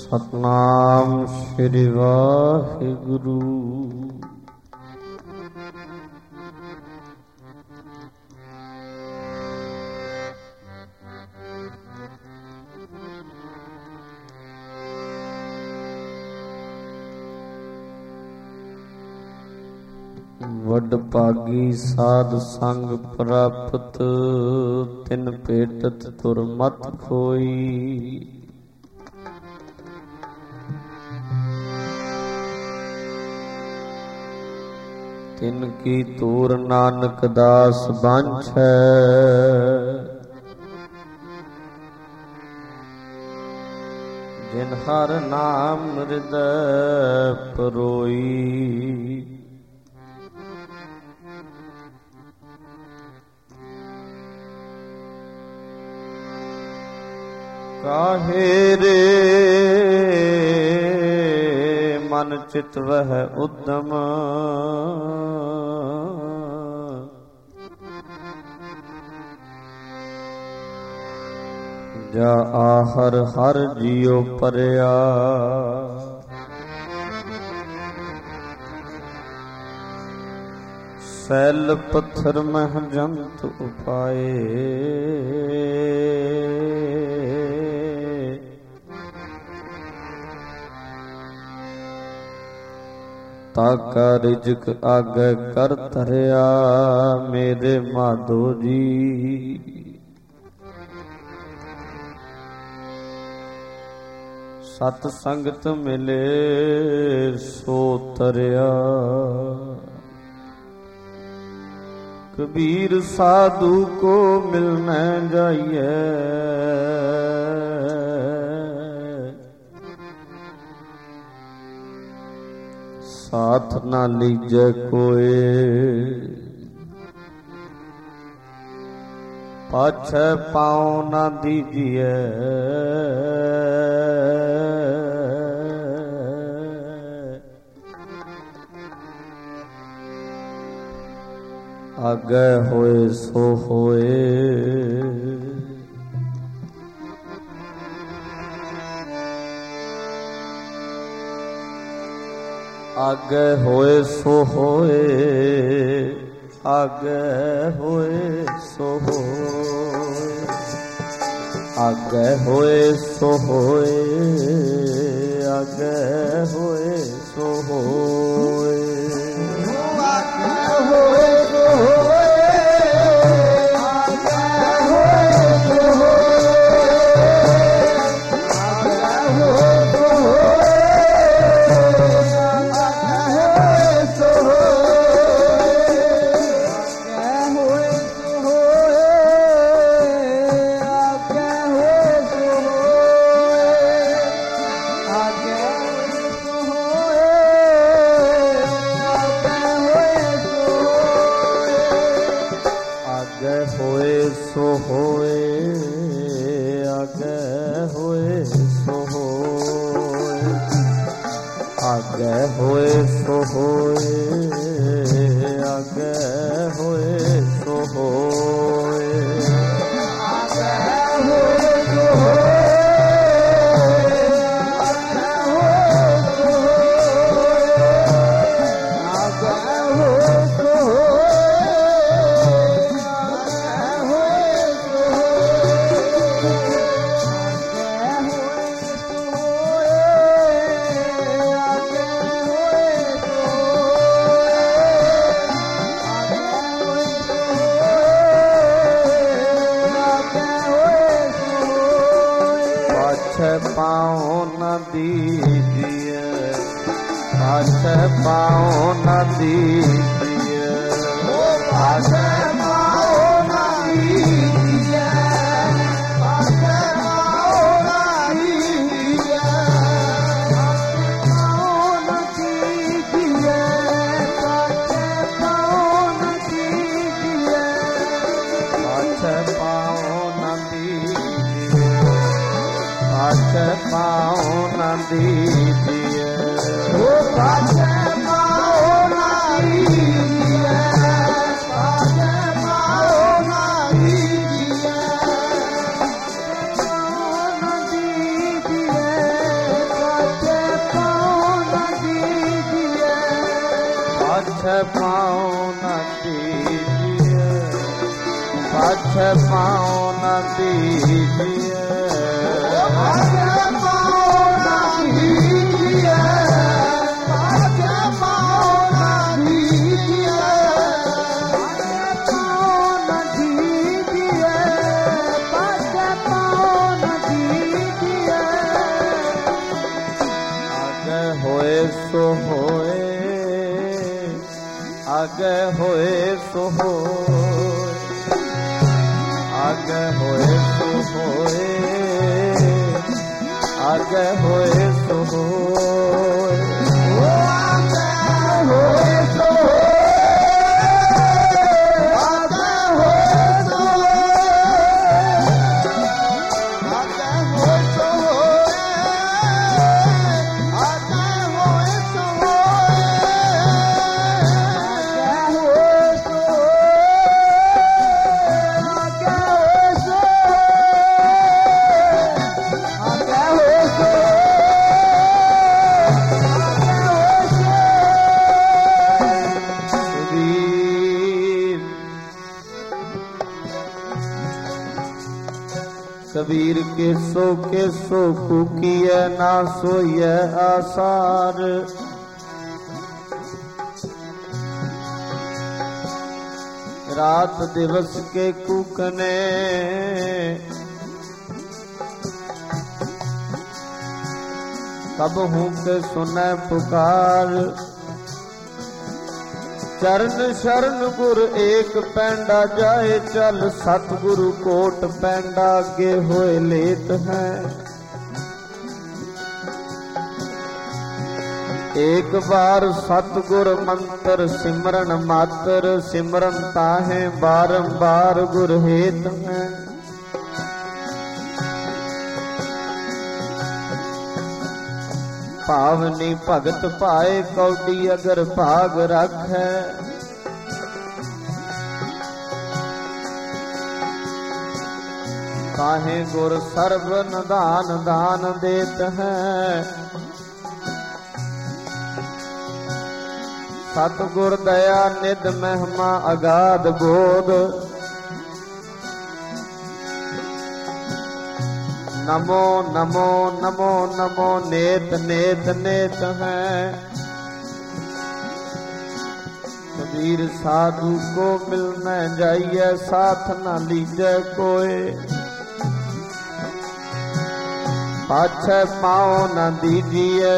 ਸਤਨਾਮ ਸ੍ਰੀ ਵਾਹਿਗੁਰੂ। ਵਡ ਭਾਗੀ ਸਾਧ ਸੰਗ ਪ੍ਰਾਪਤ, ਤਿਨ ਭੇਟਤ ਤੁਰ ਮਤ ਖੋਈ। ਤਿਨ ਕੀ ਤੂਰ ਨਾਨਕ ਦਾਸ ਬਾਂਛੈ, ਜਿਨ ਹਰ ਨਾਮ ਹਿਰਦੈ ਪਰੋਈ। ਕਾਹੇ ਰੇ ਮਨ ਚਿਤ ਵਹਿ ਉਦਮ, ਜਾ ਆਹਰ ਹਰ ਜੀਉ ਪਰਿਆ। ਸੈਲ ਪੱਥਰ ਮਹਿ ਜੰਤ ਉਪਾਏ, ਤਾਕਾ ਰਿਜਕ ਆਗੇ ਕਰ ਧਰਿਆ। ਮੇਰੇ ਮਾਧੋ ਜੀ ਸਤ ਸੰਗਤ ਮਿਲੇ ਸੋ ਤਰਿਆ। ਕਬੀਰ ਸਾਧੂ ਕੋ ਮਿਲਨੇ ਜਾਈਏ, ਸਾਥ ਨਾ ਲੀਜੈ ਕੋਏ। ਪਾਛੈ ਪਾਉ ਨਾ ਦੀਜੀਐ, ਆਗੇ ਹੋਏ ਸੋ ਹੋਏ। ਆਗੇ ਹੋਏ ਸੋ ਹੋਏ, ਆਗੇ ਹੋਏ ਸੋ ਹੋਏ। ਆਗੇ ਹੋਏ ਸੋ ਹੋਏ, ਆਗੇ ਹੋਏ ਸੋ ਹੋਏ। ਆਗੇ ਹੋਏ ਸੋ ਹੋਏ, पाँव न दीजिए, पाछे पाँव न दीजिए, पाछे पाँव न दीजिए, पाछे पाँव न दीजिए, पाछे पाँव न दीजिए। आगे होए सो होए, आगे होए सो होए, आगे होए सो होए, आगे होए सो होए, आगे होए सो कबीर के सो कुकिय ना सोय आसार, रात दिवस के कुकने कब हूँ के सुने पुकार, चरण शरण गुर एक पैंडा जाए चल, सतगुरु कोट पैंडा आगे होए लेत हैं। एक बार सतगुर मंत्र सिमरन मात्र, सिमरन ताहे बारंबार गुर हेत हैं। पावनी भगत पाए कौडी अगर भाग रखै, काहे गुर सर्व निदान दान देत हैं। सतगुर दया निध महिमा अगाध बोध, नमो नमो नमो नमो नेत नेत नेत हैं। कबीर साधु को मिलने जाइए, साथ न लीजे कोई, पाछे पाँव न दीजिए,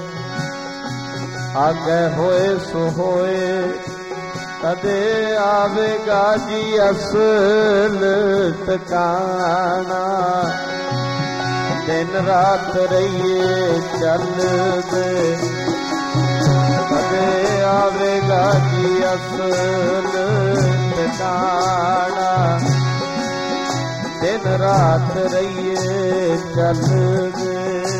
आगे होए सो होए, कदे आवेगा जी असल ठिकाना। दिन रात रहिए चल दे, कदे आवेगा जी असल ठिकाना। दिन रात रहिए चल दे,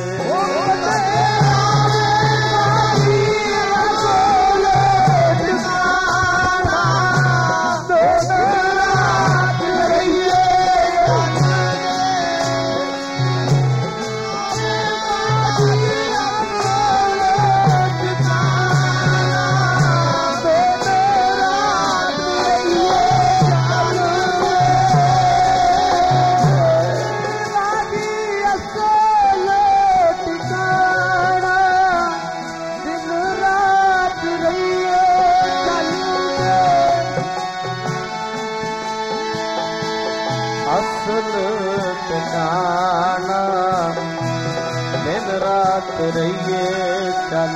ठिकाना। दिन रात रहिए चल,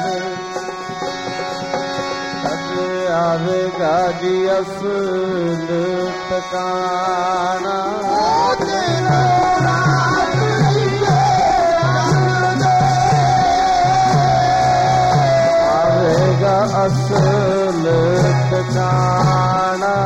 तब आवेगा जी असल ठिकाना। आवेगा असल ठिकाना।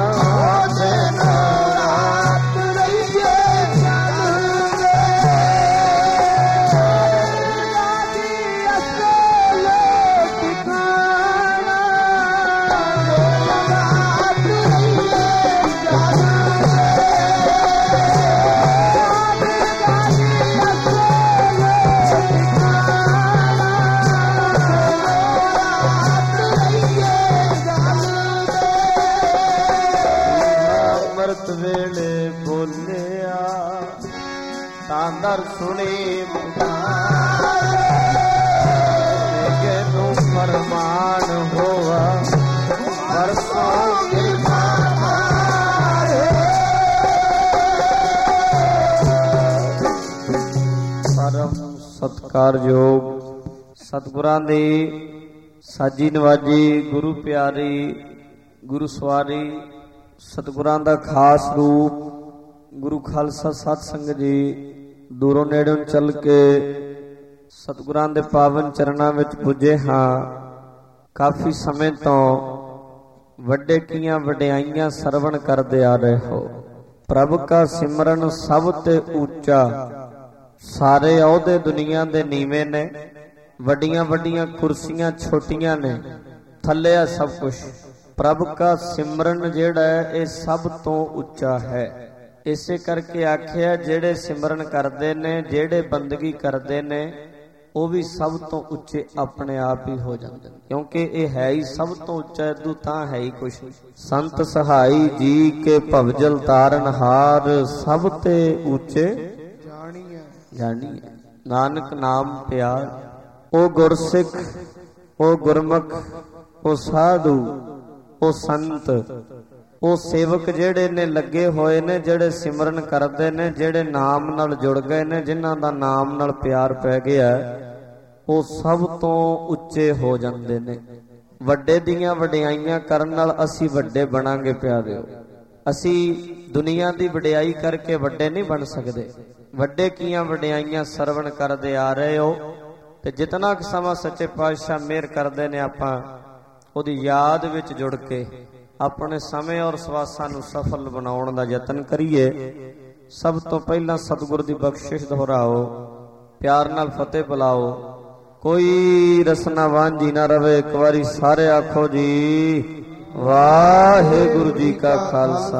ਸਤਿਕਾਰਯੋਗ ਸਤਿਗੁਰਾਂ ਦੀ ਸਾਜੀ ਨਵਾਜੀ, ਗੁਰੂ ਪਿਆਰੀ, ਗੁਰੂ ਸਵਾਰੀ, ਸਤਿਗੁਰਾਂ ਦਾ ਖਾਸ ਰੂਪ, ਗੁਰੂ ਖਾਲਸਾ ਸਤ ਸੰਗਤ ਜੀ ਦੂਰੋਂ ਨੇੜੋਂ ਚੱਲ ਕੇ ਸਤਿਗੁਰਾਂ ਦੇ ਪਾਵਨ ਚਰਨਾਂ ਵਿੱਚ ਪੁੱਜੇ ਹਾਂ। ਕਾਫੀ ਸਮੇਂ ਤੋਂ ਵੱਡੇ ਕੀਆਂ ਵਡਿਆਈਆਂ ਸਰਵਣ ਕਰਦੇ ਆ ਰਹੇ ਹੋ। ਪ੍ਰਭ ਕਾ ਸਿਮਰਨ ਸਭ ਤੇ ਉੱਚਾ, ਸਾਰੇ ਅਹੁਦੇ ਦੁਨੀਆ ਦੇ ਨੀਵੇਂ ਨੇ, ਵੱਡੀਆਂ ਵੱਡੀਆਂ ਕੁਰਸੀਆਂ ਛੋਟੀਆਂ ਨੇ, ਥੱਲੇ ਆ ਸਭ ਕੁਝ। ਪ੍ਰਭ ਕਾ ਸਿਮਰਨ ਜਿਹੜਾ ਹੈ ਇਹ ਸਭ ਤੋਂ ਉੱਚਾ ਹੈ। ਇਸੇ ਕਰਕੇ ਆਖਿਆ ਜਿਹੜੇ ਸਿਮਰਨ ਕਰਦੇ ਨੇ, ਜਿਹੜੇ ਬੰਦਗੀ ਕਰਦੇ ਨੇ, ਉਹ ਵੀ ਸਭ ਤੋਂ ਉੱਚੇ ਆਪਣੇ ਆਪ ਹੀ ਹੋ ਜਾਂਦੇ ਨੇ, ਕਿਉਂਕਿ ਇਹ ਹੈ ਹੀ ਸਭ ਤੋਂ ਉੱਚਾ, ਇਦੋਂ ਤਾਂ ਹੈ ਹੀ ਕੁਛ। ਸੰਤ ਸਹਾਈ ਜੀ ਕੇ ਭਵਜਲ ਤਾਰਨ ਹਾਰ, ਸਭ ਤੇ ਉੱਚੇ ਜਾਣੀਏ ਨਾਨਕ ਨਾਮ ਪਿਆਰ। ਉਹ ਗੁਰਸਿੱਖ, ਉਹ ਗੁਰਮੁਖ, ਉਹ ਸਾਧੂ, ਉਹ ਸੰਤ, ਉਹ ਸੇਵਕ ਜਿਹੜੇ ਨੇ ਲੱਗੇ ਹੋਏ ਨੇ, ਜਿਹੜੇ ਸਿਮਰਨ ਕਰਦੇ ਨੇ, ਜਿਹੜੇ ਨਾਮ ਨਾਲ ਜੁੜ ਗਏ ਨੇ, ਜਿਨ੍ਹਾਂ ਦਾ ਨਾਮ ਨਾਲ ਪਿਆਰ ਪੈ ਗਿਆ, ਉਹ ਸਭ ਤੋਂ ਉੱਚੇ ਹੋ ਜਾਂਦੇ ਨੇ। ਵੱਡੇ ਦੀਆਂ ਵਡਿਆਈਆਂ ਕਰਨ ਨਾਲ ਅਸੀਂ ਵੱਡੇ ਬਣਾਂਗੇ ਪਿਆਰਿਓ। ਅਸੀਂ ਦੁਨੀਆ ਦੀ ਵਡਿਆਈ ਕਰਕੇ ਵੱਡੇ ਨਹੀਂ ਬਣ ਸਕਦੇ। ਵੱਡੇ ਕੀਆਂ ਵਡਿਆਈਆਂ ਸਰਵਣ ਕਰਦੇ ਆ ਰਹੇ ਹੋ, ਤੇ ਜਿਤਨਾ ਕੁ ਸਮਾਂ ਸੱਚੇ ਪਾਤਸ਼ਾਹ ਮਿਹਰ ਕਰਦੇ ਨੇ, ਆਪਾਂ ਉਹਦੀ ਯਾਦ ਵਿੱਚ ਜੁੜ ਕੇ ਆਪਣੇ ਸਮੇਂ ਔਰ ਸਵਾਸਾਂ ਨੂੰ ਸਫਲ ਬਣਾਉਣ ਦਾ ਯਤਨ ਕਰੀਏ। ਸਭ ਤੋਂ ਪਹਿਲਾਂ ਸਤਿਗੁਰ ਦੀ ਬਖਸ਼ਿਸ਼ ਦੁਹਰਾਓ, ਪਿਆਰ ਨਾਲ ਫਤਿਹ ਬੁਲਾਓ। ਕੋਈ ਰਸਨਾ ਵਾਂਝੀ ਨਾ ਰਵੇ। ਇੱਕ ਵਾਰੀ ਸਾਰੇ ਆਖੋ ਜੀ ਵਾਹਿਗੁਰੂ ਜੀ ਕਾ ਖਾਲਸਾ,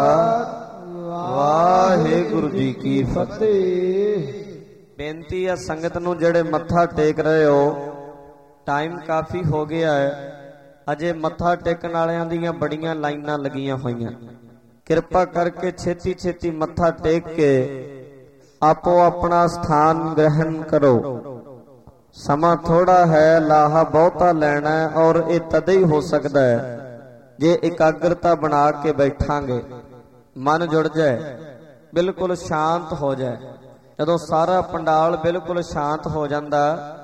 ਵਾਹਿਗੁਰੂ ਜੀ ਕੀ ਫਤਿਹ। ਬੇਨਤੀ ਆ ਸੰਗਤ ਨੂੰ ਜਿਹੜੇ ਮੱਥਾ ਟੇਕ ਰਹੇ ਹੋ, ਟਾਈਮ ਕਾਫੀ ਹੋ ਗਿਆ ਹੈ, ਅਜੇ ਮੱਥਾ ਟੇਕਣ ਵਾਲਿਆਂ ਦੀਆਂ ਬੜੀਆਂ ਲਾਈਨਾਂ ਲੱਗੀਆਂ ਹੋਈਆਂ। ਕਿਰਪਾ ਕਰਕੇ ਛੇਤੀ ਛੇਤੀ ਮੱਥਾ ਟੇਕ ਕੇ ਆਪੋ ਆਪਣਾ ਸਥਾਨ ਗ੍ਰਹਿਣ ਕਰੋ। ਸਮਾਂ ਥੋੜਾ ਹੈ, ਲਾਹਾ ਬਹੁਤਾ ਲੈਣਾ ਹੈ, ਔਰ ਇਹ ਤਦੇ ਹੀ ਹੋ ਸਕਦਾ ਹੈ ਜੇ ਇਕਾਗਰਤਾ ਬਣਾ ਕੇ ਬੈਠਾਂਗੇ, ਮਨ ਜੁੜ ਜਾਏ, ਬਿਲਕੁਲ ਸ਼ਾਂਤ ਹੋ ਜਾਏ। ਜਦੋਂ ਸਾਰਾ ਪੰਡਾਲ ਬਿਲਕੁਲ ਸ਼ਾਂਤ ਹੋ ਜਾਂਦਾ,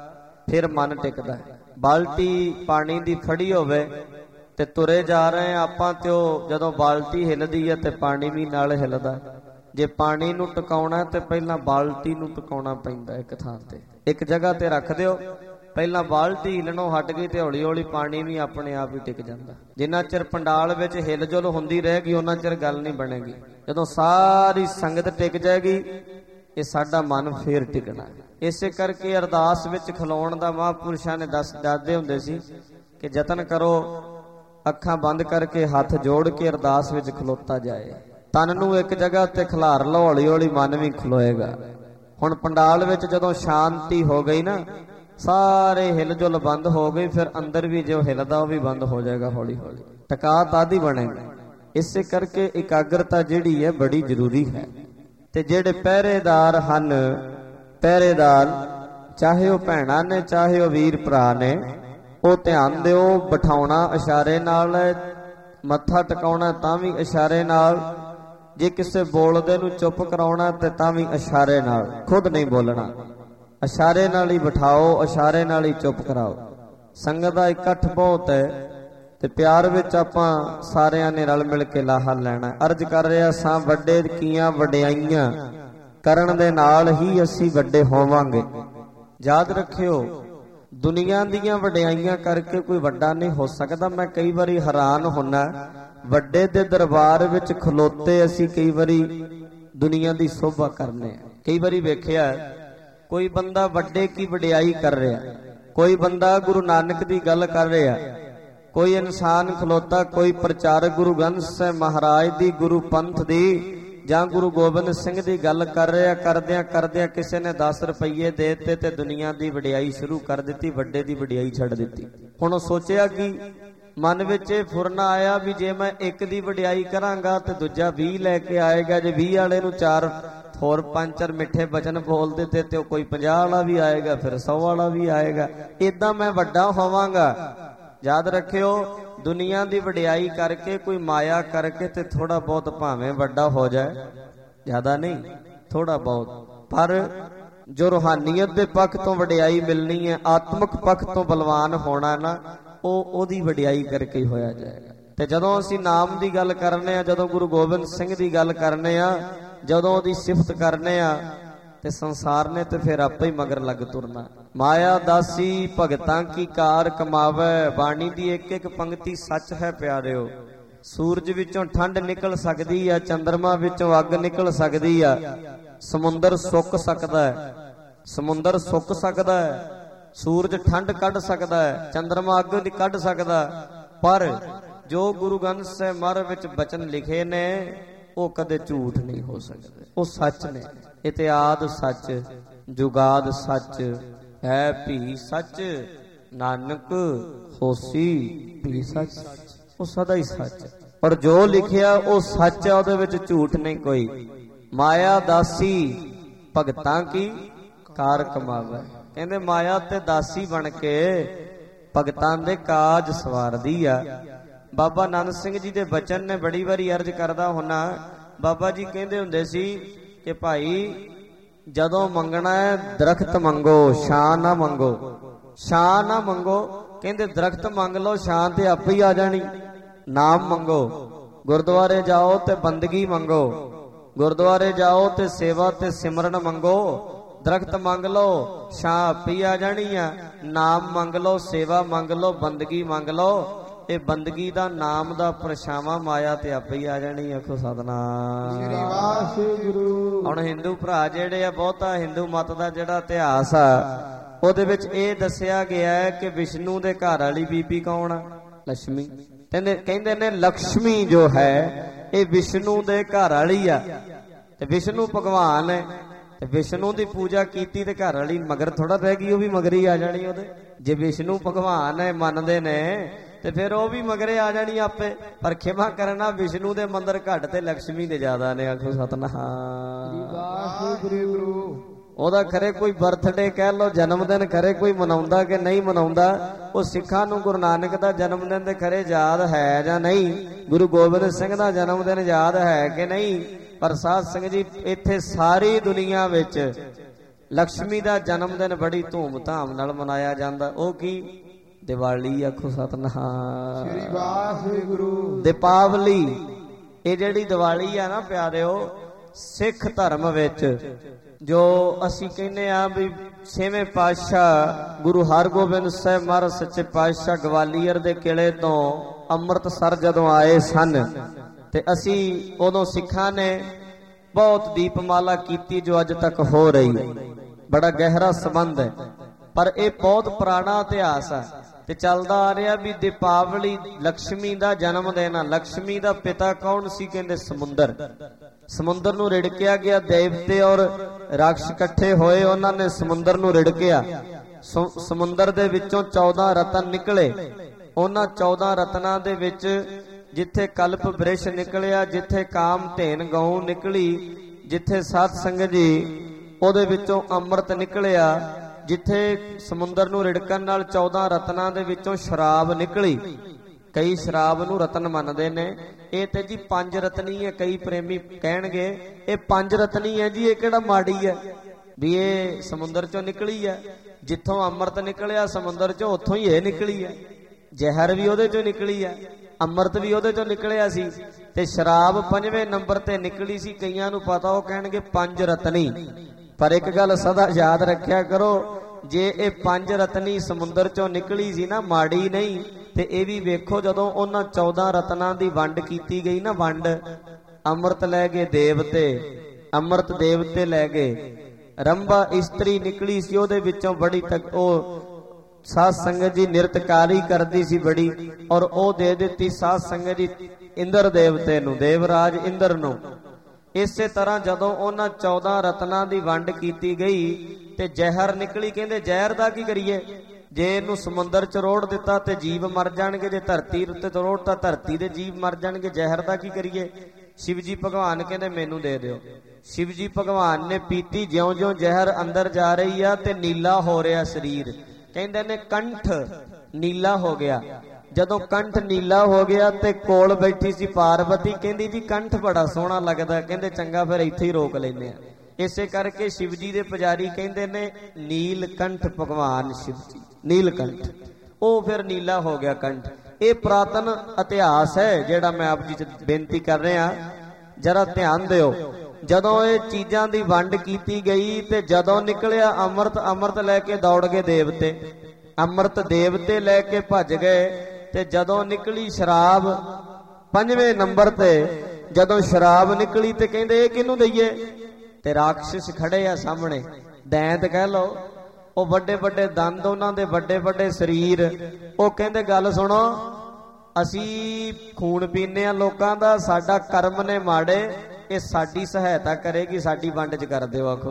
ਫਿਰ ਮਨ ਟਿਕਦਾ। ਬਾਲਟੀ ਪਾਣੀ ਦੀ ਫੜੀ ਹੋਵੇ ਤੇ ਤੁਰੇ ਜਾ ਰਹੇ ਆਪਾਂ, ਤੇ ਉਹ ਜਦੋਂ ਬਾਲਟੀ ਹਿੱਲਦੀ ਹੈ ਤੇ ਪਾਣੀ ਵੀ ਨਾਲ ਹਿੱਲਦਾ। ਜੇ ਪਾਣੀ ਨੂੰ ਟਿਕਾਉਣਾ ਤੇ ਪਹਿਲਾਂ ਬਾਲਟੀ ਨੂੰ ਟਿਕਾਉਣਾ ਪੈਂਦਾ। ਇੱਕ ਥਾਂ ਤੇ ਇੱਕ ਜਗ੍ਹਾ ਤੇ ਰੱਖ ਦਿਓ, ਪਹਿਲਾਂ ਬਾਲਟੀ ਹਿੱਲਣੋਂ ਹਟ ਗਈ ਤੇ ਹੌਲੀ ਹੌਲੀ ਪਾਣੀ ਵੀ ਆਪਣੇ ਆਪ ਹੀ ਟਿਕ ਜਾਂਦਾ। ਜਿੰਨਾ ਚਿਰ ਪੰਡਾਲ ਵਿੱਚ ਹਿਲਜੁਲ ਹੁੰਦੀ ਰਹੇਗੀ, ਉਹਨਾਂ ਚਿਰ ਗੱਲ ਨਹੀਂ ਬਣੇਗੀ। ਜਦੋਂ ਸਾਰੀ ਸੰਗਤ ਟਿਕ ਜਾਏਗੀ, ਇਹ ਸਾਡਾ ਮਨ ਫੇਰ ਟਿਕਣਾ। ਇਸੇ ਕਰਕੇ ਅਰਦਾਸ ਵਿੱਚ ਖਲੋਣ ਦਾ ਮਹਾਂਪੁਰਸ਼ਾਂ ਨੇ ਦੱਸਦੇ ਹੁੰਦੇ ਸੀ ਕਿ ਯਤਨ ਕਰੋ ਅੱਖਾਂ ਬੰਦ ਕਰਕੇ ਹੱਥ ਜੋੜ ਕੇ ਅਰਦਾਸ ਵਿੱਚ ਖਲੋਤਾ ਜਾਏ। ਤਨ ਨੂੰ ਇੱਕ ਜਗ੍ਹਾ ਤੇ ਖਿਲਾਰ ਲਓ, ਹੌਲੀ ਹੌਲੀ ਮਨ ਵੀ ਖਲੋਏਗਾ। ਹੁਣ ਪੰਡਾਲ ਵਿੱਚ ਜਦੋਂ ਸ਼ਾਂਤੀ ਹੋ ਗਈ ਨਾ, ਸਾਰੇ ਹਿਲਜੁਲ ਬੰਦ ਹੋ ਗਈ, ਫਿਰ ਅੰਦਰ ਵੀ ਜੋ ਹਿਲਦਾ ਉਹ ਵੀ ਬੰਦ ਹੋ ਜਾਏਗਾ ਹੌਲੀ ਹੌਲੀ। ਟਿਕਾਅ ਆਦਿ ਬਣੇਗਾ। ਇਸੇ ਕਰਕੇ ਇਕਾਗਰਤਾ ਜਿਹੜੀ ਹੈ ਬੜੀ ਜ਼ਰੂਰੀ ਹੈ। ਤੇ ਜਿਹੜੇ ਪਹਿਰੇਦਾਰ ਹਨ, ਪਹਿਰੇਦਾਰ ਚਾਹੇ ਉਹ ਭੈਣਾਂ ਨੇ ਚਾਹੇ ਉਹ ਵੀਰ ਭਰਾ ਨੇ, ਉਹ ਧਿਆਨ ਦਿਓ। ਬਿਠਾਉਣਾ ਇਸ਼ਾਰੇ ਨਾਲ, ਮੱਥਾ ਟਿਕਾਉਣਾ ਤਾਂ ਵੀ ਇਸ਼ਾਰੇ ਨਾਲ, ਜੇ ਕਿਸੇ ਬੋਲਦੇ ਨੂੰ ਚੁੱਪ ਕਰਾਉਣਾ ਤੇ ਤਾਂ ਵੀ ਇਸ਼ਾਰੇ ਨਾਲ, ਖੁਦ ਨਹੀਂ ਬੋਲਣਾ। ਇਸ਼ਾਰੇ ਨਾਲ ਹੀ ਬਿਠਾਓ, ਇਸ਼ਾਰੇ ਨਾਲ ਹੀ ਚੁੱਪ ਕਰਾਓ। ਸੰਗਤ ਦਾ ਇਕੱਠ ਬਹੁਤ ਹੈ ਤੇ ਪਿਆਰ ਵਿੱਚ ਆਪਾਂ ਸਾਰਿਆਂ ਨੇ ਰਲ ਮਿਲ ਕੇ ਲਾਹਾ ਲੈਣਾ। ਅਰਜ਼ ਕਰ ਰਿਹਾ ਸਾਂ, ਵੱਡੇ ਕੀਆਂ ਵਡਿਆਈਆਂ ਕਰਨ ਦੇ ਨਾਲ ਹੀ ਅਸੀਂ ਵੱਡੇ ਹੋਵਾਂਗੇ। ਯਾਦ ਰੱਖਿਓ, ਦੁਨੀਆ ਦੀਆਂ ਵਡਿਆਈਆਂ ਕਰਕੇ ਕੋਈ ਵੱਡਾ ਨਹੀਂ ਹੋ ਸਕਦਾ। ਮੈਂ ਕਈ ਵਾਰੀ ਹੈਰਾਨ ਹੁੰਨਾ, ਵੱਡੇ ਦੇ ਦਰਬਾਰ ਵਿੱਚ ਖਲੋਤੇ ਅਸੀਂ ਕਈ ਵਾਰੀ ਦੁਨੀਆ ਦੀ ਸੋਭਾ ਕਰਨੇ ਆ। ਕਈ ਵਾਰੀ ਵੇਖਿਆ ਕੋਈ ਬੰਦਾ ਵੱਡੇ ਕੀ ਵਡਿਆਈ ਕਰ ਰਿਹਾ, ਕੋਈ ਬੰਦਾ ਗੁਰੂ ਨਾਨਕ ਦੀ ਗੱਲ ਕਰ ਰਿਹਾ, ਕੋਈ ਇਨਸਾਨ ਖਲੋਤਾ, ਕੋਈ ਪ੍ਰਚਾਰਕ ਗੁਰੂ ਗ੍ਰੰਥ ਸਾਹਿਬ ਮਹਾਰਾਜ ਦੀ, ਗੁਰੂ ਪੰਥ ਦੀ ਜਾਂ ਗੁਰੂ ਗੋਬਿੰਦ ਸਿੰਘ ਦੀ ਗੱਲ ਕਰ ਰਿਹਾ। ਕਰਦਿਆਂ ਕਰਦਿਆਂ ਕਿਸੇ ਨੇ 10 ਰੁਪਏ ਦੇ ਦਿੱਤੇ ਤੇ ਦੁਨੀਆ ਦੀ ਵਡਿਆਈ ਸ਼ੁਰੂ ਕਰ ਦਿੱਤੀ, ਵੱਡੇ ਦੀ ਵਡਿਆਈ ਛੱਡ ਦਿੱਤੀ। ਹੁਣ ਉਹ ਸੋਚਿਆ ਕਿ ਮਨ ਵਿੱਚ ਇਹ ਫੁਰਨਾ ਆਇਆ ਵੀ ਜੇ ਮੈਂ ਇੱਕ ਦੀ ਵਡਿਆਈ ਕਰਾਂਗਾ ਤੇ ਦੂਜਾ 20 ਲੈ ਕੇ ਆਏਗਾ। ਜੇ 20 ਵਾਲੇ ਨੂੰ 4 ਹੋਰ 5-4 ਮਿੱਠੇ ਬਚਨ ਬੋਲ ਦਿੱਤੇ ਤੇ ਉਹ ਕੋਈ 50 ਵਾਲਾ ਵੀ ਆਏਗਾ, ਫਿਰ 100 ਵਾਲਾ ਵੀ ਆਏਗਾ। ਏਦਾਂ ਮੈਂ ਵੱਡਾ ਹੋਵਾਂਗਾ। ਯਾਦ ਰੱਖਿਓ, ਦੁਨੀਆ ਦੀ ਵਡਿਆਈ ਕਰਕੇ, ਕੋਈ ਮਾਇਆ ਕਰਕੇ ਤੇ ਥੋੜਾ ਬਹੁਤ ਭਾਵੇਂ ਵੱਡਾ ਹੋ ਜਾਏ, ਜ਼ਿਆਦਾ ਨਹੀਂ, ਥੋੜਾ ਬਹੁਤ, ਪਰ ਜੋ ਰੂਹਾਨੀਅਤ ਦੇ ਪੱਖ ਤੋਂ ਵਡਿਆਈ ਮਿਲਣੀ ਹੈ, ਆਤਮਿਕ ਪੱਖ ਤੋਂ ਬਲਵਾਨ ਹੋਣਾ ਨਾ, ਉਹ ਉਹਦੀ ਵਡਿਆਈ ਕਰਕੇ ਹੀ ਹੋਇਆ ਜਾਏਗਾ। ਤੇ ਜਦੋਂ ਅਸੀਂ ਨਾਮ ਦੀ ਗੱਲ ਕਰਨੇ ਆ, ਜਦੋਂ ਗੁਰੂ ਗੋਬਿੰਦ ਸਿੰਘ ਦੀ ਗੱਲ ਕਰਨੇ ਆ, ਜਦੋਂ ਉਹਦੀ ਸਿਫਤ ਕਰਨੇ ਆ, ਤੇ ਸੰਸਾਰ ਨੇ ਤੇ ਫਿਰ ਆਪੇ ਹੀ ਮਗਰ ਲੱਗ ਤੁਰਨਾ। ਮਾਇਆ ਦਾਸੀ ਭਗਤਾਂ ਕੀ ਕਾਰ ਕਮਾਵੇ, ਬਾਣੀ ਦੀ ਇੱਕ ਇੱਕ ਪੰਕਤੀ ਸੱਚ ਹੈ ਪਿਆਰਿਓ। ਸੂਰਜ ਵਿੱਚੋਂ ਠੰਡ ਨਿਕਲ ਸਕਦੀ ਆ, ਚੰਦਰਮਾ ਵਿੱਚੋਂ ਅੱਗ ਨਿਕਲ ਸਕਦੀ ਆ, ਸਮੁੰਦਰ ਸੁੱਕ ਸਕਦਾ ਹੈ, ਸਮੁੰਦਰ ਸੁੱਕ ਸਕਦਾ ਹੈ, ਸੂਰਜ ਠੰਡ ਕੱਢ ਸਕਦਾ ਹੈ, ਚੰਦਰਮਾ ਅੱਗ ਨਹੀਂ ਕੱਢ ਸਕਦਾ, ਪਰ ਜੋ ਗੁਰੂ ਗ੍ਰੰਥ ਸਾਹਿਬ ਮਹਾਰਾਜ ਵਿੱਚ ਬਚਨ ਲਿਖੇ ਨੇ ਉਹ ਕਦੇ ਝੂਠ ਨਹੀਂ ਹੋ ਸਕਦੇ, ਉਹ ਸੱਚ ਨੇ। ਇਤਿਆਦ ਸੱਚ, ਜੁਗਾਦ ਸੱਚ, ਹੈ ਭੀ ਸੱਚ, ਨਾਨਕ ਹੋਸੀ ਭੀ ਸੱਚ, ਉਹ ਸਦਾ ਹੀ ਸੱਚ। ਪਰ ਜੋ ਲਿਖਿਆ ਉਹ ਸੱਚ ਹੈ, ਉਹਦੇ ਵਿੱਚ ਝੂਠ ਨਹੀਂ ਕੋਈ। ਮਾਇਆ ਦਾਸੀ ਭਗਤਾਂ ਕੀ ਕਾਰ ਕਮਾਵੇ, ਕਹਿੰਦੇ ਮਾਇਆ ਤੇ ਦਾਸੀ ਬਣ ਕੇ ਭਗਤਾਂ ਦੇ ਕਾਜ ਸਵਾਰਦੀ ਆ। ਬਾਬਾ ਆਨੰਦ ਸਿੰਘ ਜੀ ਦੇ ਬਚਨ ਨੇ ਬੜੀ ਵਾਰੀ ਅਰਜ਼ ਕਰਦਾ ਹੁੰਨਾ। ਬਾਬਾ ਜੀ ਕਹਿੰਦੇ ਹੁੰਦੇ ਸੀ ਕਿ ਭਾਈ ਜਦੋਂ ਮੰਗਣਾ ਹੈ ਦਰਖਤ ਮੰਗੋ, ਛਾਂ ਨਾ ਮੰਗੋ, ਛਾਂ ਨਾ ਮੰਗੋ। ਕਹਿੰਦੇ ਦਰਖਤ ਮੰਗ ਲਓ, ਛਾਂ ਤੇ ਆਪੇ ਹੀ ਆ ਜਾਣੀ। ਨਾਮ ਮੰਗੋ, ਗੁਰਦੁਆਰੇ ਜਾਓ ਤੇ ਬੰਦਗੀ ਮੰਗੋ, ਗੁਰਦੁਆਰੇ ਜਾਓ ਤੇ ਸੇਵਾ ਤੇ ਸਿਮਰਨ ਮੰਗੋ। ਦਰਖਤ ਮੰਗ ਲਓ, ਛਾਂ ਆਪੇ ਹੀ ਆ ਜਾਣੀ ਆ। ਨਾਮ ਮੰਗ ਲਓ, ਸੇਵਾ ਮੰਗ ਲਓ, ਬੰਦਗੀ ਮੰਗ ਲਓ। ਇਹ ਬੰਦਗੀ ਦਾ ਨਾਮ ਦਾ ਪਰਛਾਵਾਂ ਮਾਇਆ ਤੇ ਆਪੇ ਹੀ ਆ ਜਾਣੀ। ਆਖੋ ਸਤਿਨਾਮ ਸ੍ਰੀ ਵਾਹਿਗੁਰੂ। ਹੁਣ ਹਿੰਦੂ ਭਰਾ ਜਿਹੜੇ ਆ, ਬਹੁਤਾ ਹਿੰਦੂ ਮਤ ਦਾ ਜਿਹੜਾ ਇਤਿਹਾਸ ਆ ਉਹਦੇ ਵਿੱਚ ਇਹ ਦੱਸਿਆ ਗਿਆ ਹੈ ਕਿ ਵਿਸ਼ਨੂੰ ਦੇ ਘਰ ਵਾਲੀ ਬੀਬੀ ਕੌਣ ਆ? ਲక్ష్ਮੀ। ਕਹਿੰਦੇ ਨੇ ਲక్ష్ਮੀ ਜੋ ਹੈ ਇਹ ਵਿਸ਼ਨੂੰ ਦੇ ਘਰ ਵਾਲੀ ਆ, ਤੇ ਵਿਸ਼ਨੂੰ ਭਗਵਾਨ ਹੈ, ਤੇ ਵਿਸ਼ਨੂੰ ਦੀ ਪੂਜਾ ਕੀਤੀ ਤੇ ਘਰ ਵਾਲੀ ਮਗਰ ਥੋੜਾ ਰਹਿ ਗਈ, ਉਹ ਵੀ ਮਗਰ ਹੀ ਆ ਜਾਣੀ ਉਹਦੇ। ਜੇ ਵਿਸ਼ਨੂੰ ਭਗਵਾਨ ਹੈ ਮੰਨਦੇ ਨੇ ਤੇ ਫਿਰ ਉਹ ਵੀ ਮਗਰੇ ਆ ਜਾਣੀ ਆਪੇ। ਪਰ ਖਿਮਾ ਕਰਨਾ, ਵਿਸ਼ਨੂੰ ਦੇ ਮੰਦਰ ਘੱਟ ਤੇ ਲక్ష్ਮੀ ਦੇ ਜ਼ਿਆਦਾ ਨੇ। ਆਖੋ ਸਤਿਨਾਮ। ਉਹਦਾ ਖਰੇ ਕੋਈ ਬਰਥਡੇ ਕਹਿ ਲੋ, ਜਨਮ ਦਿਨ ਖਰੇ ਕੋਈ ਮਨਾਉਂਦਾ ਕਿ ਨਹੀਂ ਮਨਾਉਂਦਾ। ਉਹ ਸਿੱਖਾਂ ਨੂੰ ਗੁਰੂ ਨਾਨਕ ਦਾ ਜਨਮ ਦਿਨ ਤੇ ਖਰੇ ਯਾਦ ਹੈ ਜਾਂ ਨਹੀਂ, ਗੁਰੂ ਗੋਬਿੰਦ ਸਿੰਘ ਦਾ ਜਨਮ ਦਿਨ ਯਾਦ ਹੈ ਕਿ ਨਹੀਂ। ਪਰ ਸਾਧ ਸੰਗਤ ਜੀ, ਇੱਥੇ ਸਾਰੀ ਦੁਨੀਆ ਵਿੱਚ ਲక్ష్ਮੀ ਦਾ ਜਨਮ ਦਿਨ ਬੜੀ ਧੂਮ ਧਾਮ ਨਾਲ ਮਨਾਇਆ ਜਾਂਦਾ। ਉਹ ਕੀ? ਦੀਵਾਲੀ। ਆਖੋ ਸਤਿਨਾਮ ਸ੍ਰੀ ਵਾਹਿਗੁਰੂ। ਦੀਪਾਵਲੀ, ਇਹ ਜਿਹੜੀ ਦੀਵਾਲੀ ਆ ਨਾ ਪਿਆਰਿਓ, ਸਿੱਖ ਧਰਮ ਵਿੱਚ ਜੋ ਅਸੀਂ ਕਹਿੰਦੇ ਆ ਵੀ 6ਵੇਂ ਪਾਤਸ਼ਾਹ ਗੁਰੂ ਹਰਗੋਬਿੰਦ ਸਾਹਿਬ ਮਹਾਰਾਜ ਸੱਚੇ ਪਾਤਸ਼ਾਹ ਗਵਾਲੀਅਰ ਦੇ ਕਿਲੇ ਤੋਂ ਅੰਮ੍ਰਿਤਸਰ ਜਦੋਂ ਆਏ ਸਨ, ਤੇ ਅਸੀਂ ਉਦੋਂ ਸਿੱਖਾਂ ਨੇ ਬਹੁਤ ਦੀਪਮਾਲਾ ਕੀਤੀ ਜੋ ਅੱਜ ਤੱਕ ਹੋ ਰਹੀ ਹੈ। ਬੜਾ ਗਹਿਰਾ ਸੰਬੰਧ ਹੈ, ਪਰ ਇਹ ਬਹੁਤ ਪੁਰਾਣਾ ਇਤਿਹਾਸ ਹੈ ਤੇ ਚੱਲਦਾ ਆ ਰਿਹਾ ਵੀ ਦੀਪਾਵਲੀ ਲక్ష్ਮੀ ਦਾ ਜਨਮ ਦਿਨ ਆ। ਲక్ష్ਮੀ ਦਾ ਪਿਤਾ ਕੌਣ ਸੀ? ਕਹਿੰਦੇ ਸਮੁੰਦਰ। ਸਮੁੰਦਰ ਨੂੰ ਰਿੜਕਿਆ ਗਿਆ, ਦੇਵਤੇ ਔਰ ਰਾਖਸ਼ ਇਕੱਠੇ ਹੋਏ, ਉਹਨਾਂ ਨੇ ਸਮੁੰਦਰ ਨੂੰ ਰਿੜਕਿਆ। ਸਮੁੰਦਰ ਦੇ ਵਿੱਚੋਂ 14 ਰਤਨ ਨਿਕਲੇ। ਉਹਨਾਂ 14 ਰਤਨਾਂ ਦੇ ਵਿੱਚ ਜਿੱਥੇ ਕਲਪ ਬ੍ਰਿਸ਼ ਨਿਕਲਿਆ, ਜਿੱਥੇ ਕਾਮ ਧੇਨ ਗਊ ਨਿਕਲੀ, ਜਿੱਥੇ ਸਤ ਸੰਗਤ ਜੀ ਉਹਦੇ ਵਿੱਚੋਂ ਅੰਮ੍ਰਿਤ ਨਿਕਲਿਆ, ਜਿੱਥੇ ਸਮੁੰਦਰ ਨੂੰ ਰਿੜਕਣ ਨਾਲ 14 ਰਤਨਾਂ ਦੇ ਵਿੱਚੋਂ ਸ਼ਰਾਬ ਨਿਕਲੀ। ਕਈ ਸ਼ਰਾਬ ਨੂੰ ਰਤਨ ਮੰਨਦੇ ਨੇ, ਇਹ ਤੇ ਜੀ 5 ਰਤਨੀ ਹੈ। ਕਈ ਪ੍ਰੇਮੀ ਕਹਿਣਗੇ ਇਹ 5 ਰਤਨੀ ਹੈ ਜੀ, ਇਹ ਕਿਹੜਾ ਮਾੜੀ ਹੈ ਵੀ ਇਹ ਸਮੁੰਦਰ ਚੋਂ ਨਿਕਲੀ ਹੈ। ਜਿੱਥੋਂ ਅੰਮ੍ਰਿਤ ਨਿਕਲਿਆ ਸਮੁੰਦਰ ਚੋਂ, ਉੱਥੋਂ ਹੀ ਇਹ ਨਿਕਲੀ ਹੈ। ਜ਼ਹਿਰ ਵੀ ਉਹਦੇ ਚੋਂ ਨਿਕਲੀ ਹੈ, ਅੰਮ੍ਰਿਤ ਵੀ ਉਹਦੇ ਚੋਂ ਨਿਕਲਿਆ ਸੀ, ਤੇ ਸ਼ਰਾਬ 5ਵੇਂ ਨੰਬਰ ਤੇ ਨਿਕਲੀ ਸੀ। ਕਈਆਂ ਨੂੰ ਪਤਾ, ਉਹ ਕਹਿਣਗੇ 5 ਰਤਨੀ। ਪਰ ਇੱਕ ਗੱਲ ਸਦਾ ਯਾਦ ਰੱਖਿਆ ਕਰੋ, ਜੇ ਇਹ 5 ਰਤਨੀ ਸਮੁੰਦਰ ਚੋਂ ਨਿਕਲੀ ਸੀ ਨਾ, ਮਾੜੀ ਨਹੀਂ। ਤੇ ਇਹ ਵੀ ਵੇਖੋ, ਜਦੋਂ ਉਹਨਾਂ 14 ਰਤਨਾਂ ਦੀ ਵੰਡ ਕੀਤੀ ਗਈ ਨਾ, ਵੰਡ, ਅੰਮ੍ਰਿਤ ਲੈ ਗਏ ਦੇਵਤੇ, ਅੰਮ੍ਰਿਤ ਦੇਵਤੇ ਲੈ ਗਏ। ਰੰਭਾ ਇਸਤਰੀ ਨਿਕਲੀ ਸੀ, ਉਹਦੇ ਵਿੱਚੋਂ ਬੜੀ ਤੱਕ ਉਹ ਸਾਧ ਸੰਗਤ ਜੀ ਨਿਰਤਕਾਰੀ ਕਰਦੀ ਸੀ ਬੜੀ, ਔਰ ਉਹ ਦੇ ਦਿੱਤੀ ਸਾਧ ਸੰਗਤ ਜੀ ਇੰਦਰ ਦੇਵਤੇ ਨੂੰ, ਦੇਵਰਾਜ ਇੰਦਰ ਨੂੰ। ਇਸੇ ਤਰ੍ਹਾਂ ਜਦੋਂ ਉਹਨਾਂ 14 ਰਤਨਾਂ ਦੀ ਵੰਡ ਕੀਤੀ ਗਈ ਤੇ ਜ਼ਹਿਰ ਨਿਕਲੀ। ਕਹਿੰਦੇ ਜ਼ਹਿਰ ਦਾ ਕੀ ਕਰੀਏ? ਜੇ ਇਹਨੂੰ ਸਮੁੰਦਰ ਚ ਰੋੜ ਦਿੱਤਾ ਤੇ ਜੀਵ ਮਰ ਜਾਣਗੇ, ਜੇ ਧਰਤੀ ਉੱਤੇ ਰੋੜਤਾ ਧਰਤੀ ਦੇ ਜੀਵ ਮਰ ਜਾਣਗੇ। ਜ਼ਹਿਰ ਦਾ ਕੀ ਕਰੀਏ? ਸ਼ਿਵ ਜੀ ਭਗਵਾਨ ਕਹਿੰਦੇ ਮੈਨੂੰ ਦੇ ਦਿਓ। ਸ਼ਿਵ ਜੀ ਭਗਵਾਨ ਨੇ ਪੀਤੀ। ਜਿਉਂ-ਜਿਉਂ ਜ਼ਹਿਰ ਅੰਦਰ ਜਾ ਰਹੀ ਆ ਤੇ ਨੀਲਾ ਹੋ ਰਿਹਾ ਸਰੀਰ। ਕਹਿੰਦੇ ਨੇ ਕੰਠ ਨੀਲਾ ਹੋ ਗਿਆ। ਜਦੋਂ ਕੰਠ ਨੀਲਾ ਹੋ ਗਿਆ ਤੇ ਕੋਲ ਬੈਠੀ ਸੀ ਪਾਰਵਤੀ, ਕਹਿੰਦੀ ਜੀ ਕੰਠ ਬੜਾ ਸੋਹਣਾ ਲੱਗਦਾ। ਕਹਿੰਦੇ ਚੰਗਾ ਫਿਰ ਇੱਥੇ ਹੀ ਰੋਕ ਲੈਂਦੇ ਆ। ਇਸੇ ਕਰਕੇ शिव जी ਦੇ ਪੁਜਾਰੀ ਕਹਿੰਦੇ ਨੇ ਨੀਲਕੰਠ ਭਗਵਾਨ शिव जी। ਨੀਲਕੰਠ ਉਹ ਫਿਰ ਨੀਲਾ ਹੋ ਗਿਆ ਕੰਠ। ਇਹ ਪੁਰਾਤਨ ਇਤਿਹਾਸ ਹੈ ਜਿਹੜਾ ਮੈਂ ਆਪ ਜੀ ਚ ਬੇਨਤੀ ਕਰ ਰਿਹਾ, ਜਰਾ ਧਿਆਨ ਦਿਓ। ਜਦੋਂ ਇਹ ਚੀਜ਼ਾਂ ਦੀ ਵੰਡ ਕੀਤੀ ਗਈ ਤੇ ਜਦੋਂ ਨਿਕਲਿਆ ਅੰਮ੍ਰਿਤ, ਅੰਮ੍ਰਿਤ ਲੈ ਕੇ ਦੌੜ ਗਏ ਦੇਵਤੇ, ਅੰਮ੍ਰਿਤ ਦੇਵਤੇ ਲੈ ਕੇ ਭੱਜ ਗਏ। ਤੇ ਜਦੋਂ ਨਿਕਲੀ ਸ਼ਰਾਬ 5ਵੇਂ ਨੰਬਰ ਤੇ, ਜਦੋਂ ਸ਼ਰਾਬ ਨਿਕਲੀ ਤੇ ਕਹਿੰਦੇ ਇਹ ਕਿਹਨੂੰ ਦਈਏ? ਤੇ ਰਾਖਸ਼ ਖੜੇ ਆ ਸਾਹਮਣੇ, ਦੈਂਤ ਕਹਿ ਲਓ, ਉਹ ਵੱਡੇ ਵੱਡੇ ਦੰਦ, ਉਹਨਾਂ ਦੇ ਵੱਡੇ ਵੱਡੇ ਸਰੀਰ। ਉਹ ਕਹਿੰਦੇ ਗੱਲ ਸੁਣੋ, ਅਸੀਂ ਖੂਨ ਪੀਨੇ ਆ ਲੋਕਾਂ ਦਾ, ਸਾਡਾ ਕਰਮ ਨੇ ਮਾੜੇ, ਇਹ ਸਾਡੀ ਸਹਾਇਤਾ ਕਰੇਗੀ, ਸਾਡੀ ਵੰਡ ਚ ਕਰ ਦਿਓ। ਆਖੋ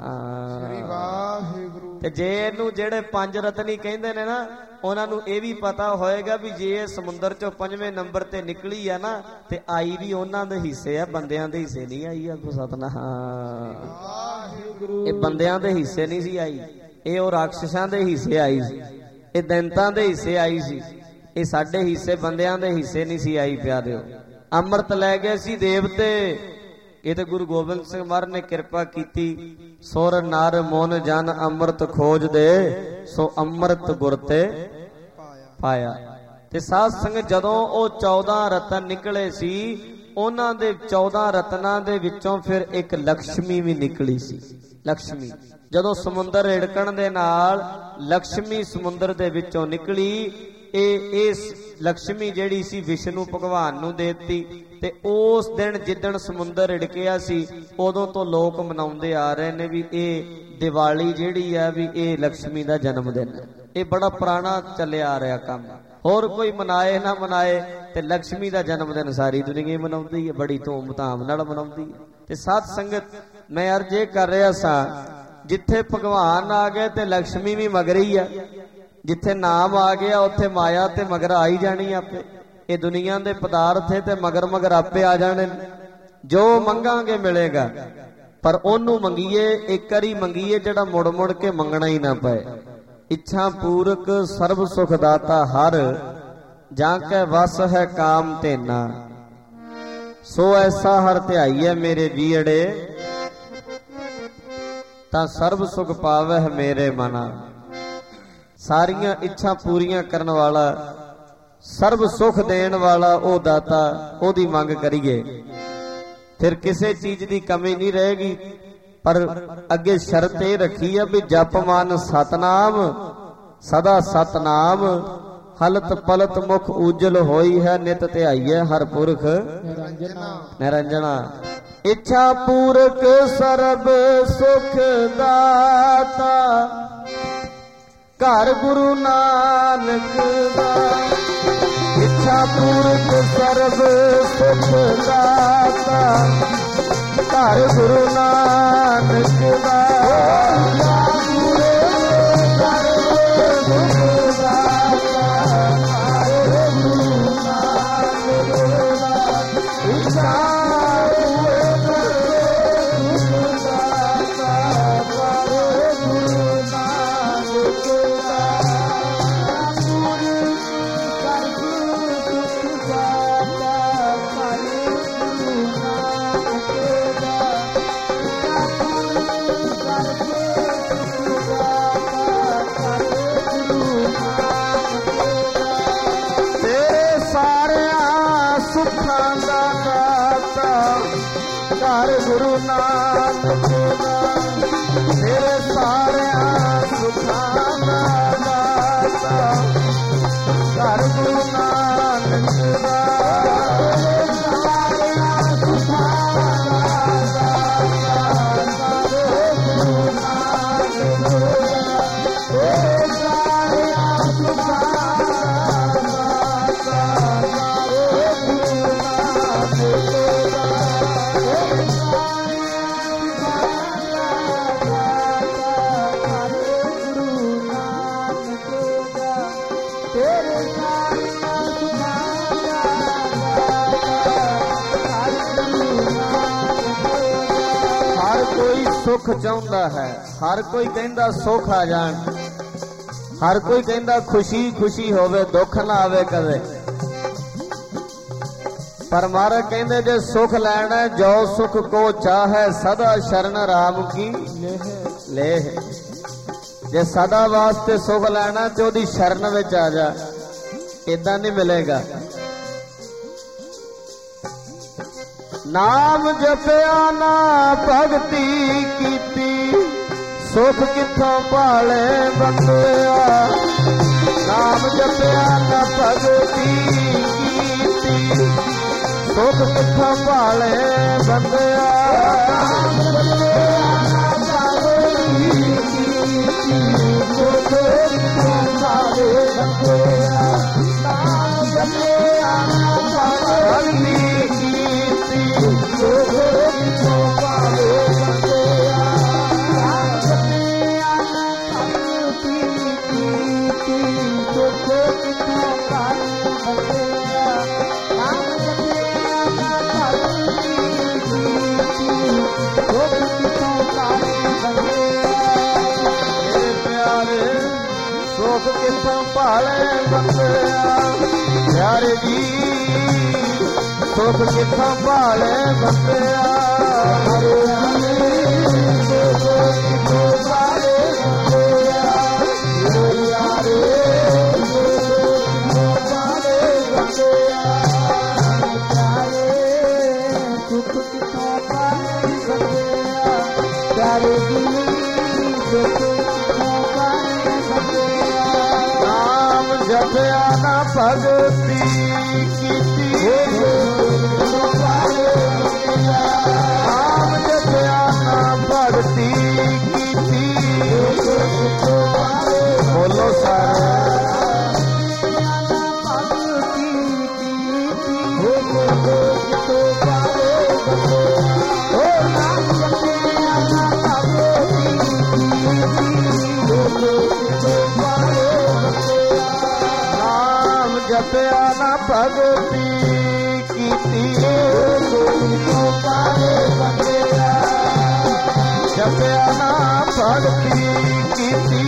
ਸਤਿਨਾਮ। ਤੇ ਜੇ ਇਹਨੂੰ ਜਿਹੜੇ 5 ਰਤਨੀ ਕਹਿੰਦੇ ਨੇ ਨਾ, ਉਹਨਾਂ ਨੂੰ ਇਹ ਵੀ ਪਤਾ ਹੋਏਗਾ ਵੀ ਜੇ ਇਹ ਸਮੁੰਦਰ ਚੋਂ 5ਵੇਂ ਨੰਬਰ ਤੇ ਨਿਕਲੀ ਆ ਨਾ, ਤੇ ਆਈ ਵੀ ਉਹਨਾਂ ਦੇ ਹਿੱਸੇ ਆ, ਬੰਦਿਆਂ ਦੇ ਹਿੱਸੇ ਨਹੀਂ ਆਈ। ਆਖੋ ਸਤਿਨਾਮ। ਇਹ ਬੰਦਿਆਂ ਦੇ ਹਿੱਸੇ ਨਹੀਂ ਸੀ ਆਈ, ਇਹ ਉਹ ਰਾਖਸ਼ਾਂ ਦੇ ਹਿੱਸੇ ਆਈ ਸੀ, ਇਹ ਦੈਂਤਾਂ ਦੇ ਹਿੱਸੇ ਆਈ ਸੀ। ਇਹ ਸਾਡੇ ਹਿੱਸੇ, ਬੰਦਿਆਂ ਦੇ ਹਿੱਸੇ ਨਹੀਂ ਸੀ ਆਈ। ਪਿਆਰਿਓ, ਅੰਮ੍ਰਿਤ ਲੈ ਗਏ ਸੀ ਦੇਵਤੇ। ਇਹ ਤੇ ਗੁਰੂ ਗੋਬਿੰਦ ਸਿੰਘ ਮਹਾਰਾਜ ਨੇ ਕਿਰਪਾ ਕੀਤੀ। ਸੁਰ ਨਰ ਮਨ ਜਨ ਅੰਮ੍ਰਿਤ ਖੋਜ ਦੇ, ਸੋ ਅੰਮ੍ਰਿਤ ਗੁਰ ਤੇ ਪਾਇਆ। ਤੇ ਸਾਧ ਸੰਗਤ, ਜਦੋਂ ਉਹ 14 ਰਤਨ ਨਿਕਲੇ ਸੀ, ਉਹਨਾਂ ਦੇ 14 ਰਤਨਾਂ ਦੇ ਵਿੱਚੋਂ ਫਿਰ ਇੱਕ ਲక్ష్ਮੀ ਵੀ ਨਿਕਲੀ ਸੀ। ਲక్ష్ਮੀ ਜਦੋਂ ਸਮੁੰਦਰ ਰਿੜਕਣ ਦੇ ਨਾਲ ਲక్ష్ਮੀ ਸਮੁੰਦਰ ਦੇ ਵਿੱਚੋਂ ਨਿਕਲੀ। ਇਸ ਲక్ష్ਮੀ ਜਿਹੜੀ ਸੀ ਵਿਸ਼ਨੂੰ ਭਗਵਾਨ ਨੂੰ ਦੇਤੀ। ਤੇ ਉਸ ਦਿਨ ਜਿੱਦਣ ਸਮੁੰਦਰ ਰਿੜਕਿਆ ਸੀ, ਉਦੋਂ ਤੋਂ ਲੋਕ ਮਨਾਉਂਦੇ ਆ ਰਹੇ ਨੇ ਵੀ ਇਹ ਦੀਵਾਲੀ ਜਿਹੜੀ ਆ ਵੀ ਇਹ ਲక్ష్ਮੀ ਦਾ ਜਨਮ ਦਿਨ ਹੈ। ਇਹ ਬੜਾ ਪੁਰਾਣਾ ਚੱਲਿਆ ਆ ਰਿਹਾ ਕੰਮ। ਹੋਰ ਕੋਈ ਮਨਾਏ ਨਾ ਮਨਾਏ, ਤੇ ਲక్ష్ਮੀ ਦਾ ਜਨਮ ਦਿਨ ਸਾਰੀ ਦੁਨੀਆ ਮਨਾਉਂਦੀ ਹੈ, ਬੜੀ ਧੂਮ ਧਾਮ ਨਾਲ ਮਨਾਉਂਦੀ ਹੈ। ਤੇ ਸਾਧ ਸੰਗਤ, ਮੈਂ ਅਰਜ਼ ਇਹ ਕਰ ਰਿਹਾ ਸਾਂ, ਜਿੱਥੇ ਭਗਵਾਨ ਆ ਗਏ ਤੇ ਲక్ష్ਮੀ ਵੀ ਮਗਰੀ ਆ। ਜਿੱਥੇ ਨਾਮ ਆ ਗਿਆ ਉੱਥੇ ਮਾਇਆ ਤੇ ਮਗਰ ਆਈ ਜਾਣੀ ਆਪੇ। ਇਹ ਦੁਨੀਆ ਦੇ ਪਦਾਰਥ ਹੈ ਤੇ ਮਗਰ ਮਗਰ ਆਪੇ ਆ ਜਾਣੇ। ਜੋ ਮੰਗਾਂਗੇ ਮਿਲੇਗਾ, ਪਰ ਉਹਨੂੰ ਮੰਗੀਏ, ਇੱਕ ਵਾਰੀ ਮੰਗੀਏ ਜਿਹੜਾ ਮੁੜ ਮੁੜ ਕੇ ਮੰਗਣਾ ਹੀ ਨਾ ਪਏ। ਇੱਛਾ ਪੂਰਕ ਸਰਬ ਸੁਖ ਦਾਤਾ ਹਰ, ਜਾਂ ਕੈ ਵਸ ਹੈ ਕਾਮ ਤੇਨਾ, ਸੋ ਐਸਾ ਹਰ ਧਿਆਈਐ ਮੇਰੇ ਜੀੜੇ, ਤਾਂ ਸਰਬ ਸੁਖ ਪਾਵਹਿ ਮੇਰੇ ਮਨਾ। ਸਾਰੀਆਂ ਇੱਛਾ ਪੂਰੀਆਂ ਕਰਨ ਵਾਲਾ, ਸਰਬ ਸੁਖ ਦੇਣ ਵਾਲਾ ਉਹ ਦਾਤਾ, ਉਹਦੀ ਮੰਗ ਕਰੀਏ, ਫਿਰ ਕਿਸੇ ਚੀਜ਼ ਦੀ ਕਮੀ ਨਹੀਂ ਰਹੇਗੀ। ਪਰ ਅੱਗੇ ਸ਼ਰਤ ਇਹ ਰੱਖੀ ਆ ਵੀ ਜਪ ਮਨ ਸਤਨਾਮ, ਸਦਾ ਸਤਨਾਮ, ਹਲਤ ਪਲਤ ਮੁਖ ਉਜਲ ਹੋਈ ਹੈ, ਨਿਤ ਧਿਆਈਐ ਹਰ ਪੁਰਖ ਨਿਰੰਜਨਾ। ਇੱਛਾ ਪੂਰਕ ਸਰਬ ਸੁਖ ਦਾਤਾ, ਘਰ ਗੁਰੂ ਨਾਨਕ ਦਾ। ਇੱਛਾ ਪੂਰਕ ਸਰਬ ਸੁਖ ਦਾਤਾ, ਘਰ ਗੁਰੂ ਨਾਨਕ ਦਾ। ਗੁਰੂ ਨਾਨਕ ਦਾ, ਤੇਰੇ ਸਾਰਿਆਂ ਸੁਖਾਂ ਦਾ ਦਾਤਾ, ਘਰ ਗੁਰੂ ਨਾਨਕ ਦਾ। ਸਾਰਿਆਂ ਸੁਖਾਂ ਦਾ ਦਾਤਾ, ਗੁਰੂ ਨਾਨਕ ਦਾ, ਤੇਰੇ ਸਾਰਿਆਂ ਸੁਖਾਂ ਦਾ ਦਾਤਾ, ਗੁਰੂ ਨਾਨਕ ਦਾ। ਸੁਖ ਚਾਹੁੰਦਾ ਹੈ, ਹਰ ਕੋਈ ਕਹਿੰਦਾ ਸੁਖ ਆ ਜਾਣ, ਹਰ ਕੋਈ ਕਹਿੰਦਾ ਖੁਸ਼ੀ ਖੁਸ਼ੀ ਹੋਵੇ, ਦੁੱਖ ਨਾ ਆਵੇ ਕਦੇ। पर महाराज कहते जे सुख लैना जो सुख को चाहे सदा शरण राम की लेह। जे सदा वास्ते सुख लैना ते ओदी शरण विच आ जा, इदां नहीं मिलेगा। नाम जपया ना भगती कीती सुख किथों पाले बंदिया। नाम जपया ना भगती कीती सुख किथों पाले बंदिया। सुख किथों पाले बंदिया। नाम जपया ना भगती कीती सुख किथों पाले बंदिया। सुख किथों पाले बंदिया प्यारे जी, सुख किथों पाले बंदिया। सुख किथों पाले बंदिया यारे, सुख किथों पाले बंदिया। सुख किथों पाले बंदिया प्यारे जी, सुख किथों पाले बंदिया। नाम जपया ना भगती कीती नाम जपया ना भगती कीती। बोलो सारे जपया ना भगती कीती जपया ना भगती कीती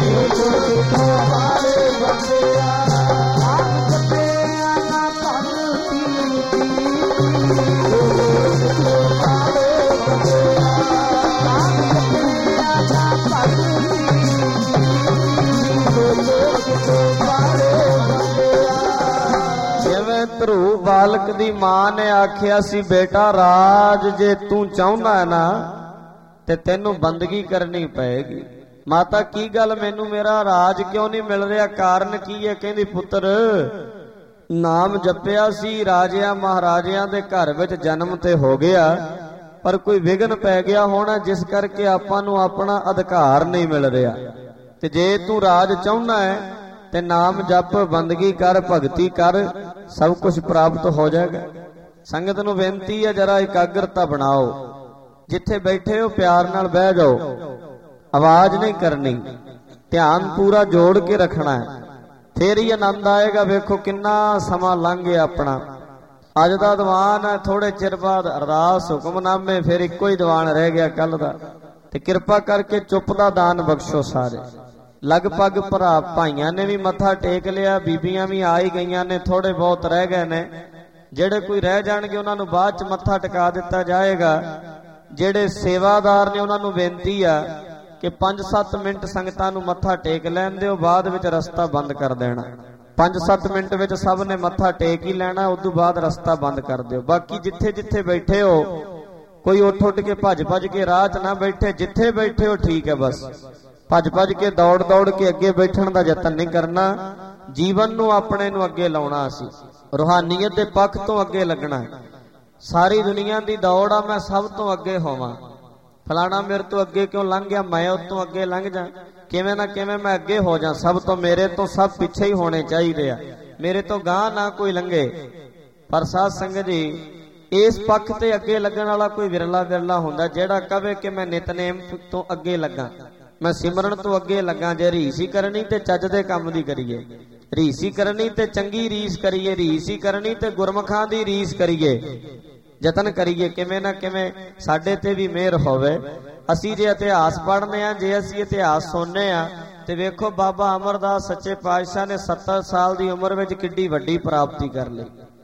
ਧਰੂ ਬਾਲਕ ਦੀ ਮਾਂ ਨੇ ਆਖਿਆ ਸੀ ਬੇਟਾ ਰਾਜ ਜੇ ਤੂੰ ਚਾਹੁੰਦਾ ਹੈ ਨਾ ਤੇ ਤੈਨੂੰ ਬੰਦਗੀ ਕਰਨੀ ਪਏਗੀ। ਮਾਤਾ ਕੀ ਗੱਲ ਮੈਨੂੰ ਮੇਰਾ ਰਾਜ ਕਿਉਂ ਨਹੀਂ ਮਿਲ ਰਿਹਾ, ਕਾਰਨ ਕੀ ਹੈ? ਕਹਿੰਦੀ ਪੁੱਤਰ ਨਾਮ ਜਪਿਆ ਸੀ, ਰਾਜਿਆਂ ਮਹਾਰਾਜਿਆਂ ਦੇ ਘਰ ਵਿੱਚ ਜਨਮ ਤੇ ਹੋ ਗਿਆ, ਪਰ ਕੋਈ ਵਿਘਨ ਪੈ ਗਿਆ ਹੋਣਾ ਜਿਸ ਕਰਕੇ ਆਪਾਂ ਨੂੰ ਆਪਣਾ ਅਧਿਕਾਰ ਨਹੀਂ ਮਿਲ ਰਿਹਾ। ਤੇ ਜੇ ਤੂੰ ਰਾਜ ਚਾਹੁੰਦਾ ਹੈ ਤੇ ਨਾਮ ਜਪ, ਬੰਦਗੀ ਕਰ, ਭਗਤੀ ਕਰ, ਸਭ ਕੁਝ ਪ੍ਰਾਪਤ ਹੋ ਜਾਏਗਾ। ਸੰਗਤ ਨੂੰ ਬੇਨਤੀ ਹੈ ਜਰਾ ਇਕਾਗਰਤਾ ਬਣਾਓ, ਜਿੱਥੇ ਬੈਠੇ ਹੋ ਪਿਆਰ ਨਾਲ ਬਹਿ ਜਾਓ, ਆਵਾਜ਼ ਨਹੀਂ ਕਰਨੀ, ਧਿਆਨ ਪੂਰਾ ਜੋੜ ਕੇ ਰੱਖਣਾ ਹੈ, ਫੇਰ ਹੀ ਆਨੰਦ ਆਏਗਾ। ਵੇਖੋ ਕਿੰਨਾ ਸਮਾਂ ਲੰਘ ਗਿਆ ਆਪਣਾ। ਅੱਜ ਦਾ ਦੀਵਾਨ ਹੈ, ਥੋੜੇ ਚਿਰ ਬਾਅਦ ਅਰਦਾਸ, ਹੁਕਮਨਾਮੇ, ਫਿਰ ਇੱਕੋ ਹੀ ਦੀਵਾਨ ਰਹਿ ਗਿਆ ਕੱਲ ਦਾ। ਤੇ ਕਿਰਪਾ ਕਰਕੇ ਚੁੱਪ ਦਾ ਦਾਨ ਬਖਸ਼ੋ ਸਾਰੇ। ਲਗਭਗ ਭਰਾ ਭਾਈਆਂ ਨੇ ਵੀ ਮੱਥਾ ਟੇਕ ਲਿਆ, ਬੀਬੀਆਂ ਵੀ ਆ ਹੀ ਗਈਆਂ ਨੇ, ਥੋੜੇ ਬਹੁਤ ਰਹਿ ਗਏ ਨੇ। ਜਿਹੜੇ ਕੋਈ ਰਹਿ ਜਾਣਗੇ ਉਹਨਾਂ ਨੂੰ ਬਾਅਦ ਚ ਮੱਥਾ ਟਿਕਾ ਦਿੱਤਾ ਜਾਏਗਾ। ਜਿਹੜੇ ਸੇਵਾਦਾਰ ਨੇ ਉਹਨਾਂ ਨੂੰ ਬੇਨਤੀ ਆ ਕਿ 5-7 ਮਿੰਟ ਸੰਗਤਾਂ ਨੂੰ ਮੱਥਾ ਟੇਕ ਲੈਣ ਦਿਓ, ਬਾਅਦ ਵਿੱਚ ਰਸਤਾ ਬੰਦ ਕਰ ਦੇਣਾ। 5-7 ਮਿੰਟ ਵਿੱਚ ਸਭ ਨੇ ਮੱਥਾ ਟੇਕ ਹੀ ਲੈਣਾ, ਉਸ ਤੋਂ ਬਾਅਦ ਰਸਤਾ ਬੰਦ ਕਰ ਦਿਓ। ਬਾਕੀ ਜਿੱਥੇ ਜਿੱਥੇ ਬੈਠੇ ਹੋ ਕੋਈ ਉੱਠ ਕੇ ਭੱਜ ਕੇ ਰਾਹ 'ਚ ਨਾ ਬੈਠੇ, ਜਿੱਥੇ ਬੈਠੇ ਹੋ ਠੀਕ ਹੈ, ਬਸ ਭੱਜ ਕੇ ਦੌੜ ਕੇ ਅੱਗੇ ਬੈਠਣ ਦਾ ਯਤਨ ਨਹੀਂ ਕਰਨਾ। ਜੀਵਨ ਨੂੰ ਆਪਣੇ ਨੂੰ ਅੱਗੇ ਲਾਉਣਾ, ਅਸੀਂ ਰੂਹਾਨੀਅਤ ਦੇ ਪੱਖ ਤੋਂ ਅੱਗੇ ਲੱਗਣਾ। ਸਾਰੀ ਦੁਨੀਆ ਦੀ ਦੌੜ ਆ, ਮੈਂ ਸਭ ਤੋਂ ਅੱਗੇ ਹੋਵਾਂ। ਫਲਾਣਾ ਮੇਰੇ ਤੋਂ ਅੱਗੇ ਕਿਉਂ ਲੰਘ ਗਿਆ, ਮੈਂ ਉਸ ਤੋਂ ਅੱਗੇ ਲੰਘ ਜਾ, ਕਿਵੇਂ ਨਾ ਕਿਵੇਂ ਮੈਂ ਅੱਗੇ ਹੋ ਜਾ। ਸਭ ਤੋਂ ਮੇਰੇ ਤੋਂ ਸਭ ਪਿੱਛੇ ਹੀ ਹੋਣੇ ਚਾਹੀਦੇ ਆ, ਮੇਰੇ ਤੋਂ ਗਾਂਹ ਨਾ ਕੋਈ ਲੰਘੇ। ਪਰ ਸਾਧ ਸੰਗਤ ਜੀ, ਇਸ ਪੱਖ ਤੇ ਅੱਗੇ ਲੱਗਣ ਵਾਲਾ ਕੋਈ ਵਿਰਲਾ ਹੁੰਦਾ ਜਿਹੜਾ ਕਵੇ ਕਿ ਮੈਂ ਨਿਤਨੇਮ ਤੋਂ ਅੱਗੇ ਲੱਗਾ, ਮੈਂ ਸਿਮਰਨ ਤੋਂ ਅੱਗੇ ਲੱਗਾ। ਜੇ ਰੀਸ ਹੀ ਕਰਨੀ ਤੇ ਚੱਜ ਦੇ ਕੰਮ ਦੀ ਕਰੀਏ, ਰੀਸ ਹੀ ਕਰਨੀ ਤੇ ਚੰਗੀ ਰੀਸ ਕਰੀਏ, ਰੀਸ ਹੀ ਕਰਨੀ ਤੇ ਗੁਰਮੁਖਾਂ ਦੀ ਰੀਸ ਕਰੀਏ, ਯਤਨ ਕਰੀਏ ਕਿਵੇਂ ਨਾ ਕਿਵੇਂ ਸਾਡੇ ਤੇ ਵੀ ਮਿਹਰ ਹੋਵੇ। ਅਸੀਂ ਜੇ ਇਤਿਹਾਸ ਪੜ੍ਹਨੇ ਆ, ਜੇ ਅਸੀਂ ਇਤਿਹਾਸ ਸੁਣਨੇ ਆ, ਤੇ ਵੇਖੋ ਬਾਬਾ ਅਮਰਦਾਸ ਸੱਚੇ ਪਾਤਸ਼ਾਹ ਨੇ 70 ਸਾਲ ਦੀ ਉਮਰ ਵਿੱਚ ਕਿੱਡੀ ਵੱਡੀ ਪ੍ਰਾਪਤੀ ਕਰ ਲਈ।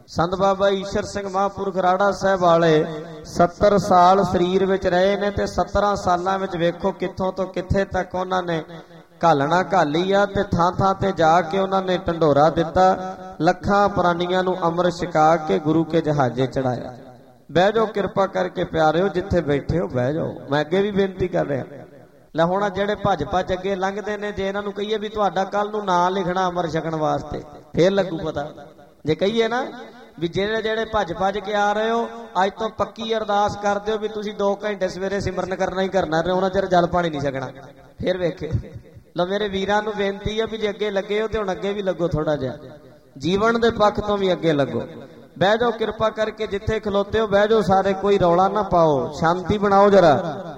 ਸੰਤ ਬਾਬਾ ਈਸ਼ਰ ਸਿੰਘ ਮਹਾਂਪੁਰਖ ਰਾੜਾ ਸਾਹਿਬ ਵਾਲੇ 70 ਸਾਲ ਸਰੀਰ ਵਿੱਚ ਰਹੇ ਨੇ ਤੇ 17 ਸਾਲਾਂ ਵਿੱਚ ਵੇਖੋ ਕਿੱਥੋਂ ਤੋਂ ਕਿੱਥੇ ਤੱਕ ਉਹਨਾਂ ਨੇ ਘਾਲਣਾ ਘਾਲੀ ਆ ਤੇ ਥਾਂ ਥਾਂ ਤੇ ਜਾ ਕੇ ਉਹਨਾਂ ਨੇ ਢੰਡੋਰਾ ਦਿੱਤਾ, ਲੱਖਾਂ ਪ੍ਰਾਣੀਆਂ ਨੂੰ ਅੰਮ੍ਰਿਤ ਛਕਾ ਕੇ ਗੁਰੂ ਕੇ ਜਹਾਜ਼ੇ ਚੜਾਇਆ। ਬਹਿ ਜਾਓ ਕਿਰਪਾ ਕਰਕੇ ਪਿਆਰਿਓ, ਜਿੱਥੇ ਬੈਠੇ ਹੋ ਬਹਿ ਜਾਓ। ਮੈਂ ਅੱਗੇ ਵੀ ਬੇਨਤੀ ਕਰ ਰਿਹਾ, ਲੈ ਹੁਣ ਜਿਹੜੇ ਭੱਜ ਭੱਜ ਅੱਗੇ ਲੰਘਦੇ ਨੇ, ਜੇ ਇਹਨਾਂ ਨੂੰ ਕਹੀਏ ਵੀ ਤੁਹਾਡਾ ਕੱਲ ਨੂੰ ਨਾਂ ਲਿਖਣਾ ਅੰਮ੍ਰਿਤ ਛਕਣ ਵਾਸਤੇ, ਫੇਰ ਲੱਗੂ ਪਤਾ। ਜੇ ਕਹੀਏ ਨਾ ਵੀ ਜਿਹੜੇ ਭੱਜ ਭੱਜ ਕੇ ਆ ਰਹੇ ਹੋ, ਅੱਜ ਤੋਂ ਪੱਕੀ ਅਰਦਾਸ ਕਰ ਦਿਓ ਵੀ ਤੁਸੀਂ 2 ਘੰਟੇ ਸਵੇਰੇ ਸਿਮਰਨ ਕਰਨਾ ਹੀ ਕਰਨਾ, ਉਹਨਾਂ ਚਿਰ ਜਲ ਪਾਣੀ ਨਹੀਂ ਛਕਣਾ। ਫੇਰ ਵੇਖੇ ਲੋ ਮੇਰੇ ਵੀਰਾਂ ਨੂੰ ਬੇਨਤੀ ਆ ਵੀ ਜੇ ਅੱਗੇ ਲੱਗੇ ਹੋ ਤੇ ਹੁਣ ਅੱਗੇ ਵੀ ਲੱਗੋ, ਥੋੜਾ ਜਿਹਾ ਜੀਵਨ ਦੇ ਪੱਖ ਤੋਂ ਵੀ ਅੱਗੇ ਲੱਗੋ। ਬਹਿ ਜਾਓ ਕਿਰਪਾ ਕਰਕੇ, ਜਿੱਥੇ ਖਲੋਤੇ ਹੋ ਬਹਿ ਜਾਓ ਸਾਰੇ, ਕੋਈ ਰੌਲਾ ਨਾ ਪਾਓ, ਸ਼ਾਂਤੀ ਬਣਾਓ, ਜਰਾ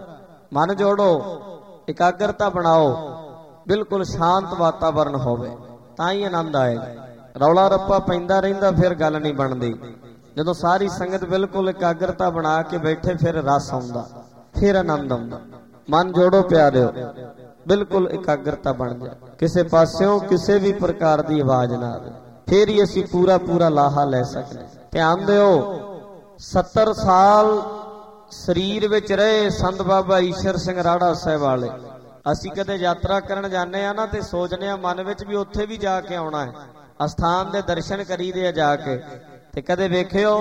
ਮਨ ਜੋੜੋ, ਇਕਾਗਰਤਾ ਬਣਾਓ, ਬਿਲਕੁਲ ਸ਼ਾਂਤ ਵਾਤਾਵਰਨ ਹੋਵੇ ਤਾਂ ਹੀ ਆਨੰਦ ਆਏਗਾ। ਰੌਲਾ ਰੱਪਾ ਪੈਂਦਾ ਰਹਿੰਦਾ ਫਿਰ ਗੱਲ ਨਹੀਂ ਬਣਦੀ। ਜਦੋਂ ਸਾਰੀ ਸੰਗਤ ਬਿਲਕੁਲ ਇਕਾਗਰਤਾ ਬਣਾ ਕੇ ਬੈਠੇ ਫਿਰ ਰਸ ਆਉਂਦਾ, ਫਿਰ ਆਨੰਦ ਆਉਂਦਾ। ਮਨ ਜੋੜੋ ਪਿਆਰਿਓ, ਬਿਲਕੁਲ ਇਕਾਗਰਤਾ ਬਣ ਜਾਏ, ਕਿਸੇ ਪਾਸਿਓਂ ਕਿਸੇ ਵੀ ਪ੍ਰਕਾਰ ਦੀ ਆਵਾਜ਼ ਨਾ ਆਵੇ, ਫੇਰ ਹੀ ਅਸੀਂ ਪੂਰਾ ਲਾਹਾ ਲੈ ਸਕਦੇ। ਧਿਆਨ ਦਿਓ, 70 ਸਾਲ ਸਰੀਰ ਵਿੱਚ ਰਹੇ ਸੰਤ ਬਾਬਾ ਈਸ਼ਰ ਸਿੰਘ ਰਾੜਾ ਸਾਹਿਬ ਵਾਲੇ। ਅਸੀਂ ਕਦੇ ਯਾਤਰਾ ਕਰਨ ਜਾਂਦੇ ਆ ਨਾ ਤੇ ਸੋਚਦੇ ਆ ਮਨ ਵਿੱਚ ਵੀ ਉੱਥੇ ਵੀ ਜਾ ਕੇ ਆਉਣਾ ਹੈ, ਅਸਥਾਨ ਦੇ ਦਰਸ਼ਨ ਕਰੀਦੇ ਆ ਜਾ ਕੇ। ਤੇ ਕਦੇ ਵੇਖਿਓ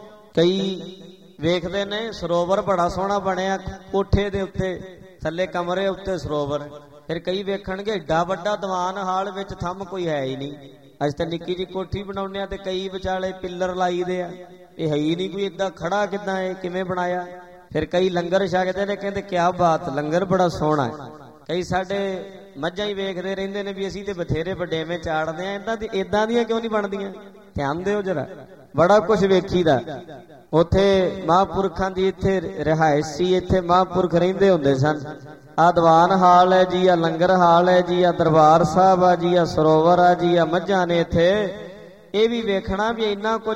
ਕਈ ਵੇਖਦੇ ਨੇ ਸਰੋਵਰ ਬੜਾ ਸੋਹਣਾ ਬਣਿਆ, ਕੋਠੇ ਦੇ ਉੱਤੇ ਥੱਲੇ ਕਮਰੇ ਉੱਤੇ ਸਰੋਵਰ, ਫਿਰ ਕਈ ਵੇਖਣਗੇ ਏਡਾ ਵੱਡਾ ਦੀਵਾਨ ਹਾਲ ਵਿੱਚ ਥੰਮ ਕੋਈ ਹੈ ਹੀ ਨਹੀਂ। ਅੱਜ ਤਾਂ ਨਿੱਕੀ ਜਿਹੀ ਕੋਠੀ ਬਣਾਉਂਦੇ ਆ ਤੇ ਕਈ ਵਿਚਾਲੇ ਪਿੱਲਰ ਲਾਈਦੇ ਆ, ਇਹ ਹੈ ਹੀ ਨਹੀਂ ਕੋਈ, ਏਦਾਂ ਖੜਾ ਕਿੱਦਾਂ, ਇਹ ਕਿਵੇਂ ਬਣਾਇਆ। ਫਿਰ ਕਈ ਲੰਗਰ ਛਕਦੇ ਨੇ, ਕਹਿੰਦੇ ਕਿਆ ਬਾਤ, ਲੰਗਰ ਬੜਾ ਸੋਹਣਾ ਹੈ। ਕਈ ਸਾਡੇ ਮੱਝਾਂ ਹੀ ਵੇਖਦੇ ਰਹਿੰਦੇ ਨੇ ਵੀ ਅਸੀਂ ਤੇ ਬਥੇਰੇ ਵਡੇਵੇਂ ਚਾੜਦੇ ਆ, ਏਦਾਂ ਦੀਆਂ ਕਿਉਂ ਨਹੀਂ ਬਣਦੀਆਂ। ਧਿਆਨ ਦਿਓ ਜਰਾ, ਬੜਾ ਕੁਝ ਵੇਖੀਦਾ। ਉੱਥੇ ਮਹਾਂਪੁਰਖਾਂ ਦੀ ਇੱਥੇ ਰਿਹਾਇਸ਼ ਸੀ, ਇੱਥੇ ਮਹਾਂਪੁਰਖ ਰਹਿੰਦੇ ਹੁੰਦੇ ਸਨ। ਆ ਦੀਵਾਨ ਹਾਲ ਹੈ ਜੀ, ਆ ਲੰਗਰ ਹਾਲ ਹੈ ਜੀ, ਆ ਦਰਬਾਰ ਸਾਹਿਬ ਆ ਜੀ, ਆ ਸਰੋਵਰ ਆ ਜੀ, ਆ ਮੱਝਾਂ ਨੇ ਇੱਥੇ। ਇਹ ਵੀ ਵੇਖਣਾ ਵੀ ਇੰਨਾ ਕੁਝ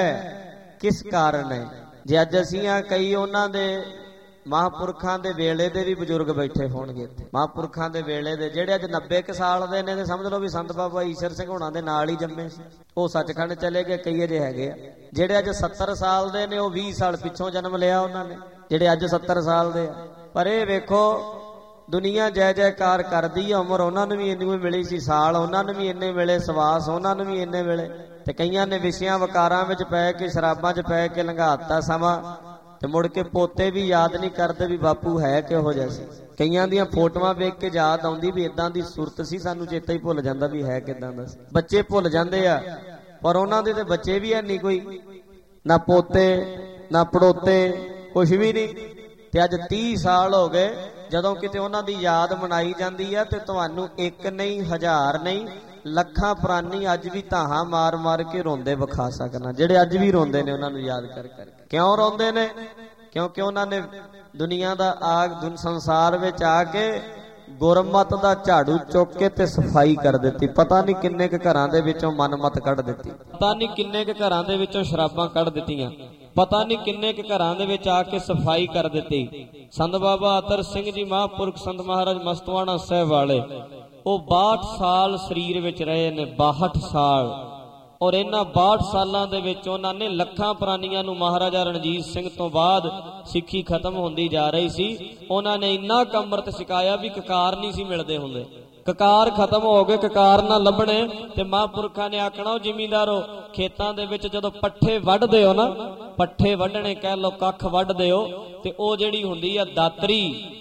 ਹੈ ਕਿਸ ਕਾਰਨ ਹੈ। ਜੇ ਅੱਜ ਅਸੀਂ ਆ ਕਈ ਉਹਨਾਂ ਦੇ ਮਹਾਂਪੁਰਖਾਂ ਦੇ ਵੇਲੇ ਦੇ ਵੀ ਬਜ਼ੁਰਗ ਬੈਠੇ ਹੋਣਗੇ ਇੱਥੇ, ਮਹਾਂਪੁਰਖਾਂ ਦੇ ਵੇਲੇ ਦੇ ਜਿਹੜੇ ਅੱਜ 90 ਕੁ ਸਾਲ ਦੇ ਨੇ, ਤੇ ਸਮਝ ਲਓ ਵੀ ਸੰਤ ਬਾਬਾ ਈਸ਼ਰ ਸਿੰਘ ਹੋਣਾ ਦੇ ਨਾਲ ਹੀ ਜੰਮੇ ਸੀ। ਉਹ ਸੱਚਖੰਡ ਚਲੇ ਗਏ, ਕਈ ਅਜੇ ਹੈਗੇ ਆ। ਜਿਹੜੇ ਅੱਜ 70 ਸਾਲ ਦੇ ਨੇ ਉਹ 20 ਸਾਲ ਪਿੱਛੋਂ ਜਨਮ ਲਿਆ ਉਹਨਾਂ ਨੇ, ਜਿਹੜੇ ਅੱਜ 70 ਸਾਲ ਦੇ ਆ। ਪਰ ਇਹ ਵੇਖੋ ਦੁਨੀਆ ਜੈ ਜੈਕਾਰ ਕਰਦੀ ਆ, ਉਮਰ ਉਹਨਾਂ ਨੂੰ ਵੀ ਇੰਨੀ ਮਿਲੀ ਸੀ, ਸਾਲ ਉਹਨਾਂ ਨੂੰ ਵੀ ਇੰਨੇ ਮਿਲੇ, ਸਵਾਸ ਉਹਨਾਂ ਨੂੰ ਵੀ ਇੰਨੇ ਮਿਲੇ। ਤੇ ਕਈਆਂ ਨੇ ਵਿਸ਼ਿਆਂ ਵਕਾਰਾਂ ਵਿੱਚ ਪੈ ਕੇ, ਸ਼ਰਾਬਾਂ 'ਚ ਪੈ ਕੇ ਲੰਘਾਤਾ ਸਮਾਂ, ਤੇ ਮੁੜ ਕੇ ਪੋਤੇ ਵੀ ਯਾਦ ਨਹੀਂ ਕਰਦੇ ਵੀ ਬਾਪੂ ਹੈ ਕਿਹੋ ਜਿਹਾ ਸੀ। ਕਈਆਂ ਦੀਆਂ ਫੋਟੋਆਂ ਵੇਖ ਕੇ ਯਾਦ ਆਉਂਦੀ ਵੀ ਇਦਾਂ ਦੀ ਸੂਰਤ ਸੀ, ਸਾਨੂੰ ਚੇਤਾ ਹੀ ਭੁੱਲ ਜਾਂਦਾ ਵੀ ਹੈ ਕਿਦਾਂ ਦਾ ਸੀ। ਬੱਚੇ ਭੁੱਲ ਜਾਂਦੇ ਆ, ਪਰ ਉਹਨਾਂ ਦੇ ਤੇ ਬੱਚੇ ਵੀ ਹੈ ਨਹੀਂ, ਕੋਈ ਨਾ ਪੋਤੇ ਨਾ ਪੜੋਤੇ, ਕੁਛ ਵੀ ਨਹੀਂ। ਤੇ ਅੱਜ 30 ਸਾਲ ਹੋ ਗਏ, ਜਦੋਂ ਕਿਤੇ ਉਹਨਾਂ ਦੀ ਯਾਦ ਮਨਾਈ ਜਾਂਦੀ ਆ ਤੇ ਤੁਹਾਨੂੰ ਇੱਕ ਨਹੀਂ, 1000 ਨਹੀਂ, ਲੱਖਾਂ ਪ੍ਰਾਨੀ ਅੱਜ ਵੀ ਧਾਹਾਂ ਮਾਰ ਮਾਰ ਕੇ ਰੋਂਦੇ ਵਿਖਾ ਸਕਣਾ, ਜਿਹੜੇ ਅੱਜ ਵੀ ਰੋਂਦੇ ਨੇ ਉਹਨਾਂ ਨੂੰ ਯਾਦ ਕਰ ਕਰਕੇ। ਕਿਉਂ ਰੋਂਦੇ ਨੇ? ਕਿਉਂਕਿ ਉਹਨਾਂ ਨੇ ਦੁਨੀਆ ਦਾ ਸੰਸਾਰ ਵਿੱਚ ਆ ਕੇ ਗੁਰਮਤ ਦਾ ਝਾੜੂ ਚੁੱਕ ਕੇ ਤੇ ਸਫਾਈ ਕਰ ਦਿੱਤੀ। ਪਤਾ ਨਹੀਂ ਕਿੰਨੇ ਕੁ ਘਰਾਂ ਦੇ ਵਿੱਚੋਂ ਮਨਮਤ ਕੱਢ ਦਿੱਤੀ, ਪਤਾ ਨਹੀਂ ਕਿੰਨੇ ਕੁ ਘਰਾਂ ਦੇ ਵਿੱਚੋਂ ਸ਼ਰਾਬਾਂ ਕੱਢ ਦਿੱਤੀਆਂ, ਪਤਾ ਨਹੀਂ ਕਿੰਨੇ ਕੁ ਘਰਾਂ ਦੇ ਵਿੱਚ ਆ ਕੇ ਸਫਾਈ ਕਰ ਦਿੱਤੀ। ਸੰਤ ਬਾਬਾ ਅਤਰ ਸਿੰਘ ਜੀ ਮਹਾਂਪੁਰਖ ਸੰਤ ਮਹਾਰਾਜ ਮਸਤਵਾਣਾ ਸਾਹਿਬ ਵਾਲੇ, ਉਹ 62 ਸਾਲ ਸਰੀਰ ਵਿੱਚ ਰਹੇ ਨੇ, 62 ਸਾਲ। ਔਰ ਇਹਨਾਂ 62 ਸਾਲਾਂ ਦੇ ਵਿੱਚ ਉਹਨਾਂ ਨੇ ਲੱਖਾਂ ਪ੍ਰਾਨੀਆਂ ਨੂੰ, ਮਹਾਰਾਜਾ ਰਣਜੀਤ ਸਿੰਘ ਤੋਂ ਬਾਅਦ ਸਿੱਖੀ ਖਤਮ ਹੁੰਦੀ ਜਾ ਰਹੀ ਸੀ, ਉਹਨਾਂ ਨੇ ਇੰਨਾ ਕੁ ਅੰਮ੍ਰਿਤ ਛਕਾਇਆ ਵੀ ਕਕਾਰ ਨਹੀਂ ਸੀ ਮਿਲਦੇ ਹੁੰਦੇ। ਕਕਾਰ ਖਤਮ ਹੋ ਗਏ, ਕਕਾਰ ਨਾ ਲੱਭਣੇ। ਤੇ ਮਹਾਂਪੁਰਖਾਂ ਨੇ ਆਖਣਾ, ਉਹ ਜ਼ਿਮੀਂਦਾਰੋ ਖੇਤਾਂ ਦੇ ਵਿੱਚ ਜਦੋਂ ਪੱਠੇ ਵੱਢਦੇ ਹੋ ਨਾ, ਪੱਠੇ ਵੱਢਣੇ ਕਹਿ ਲੋ, ਕੱਖ ਵੱਢਦੇ ਹੋ, ਤੇ ਉਹ ਜਿਹੜੀ ਹੁੰਦੀ ਆ ਦਾਤਰੀ,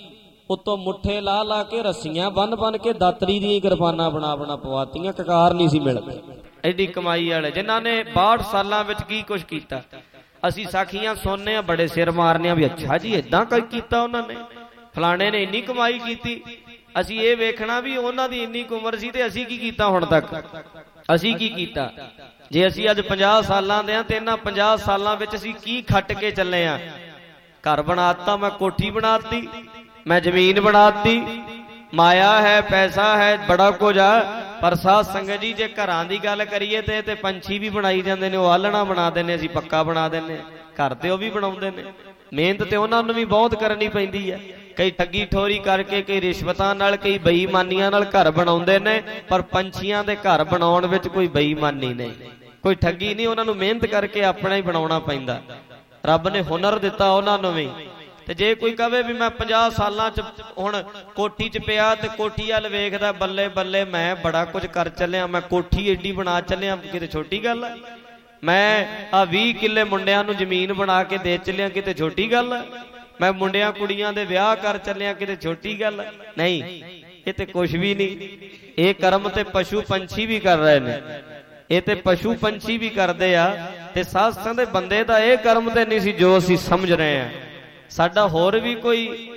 ਉੱਤੋਂ ਮੁੱਠੇ ਲਾ ਲਾ ਕੇ ਰੱਸੀਆਂ ਬੰਨ ਕੇ ਦਾਤਰੀ ਦੀਆਂ ਕਿਰਪਾਨਾਂ ਬਣਾ ਪਵਾਤੀਆਂ, ਕਕਾਰ ਨਹੀਂ ਸੀ ਮਿਲਦੇ। ਐਡੀ ਕਮਾਈ ਵਾਲੇ ਜਿਨ੍ਹਾਂ ਨੇ 62 ਸਾਲਾਂ ਵਿੱਚ ਕੀ ਕੁਛ ਕੀਤਾ। ਅਸੀਂ ਸਾਖੀਆਂ ਸੁਣਨੇ ਆ, ਬੜੇ ਸਿਰ ਮਾਰਨੇ ਆ ਵੀ ਅੱਛਾ ਜੀ ਏਦਾਂ ਕੋਈ ਕੀਤਾ ਉਹਨਾਂ ਨੇ, ਫਲਾਣੇ ਨੇ ਇੰਨੀ ਕਮਾਈ ਕੀਤੀ। ਅਸੀਂ ਇਹ ਵੇਖਣਾ ਵੀ ਉਹਨਾਂ ਦੀ ਇੰਨੀ ਉਮਰ ਸੀ ਤੇ ਅਸੀਂ ਕੀ ਕੀਤਾ ਹੁਣ ਤੱਕ, ਅਸੀਂ ਕੀ ਕੀਤਾ। ਜੇ ਅਸੀਂ ਅੱਜ 50 ਸਾਲਾਂ ਦੇ ਆ ਤੇ ਇਹਨਾਂ 50 ਸਾਲਾਂ ਵਿੱਚ ਅਸੀਂ ਕੀ ਖੱਟ ਕੇ ਚੱਲੇ ਆ। ਘਰ ਬਣਾਤਾ, ਮੈਂ ਕੋਠੀ ਬਣਾਤੀ, ਮੈਂ ਜ਼ਮੀਨ ਬਣਾਤੀ, ਮਾਇਆ ਹੈ, ਪੈਸਾ ਹੈ, ਬੜਾ ਕੁਝ ਆ। ਪਰ ਸਾਧ ਸੰਗਤ ਜੀ ਜੇ ਘਰਾਂ ਦੀ ਗੱਲ ਕਰੀਏ ਤੇ ਪੰਛੀ ਵੀ ਬਣਾਈ ਜਾਂਦੇ ਨੇ, ਉਹ ਆਲਣਾ ਬਣਾ ਦਿੰਦੇ, ਅਸੀਂ ਪੱਕਾ ਬਣਾ ਦਿੰਦੇ। ਘਰ ਤੇ ਉਹ ਵੀ ਬਣਾਉਂਦੇ ਨੇ, ਮਿਹਨਤ ਤੇ ਉਹਨਾਂ ਨੂੰ ਵੀ ਬਹੁਤ ਕਰਨੀ ਪੈਂਦੀ ਹੈ। ਕਈ ਠੱਗੀ ਠੋਰੀ ਕਰਕੇ, ਕਈ ਰਿਸ਼ਵਤਾਂ ਨਾਲ, ਕਈ ਬੇਈਮਾਨੀਆਂ ਨਾਲ ਘਰ ਬਣਾਉਂਦੇ ਨੇ, ਪਰ ਪੰਛੀਆਂ ਦੇ ਘਰ ਬਣਾਉਣ ਵਿੱਚ ਕੋਈ ਬੇਈਮਾਨੀ ਨਹੀਂ। कोई ठगी नहीं, उन्होंने मेहनत करके अपना ही बनाना पैंदा। रब ने हुनर दिता उन्होंने भी। ते जे कोई कहे भी मैं 50 सालां च हुण कोठी च पिया ते कोठी वाल वेखदा बल्ले बल्ले मैं बड़ा कुछ कर चलिया, मैं कोठी एडी बना चलिया, किते छोटी गल है। मैं आ 20 किले मुंडियां नूं जमीन बना के दे चलिया, किते छोटी गल है। मैं मुंडियां कुड़ियां दे विआह कर चलिया, किते छोटी गल है। नहीं, ये ते कुछ भी नहीं। ये कर्म ते पशु पंछी भी कर रहे ने, ये ते पशु पंछी भी करते आ। ते साध संगत दे बंदे दा ये कर्म ते नहीं सी जो असीं समझ रहे हैं। साडा होर भी कोई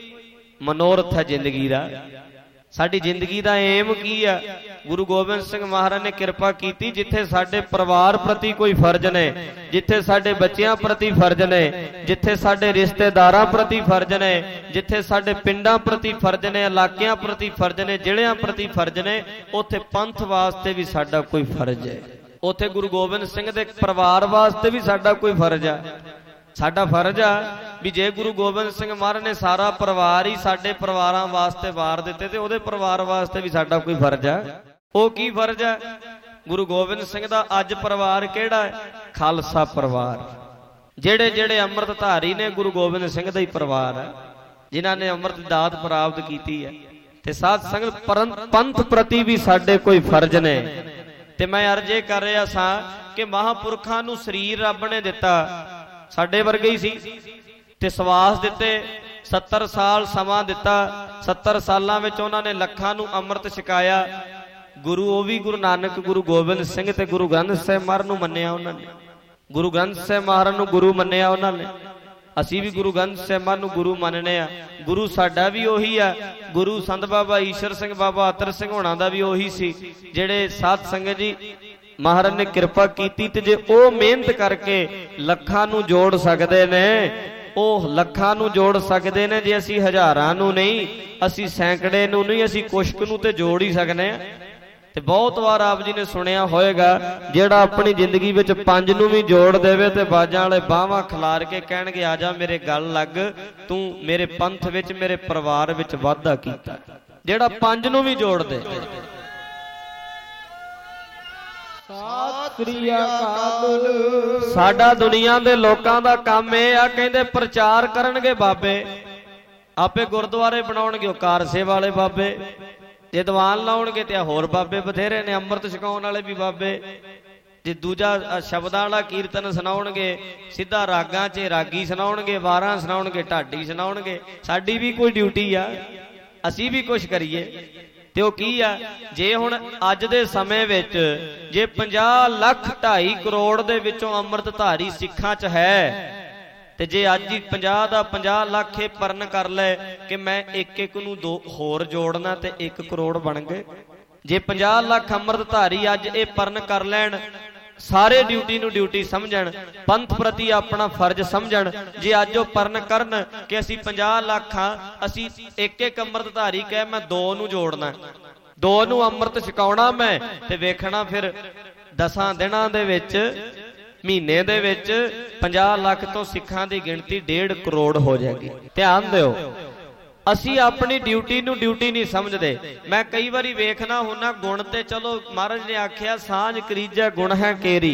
मनोरथ है जिंदगी दा। साडी जिंदगी दा एम की है? गुरु गोबिंद सिंह महाराज ने किरपा कीती, जिथे साडे परिवार प्रति कोई फर्ज ने, जिथे साडे बच्चियां प्रति फर्ज ने, जिथे साडे रिश्तेदारां प्रति फर्ज ने, जिथे साडे पिंडां प्रति फर्ज ने, इलाकियां प्रति फर्ज ने, जिलियां प्रति फर्ज ने, उथे पंथ वास्ते भी साडा कोई फर्ज है। उथे गुरु गोबिंद सिंह दे परिवार वास्ते भी साडा कोई फर्ज है। साडा फर्ज आ भी जे गुरु गोबिंद सिंह महाराज ने सारा परिवार ही साडे परिवारां वास्ते वार दिते ते ओहदे परिवार वास्ते भी साडा कोई फर्ज है। ਉਹ ਕੀ फर्ज है? गुरु गोबिंद सिंह दा अज परिवार केड़ा है? खालसा परिवार। जेड़े जेड़े अमृतधारी ने गुरु गोबिंद सिंह दा ही परिवार है, जिन्हां ने अमृत दात प्राप्त कीती है। ते साध संगत पंथ प्रति भी साडे कोई फर्ज ने। ते मैं अर्ज ये कर रहा सा कि महापुरखां नूं शरीर रब ने दिता, साडे वर्गे ही सी, ते सवास दिते, 70 साल समा दिता। 70 सालां विच उन्हां ने लखां नूं अमृत छकाया। गुरु ਉਹ भी गुरु नानक गुरु गोबिंद सिंह ते गुरु ग्रंथ ਸਾਹਿਬ ਮਹਾਰਾਜ ਨੂੰ ਮੰਨਿਆ ਉਹਨਾਂ ਨੇ। गुरु ग्रंथ ਸਾਹਿਬ ਮਹਾਰਾਜ ਨੂੰ गुरु ਮੰਨਿਆ ਉਹਨਾਂ ਨੇ। ਅਸੀਂ ਵੀ गुरु ग्रंथ ਸਾਹਿਬ ਮਹਾਰਾਜ ਨੂੰ गुरु ਮੰਨਨੇ ਆ। गुरु ਸਾਡਾ ਵੀ ਉਹੀ ਆ। गुरु संत बाबा ईश्वर सिंह बाबा अतर सिंह ਹੋਣਾ ਦਾ ਵੀ ਉਹੀ ਸੀ, ਜਿਹੜੇ ਸਾਧ ਸੰਗਤ ਜੀ ਮਹਾਰਾਜ ਨੇ ਕਿਰਪਾ ਕੀਤੀ। ਤੇ ਜੇ ਉਹ ਮਿਹਨਤ ਕਰਕੇ ਲੱਖਾਂ ਨੂੰ ਜੋੜ ਸਕਦੇ ਨੇ, ਉਹ ਲੱਖਾਂ ਨੂੰ ਜੋੜ ਸਕਦੇ ਨੇ। ਜੇ ਅਸੀਂ ਹਜ਼ਾਰਾਂ ਨੂੰ ਨਹੀਂ, ਅਸੀਂ ਸੈਂਕੜੇ ਨੂੰ ਨਹੀਂ, ਅਸੀਂ ਕੁਸ਼ਕ ਨੂੰ ਤੇ ਜੋੜ ਹੀ ਸਕਨੇ ਆ। ਤੇ ਬਹੁਤ ਵਾਰ ਆਪ ਜੀ ਨੇ ਸੁਣਿਆ ਹੋਏਗਾ, ਜਿਹੜਾ ਆਪਣੀ ਜ਼ਿੰਦਗੀ ਵਿੱਚ 5 ਨੂੰ ਵੀ ਜੋੜ ਦੇਵੇ ਤੇ ਬਾਜਾਂ ਵਾਲੇ ਬਾਹਾਂ ਖਿਲਾਰ ਕੇ ਕਹਿਣਗੇ ਆ ਜਾ ਮੇਰੇ ਗੱਲ ਲੱਗ, ਤੂੰ ਮੇਰੇ ਪੰਥ ਵਿੱਚ ਮੇਰੇ ਪਰਿਵਾਰ ਵਿੱਚ ਵਾਧਾ ਕੀਤਾ। ਜਿਹੜਾ 5 ਨੂੰ ਵੀ ਜੋੜ ਦੇ। ਸਤਿ ਸ੍ਰੀ ਅਕਾਲ। ਸਾਡਾ ਦੁਨੀਆ ਦੇ ਲੋਕਾਂ ਦਾ ਕੰਮ ਇਹ ਆ, ਕਹਿੰਦੇ ਪ੍ਰਚਾਰ ਕਰਨਗੇ ਬਾਬੇ, ਆਪੇ ਗੁਰਦੁਆਰੇ ਬਣਾਉਣਗੇ ਉਹ ਕਾਰ ਸੇਵਾ ਵਾਲੇ ਬਾਬੇ, ਜੇ ਦੀਵਾਨ ਲਾਉਣਗੇ ਤੇ ਹੋਰ ਬਾਬੇ ਬਥੇਰੇ ਨੇ, ਅੰਮ੍ਰਿਤ ਛਕਾਉਣ ਵਾਲੇ ਵੀ ਬਾਬੇ। ਜੇ ਦੂਜਾ ਸ਼ਬਦਾਂ ਵਾਲਾ ਕੀਰਤਨ ਸੁਣਾਉਣਗੇ, ਸਿੱਧਾ ਰਾਗਾਂ 'ਚ ਰਾਗੀ ਸੁਣਾਉਣਗੇ, ਵਾਰਾਂ ਸੁਣਾਉਣਗੇ, ਢਾਡੀ ਸੁਣਾਉਣਗੇ। ਸਾਡੀ ਵੀ ਕੋਈ ਡਿਊਟੀ ਆ, ਅਸੀਂ ਵੀ ਕੁਛ ਕਰੀਏ। ਤੇ ਉਹ ਕੀ ਆ? ਜੇ ਹੁਣ ਅੱਜ ਦੇ ਸਮੇਂ ਵਿੱਚ ਜੇ 50 ਲੱਖ 2.5 ਕਰੋੜ ਦੇ ਵਿੱਚੋਂ ਅੰਮ੍ਰਿਤਧਾਰੀ ਸਿੱਖਾਂ 'ਚ ਹੈ, ਤੇ ਜੇ ਅੱਜ ਹੀ 50 ਦਾ 50 ਲੱਖ ਇਹ ਪਰਨ ਕਰ ਲੈ ਕਿ ਮੈਂ ਇੱਕ ਇੱਕ ਨੂੰ 2 ਹੋਰ ਜੋੜਨਾ ਤੇ 1 ਕਰੋੜ ਬਣ ਗਏ। ਜੇ 50 ਲੱਖ ਅੰਮ੍ਰਿਤਧਾਰੀ ਅੱਜ ਇਹ ਪਰਨ ਕਰ ਲੈਣ, ਸਾਰੇ ਡਿਊਟੀ ਨੂੰ ਡਿਊਟੀ ਸਮਝਣ, ਪੰਥ ਪ੍ਰਤੀ ਆਪਣਾ ਫਰਜ਼ ਸਮਝਣ। ਜੇ ਅੱਜ ਉਹ ਪਰਨ ਕਰਨ ਕਿ ਅਸੀਂ 50 ਲੱਖ ਹਾਂ, ਅਸੀਂ ਇੱਕ ਇੱਕ ਅੰਮ੍ਰਿਤਧਾਰੀ ਕਹੇ ਮੈਂ 2 ਨੂੰ ਜੋੜਨਾ, 2 ਨੂੰ ਅੰਮ੍ਰਿਤ ਛਕਾਉਣਾ ਮੈਂ, ਤੇ ਵੇਖਣਾ ਫਿਰ 10 ਦਿਨਾਂ ਦੇ ਵਿੱਚ, ਮਹੀਨੇ ਦੇ ਵਿੱਚ 50 ਲੱਖ ਤੋਂ ਸਿੱਖਾਂ ਦੀ ਗਿਣਤੀ 1.5 ਕਰੋੜ ਹੋ ਜਾਏਗੀ। ਧਿਆਨ ਦਿਓ, ਅਸੀਂ ਆਪਣੀ ਡਿਊਟੀ ਨੂੰ ਡਿਊਟੀ ਨਹੀਂ ਸਮਝਦੇ। ਮੈਂ ਕਈ ਵਾਰੀ ਵੇਖਣਾ ਹੁੰਨਾ ਗੁਣ ਤੇ, ਚਲੋ ਮਹਾਰਾਜ ਨੇ ਆਖਿਆ ਸਾਂਝ ਕਰੀਜੈ ਗੁਣ ਹੈ ਕੇਰੀ,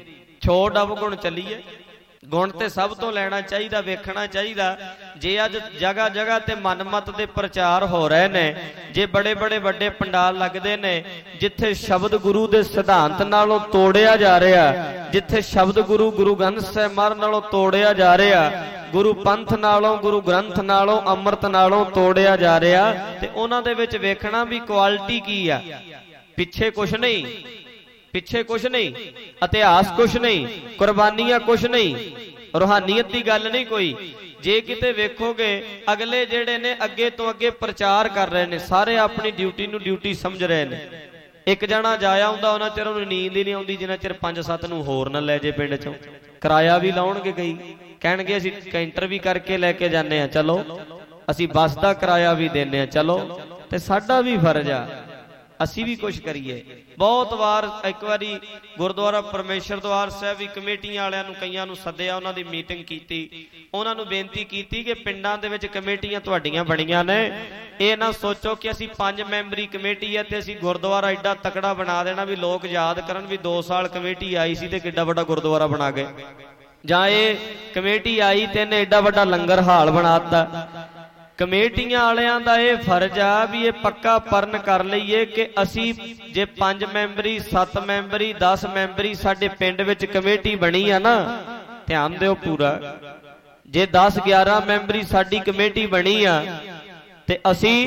ਛੋੜ ਅਵ ਗੁਣ ਚੱਲੀਏ। ਗੁਣ ਤੇ ਸਭ ਤੋਂ ਲੈਣਾ ਚਾਹੀਦਾ, ਵੇਖਣਾ ਚਾਹੀਦਾ। ਜੇ ਅੱਜ ਜਗ੍ਹਾ ਜਗ੍ਹਾ ਤੇ ਮਨਮਤ ਦੇ ਪ੍ਰਚਾਰ ਹੋ ਰਹੇ ਨੇ, ਜੇ ਬੜੇ ਬੜੇ ਵੱਡੇ ਪੰਡਾਲ ਲੱਗਦੇ ਨੇ, ਜਿੱਥੇ ਸ਼ਬਦ ਗੁਰੂ ਦੇ ਸਿਧਾਂਤ ਨਾਲੋਂ ਤੋੜਿਆ ਜਾ ਰਿਹਾ, ਜਿੱਥੇ ਸ਼ਬਦ ਗੁਰੂ ਗੁਰੂ ਗ੍ਰੰਥ ਸਾਹਿਬ ਮਹਾਰਾਜ ਨਾਲੋਂ ਤੋੜਿਆ ਜਾ ਰਿਹਾ, ਗੁਰੂ ਪੰਥ ਨਾਲੋਂ, ਗੁਰੂ ਗ੍ਰੰਥ ਨਾਲੋਂ, ਅੰਮ੍ਰਿਤ ਨਾਲੋਂ ਤੋੜਿਆ ਜਾ ਰਿਹਾ, ਤੇ ਉਹਨਾਂ ਦੇ ਵਿੱਚ ਵੇਖਣਾ ਵੀ ਕੁਆਲਿਟੀ ਕੀ ਆ। ਪਿੱਛੇ ਕੁਛ ਨਹੀਂ, ਪਿੱਛੇ ਕੁਛ ਨਹੀਂ, ਇਤਿਹਾਸ ਕੁਛ ਨਹੀਂ, ਕੁਰਬਾਨੀਆਂ ਕੁਛ ਨਹੀਂ, ਰੂਹਾਨੀਅਤ ਦੀ ਗੱਲ ਨਹੀਂ ਕੋਈ। ਜੇ ਕਿਤੇ ਵੇਖੋਗੇ ਅਗਲੇ ਜਿਹੜੇ ਨੇ ਅੱਗੇ ਤੋਂ ਅੱਗੇ ਪ੍ਰਚਾਰ ਕਰ ਰਹੇ ਨੇ, ਸਾਰੇ ਆਪਣੀ ਡਿਊਟੀ ਨੂੰ ਡਿਊਟੀ ਸਮਝ ਰਹੇ ਨੇ। ਇੱਕ ਜਣਾ ਜਾਇਆ ਹੁੰਦਾ, ਉਹਨਾਂ ਚਿਰ ਉਹਨੂੰ ਨੀਂਦ ਹੀ ਨਹੀਂ ਆਉਂਦੀ ਜਿੰਨਾ ਚਿਰ 5-7 ਨੂੰ ਹੋਰ ਨਾ ਲੈ ਜੇ ਪਿੰਡ ਚੋਂ। ਕਿਰਾਇਆ ਵੀ ਲਾਉਣਗੇ, ਕਈ ਕਹਿਣਗੇ ਅਸੀਂ ਕੈਂਟਰ ਵੀ ਕਰਕੇ ਲੈ ਕੇ ਜਾਂਦੇ ਆ, ਚਲੋ ਅਸੀਂ ਬੱਸ ਦਾ ਕਿਰਾਇਆ ਵੀ ਦਿੰਦੇ ਆ, ਚਲੋ। ਤੇ ਸਾਡਾ ਵੀ ਫਰਜ਼ ਆ, ਅਸੀਂ ਵੀ ਕੁਛ ਕਰੀਏ। ਬਹੁਤ ਵਾਰ ਇੱਕ ਵਾਰੀ ਗੁਰਦੁਆਰਾ ਪਰਮੇਸ਼ਰ ਦਵਾਰ ਸਾਹਿਬ ਵੀ ਕਮੇਟੀਆਂ ਵਾਲਿਆਂ ਨੂੰ ਕਈਆਂ ਨੂੰ ਸੱਦਿਆ, ਉਹਨਾਂ ਦੀ ਮੀਟਿੰਗ ਕੀਤੀ, ਉਹਨਾਂ ਨੂੰ ਬੇਨਤੀ ਕੀਤੀ ਕਿ ਪਿੰਡਾਂ ਦੇ ਵਿੱਚ ਕਮੇਟੀਆਂ ਤੁਹਾਡੀਆਂ ਬਣੀਆਂ ਨੇ, ਇਹ ਨਾ ਸੋਚੋ ਕਿ ਅਸੀਂ 5 ਮੈਂਬਰੀ ਕਮੇਟੀ ਹੈ ਤੇ ਅਸੀਂ ਗੁਰਦੁਆਰਾ ਐਡਾ ਤਕੜਾ ਬਣਾ ਦੇਣਾ ਵੀ ਲੋਕ ਯਾਦ ਕਰਨ ਵੀ 2 ਸਾਲ ਕਮੇਟੀ ਆਈ ਸੀ ਤੇ ਕਿੱਡਾ ਵੱਡਾ ਗੁਰਦੁਆਰਾ ਬਣਾ ਗਏ, ਜਾਂ ਇਹ ਕਮੇਟੀ ਆਈ ਤੇ ਇਹਨੇ ਐਡਾ ਵੱਡਾ ਲੰਗਰ ਹਾਲ ਬਣਾ ਦਿੱਤਾ। ਕਮੇਟੀਆਂ ਵਾਲਿਆਂ ਦਾ ਇਹ ਫਰਜ਼ ਆ ਵੀ ਇਹ ਪੱਕਾ ਪਰਨ ਕਰ ਲਈਏ ਕਿ ਅਸੀਂ ਜੇ 5 ਮੈਂਬਰੀ 7 ਮੈਂਬਰੀ 10 ਮੈਂਬਰੀ ਸਾਡੇ ਪਿੰਡ ਵਿੱਚ ਕਮੇਟੀ ਬਣੀ ਆ ਨਾ, ਧਿਆਨ ਦਿਓ ਪੂਰਾ, ਜੇ 10-11 ਮੈਂਬਰੀ ਸਾਡੀ ਕਮੇਟੀ ਬਣੀ ਆ ਤੇ ਅਸੀਂ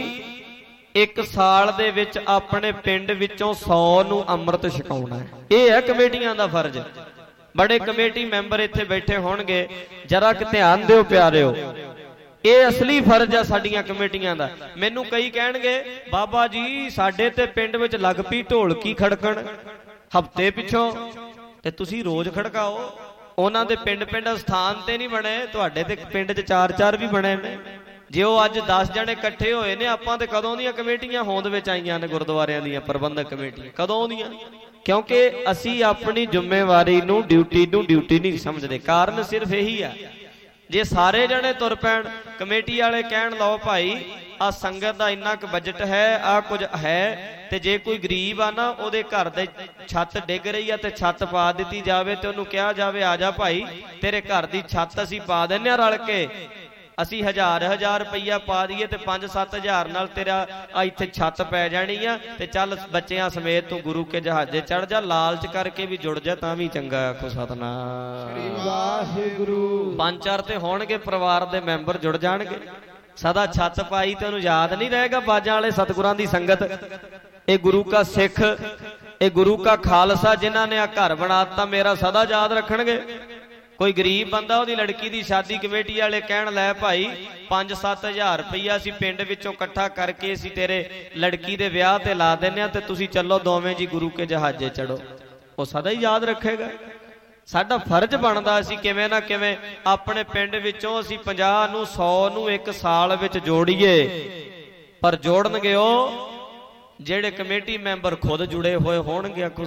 1 ਸਾਲ ਦੇ ਵਿੱਚ ਆਪਣੇ ਪਿੰਡ ਵਿੱਚੋਂ 100 ਨੂੰ ਅੰਮ੍ਰਿਤ ਛਕਾਉਣਾ ਹੈ। ਇਹ ਹੈ ਕਮੇਟੀਆਂ ਦਾ ਫਰਜ਼। ਬੜੇ ਕਮੇਟੀ ਮੈਂਬਰ ਇੱਥੇ ਬੈਠੇ ਹੋਣਗੇ, ਜਰਾ ਕਿ ਧਿਆਨ ਦਿਓ ਪਿਆਰਿਓ, ਇਹ ਅਸਲੀ ਫਰਜ਼ ਆ ਸਾਡੀਆਂ ਕਮੇਟੀਆਂ ਦਾ। ਮੈਨੂੰ ਕਈ ਕਹਿਣਗੇ ਬਾਬਾ ਜੀ ਸਾਡੇ ਤੇ ਪਿੰਡ ਵਿੱਚ ਲੱਗ ਪਈ ਢੋਲਕੀ ਖੜਕਣ ਹਫ਼ਤੇ ਪਿੱਛੋਂ, ਤੇ ਤੁਸੀਂ ਰੋਜ਼ ਖੜਕਾਓ। ਉਹਨਾਂ ਦੇ ਪਿੰਡ ਸਥਾਨ ਤੇ ਨਹੀਂ ਬਣੇ, ਤੁਹਾਡੇ ਤੇ ਪਿੰਡ 'ਚ 4-4 ਵੀ ਬਣੇ ਨੇ। ਜੇ ਉਹ ਅੱਜ 10 ਜਣੇ ਇਕੱਠੇ ਹੋਏ ਨੇ, ਆਪਾਂ ਤੇ ਕਦੋਂ ਦੀਆਂ ਕਮੇਟੀਆਂ ਹੋਂਦ ਵਿੱਚ ਆਈਆਂ ਨੇ, ਗੁਰਦੁਆਰਿਆਂ ਦੀਆਂ ਪ੍ਰਬੰਧਕ ਕਮੇਟੀਆਂ ਕਦੋਂ ਦੀਆਂ, ਕਿਉਂਕਿ ਅਸੀਂ ਆਪਣੀ ਜ਼ਿੰਮੇਵਾਰੀ ਨੂੰ ਡਿਊਟੀ ਨਹੀਂ ਸਮਝਦੇ। ਕਾਰਨ ਸਿਰਫ ਇਹੀ ਆ, ਜੇ ਸਾਰੇ ਜਣੇ ਤੁਰ ਪੈਣ, ਕਮੇਟੀ ਵਾਲੇ ਕਹਿਣ ਲਓ ਭਾਈ ਆ ਸੰਗਤ ਦਾ ਇੰਨਾ ਕੁ ਬਜਟ ਹੈ, ਆ ਕੁਝ ਹੈ, ਤੇ ਜੇ ਕੋਈ ਗਰੀਬ ਆ ਨਾ ਉਹਦੇ ਘਰ ਦੇ ਛੱਤ ਡਿੱਗ ਰਹੀ ਆ ਤੇ ਛੱਤ ਪਾ ਦਿੱਤੀ ਜਾਵੇ ਤੇ ਉਹਨੂੰ ਕਿਹਾ ਜਾਵੇ ਆ ਜਾ ਭਾਈ ਤੇਰੇ ਘਰ ਦੀ ਛੱਤ ਅਸੀਂ ਪਾ ਦਿੰਨੇ ਆ ਰਲ ਕੇ, ਅਸੀਂ 1000 ਰੁਪਈਆ ਪਾ ਦਈਏ ਤੇ 5-7 ਹਜ਼ਾਰ ਨਾਲ ਤੇਰਾ ਇੱਥੇ ਛੱਤ ਪੈ ਜਾਣੀ ਆ, ਤੇ ਚੱਲ ਬੱਚਿਆਂ ਸਮੇਤ ਤੂੰ ਗੁਰੂ ਕੇ ਜਹਾਜ਼ੇ ਚੜ ਜਾ, ਲਾਲਚ ਕਰਕੇ ਵੀ ਜੁੜ ਜਾ ਤਾਂ ਵੀ ਚੰਗਾ। ਆਖੋ ਸਤਿਨਾਮ ਵਾਹਿਗੁਰੂ। 5-4 ਤੇ ਹੋਣਗੇ ਪਰਿਵਾਰ ਦੇ ਮੈਂਬਰ ਜੁੜ ਜਾਣਗੇ, ਸਦਾ ਛੱਤ ਪਾਈ ਤੇ ਉਹਨੂੰ ਯਾਦ ਨਹੀਂ ਰਹੇਗਾ ਬਾਜਾਂ ਵਾਲੇ ਸਤਿਗੁਰਾਂ ਦੀ ਸੰਗਤ। ਇਹ ਗੁਰੂ ਕਾ ਸਿੱਖ, ਇਹ ਗੁਰੂ ਕਾ ਖਾਲਸਾ ਜਿਨ੍ਹਾਂ ਨੇ ਆ ਘਰ ਬਣਾ ਦਿੱਤਾ, ਮੇਰਾ ਸਦਾ ਯਾਦ ਰੱਖਣਗੇ। ਕੋਈ ਗਰੀਬ ਬੰਦਾ ਉਹਦੀ ਲੜਕੀ ਦੀ ਸ਼ਾਦੀ ਕਮੇਟੀ ਵਾਲੇ ਕਹਿਣ ਲੈ ਭਾਈ 5-7 ਹਜ਼ਾਰ ਰੁਪਈਆ ਅਸੀਂ ਪਿੰਡ ਵਿੱਚੋਂ ਇਕੱਠਾ ਕਰਕੇ ਅਸੀਂ ਤੇਰੇ ਲੜਕੀ ਦੇ ਵਿਆਹ ਤੇ ਲਾ ਦਿੰਨੇ ਆ ਤੇ ਤੁਸੀਂ ਚੱਲੋ ਦੋਵੇਂ ਜੀ ਗੁਰੂ ਕੇ ਜਹਾਜ਼ੇ ਚੜੋ, ਉਹ ਸਦਾ ਹੀ ਯਾਦ ਰੱਖੇਗਾ। ਸਾਡਾ ਫਰਜ਼ ਬਣਦਾ ਅਸੀਂ ਕਿਵੇਂ ਨਾ ਕਿਵੇਂ ਆਪਣੇ ਪਿੰਡ ਵਿੱਚੋਂ ਅਸੀਂ 50 ਨੂੰ 100 ਨੂੰ 1 ਸਾਲ ਵਿੱਚ ਜੋੜੀਏ। ਪਰ ਜੋੜਨਗੇ ਉਹ ਜਿਹੜੇ ਕਮੇਟੀ ਮੈਂਬਰ ਖੁਦ ਜੁੜੇ ਹੋਏ ਹੋਣਗੇ। ਆਖੋ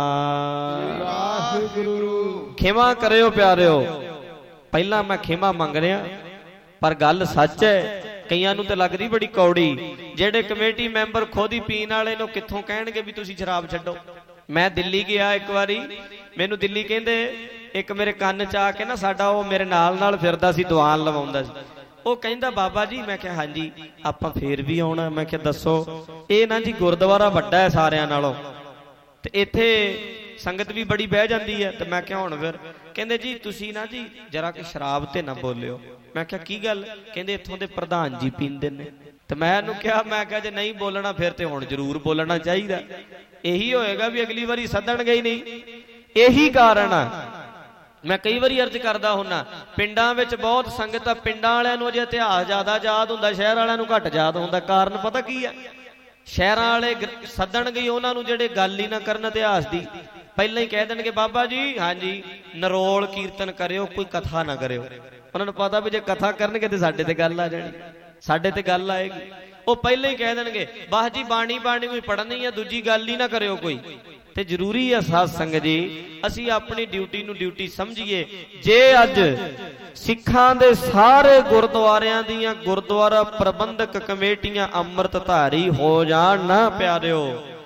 ਸਤਿਨਾਮ ਵਾਹਿਗੁਰੂ। ਖਿਮਾ ਕਰਿਓ ਪਿਆਰਿਓ, ਪਹਿਲਾਂ ਮੈਂ ਖਿਮਾ ਮੰਗ ਰਿਹਾ, ਪਰ ਗੱਲ ਸੱਚ ਹੈ। ਕਈਆਂ ਨੂੰ ਤੇ ਲੱਗਦੀ ਬੜੀ ਕੌੜੀ, ਜਿਹੜੇ ਕਮੇਟੀ ਮੈਂਬਰ ਖੁਦ ਹੀ ਪੀਣ ਵਾਲੇ ਨੂੰ ਕਿੱਥੋਂ ਕਹਿਣਗੇ ਵੀ ਤੁਸੀਂ ਸ਼ਰਾਬ ਛੱਡੋ। ਮੈਂ ਦਿੱਲੀ ਗਿਆ ਇੱਕ ਵਾਰੀ, ਮੈਨੂੰ ਦਿੱਲੀ ਕਹਿੰਦੇ, ਇੱਕ ਮੇਰੇ ਕੰਨ 'ਚ ਆ ਕੇ ਨਾ ਸਾਡਾ ਉਹ ਮੇਰੇ ਨਾਲ ਫਿਰਦਾ ਸੀ, ਦੀਵਾਨ ਲਵਾਉਂਦਾ ਸੀ, ਉਹ ਕਹਿੰਦਾ ਬਾਬਾ ਜੀ, ਮੈਂ ਕਿਹਾ ਹਾਂਜੀ ਆਪਾਂ ਫੇਰ ਵੀ ਆਉਣਾ। ਮੈਂ ਕਿਹਾ ਦੱਸੋ। ਇਹ ਨਾ ਜੀ ਗੁਰਦੁਆਰਾ ਵੱਡਾ ਹੈ ਸਾਰਿਆਂ ਨਾਲੋਂ, ਤੇ ਇੱਥੇ ਸੰਗਤ ਵੀ ਬੜੀ ਬਹਿ ਜਾਂਦੀ ਹੈ। ਤੇ ਮੈਂ ਕਿਹਾ ਹੁਣ ਫਿਰ, ਕਹਿੰਦੇ ਜੀ ਤੁਸੀਂ ਨਾ ਜੀ ਜਰਾ ਕਿ ਸ਼ਰਾਬ ਤੇ ਨਾ ਬੋਲਿਓ। ਮੈਂ ਕਿਹਾ ਕੀ ਗੱਲ? ਕਹਿੰਦੇ ਇੱਥੋਂ ਦੇ ਪ੍ਰਧਾਨ ਜੀ ਪੀਂਦੇ ਨੇ। ਤੇ ਮੈਂ ਇਹਨੂੰ ਕਿਹਾ, ਮੈਂ ਕਿਹਾ ਜੇ ਨਹੀਂ ਬੋਲਣਾ ਫਿਰ ਤੇ ਹੁਣ ਜ਼ਰੂਰ ਬੋਲਣਾ ਚਾਹੀਦਾ। ਇਹੀ ਹੋਏਗਾ ਵੀ ਅਗਲੀ ਵਾਰੀ ਸੱਦਣਗੇ ਹੀ ਨਹੀਂ। ਇਹੀ ਕਾਰਨ ਆ। ਮੈਂ ਕਈ ਵਾਰੀ ਅਰਜ਼ ਕਰਦਾ ਹੁੰਨਾ, ਪਿੰਡਾਂ ਵਿੱਚ ਬਹੁਤ ਸੰਗਤ ਆ, ਪਿੰਡਾਂ ਵਾਲਿਆਂ ਨੂੰ ਅਜੇ ਇਤਿਹਾਸ ਜ਼ਿਆਦਾ ਯਾਦ ਹੁੰਦਾ, ਸ਼ਹਿਰ ਵਾਲਿਆਂ ਨੂੰ ਘੱਟ ਯਾਦ ਹੁੰਦਾ। ਕਾਰਨ ਪਤਾ ਕੀ ਆ? ਸ਼ਹਿਰਾਂ ਵਾਲੇ ਸੱਦਣਗੇ ਉਹਨਾਂ ਨੂੰ ਜਿਹੜੇ ਗੱਲ ਹੀ ਨਾ ਕਰਨ ਇਤਿਹਾਸ ਦੀ, ਪਹਿਲਾਂ ਹੀ ਕਹਿ ਦੇਣਗੇ ਬਾਬਾ ਜੀ ਹਾਂਜੀ ਨਰੋਲ ਕੀਰਤਨ ਕਰਿਓ, ਕੋਈ ਕਥਾ ਨਾ ਕਰਿਓ। ਉਹਨਾਂ ਨੂੰ ਪਤਾ ਵੀ ਜੇ ਕਥਾ ਕਰਨਗੇ ਤੇ ਸਾਡੇ ਤੇ ਗੱਲ ਆ ਜਾਣੀ, ਸਾਡੇ ਤੇ ਗੱਲ ਆਏਗੀ। ਉਹ ਪਹਿਲਾਂ ਹੀ ਕਹਿ ਦੇਣਗੇ ਬਾਹ ਜੀ ਬਾਣੀ ਕੋਈ ਪੜ੍ਹਨੀ ਆ, ਦੂਜੀ ਗੱਲ ਹੀ ਨਾ ਕਰਿਓ ਕੋਈ। ਤੇ ਜ਼ਰੂਰੀ ਆ ਸਾਧ ਸੰਗਤ ਜੀ ਅਸੀਂ ਆਪਣੀ ਡਿਊਟੀ ਨੂੰ ਡਿਊਟੀ ਸਮਝੀਏ। ਜੇ ਅੱਜ ਸਿੱਖਾਂ ਦੇ ਸਾਰੇ ਗੁਰਦੁਆਰਿਆਂ ਦੀਆਂ ਗੁਰਦੁਆਰਾ ਪ੍ਰਬੰਧਕ ਕਮੇਟੀਆਂ ਅੰਮ੍ਰਿਤਧਾਰੀ ਹੋ ਜਾਣ ਨਾ ਪਿਆਰਿਓ,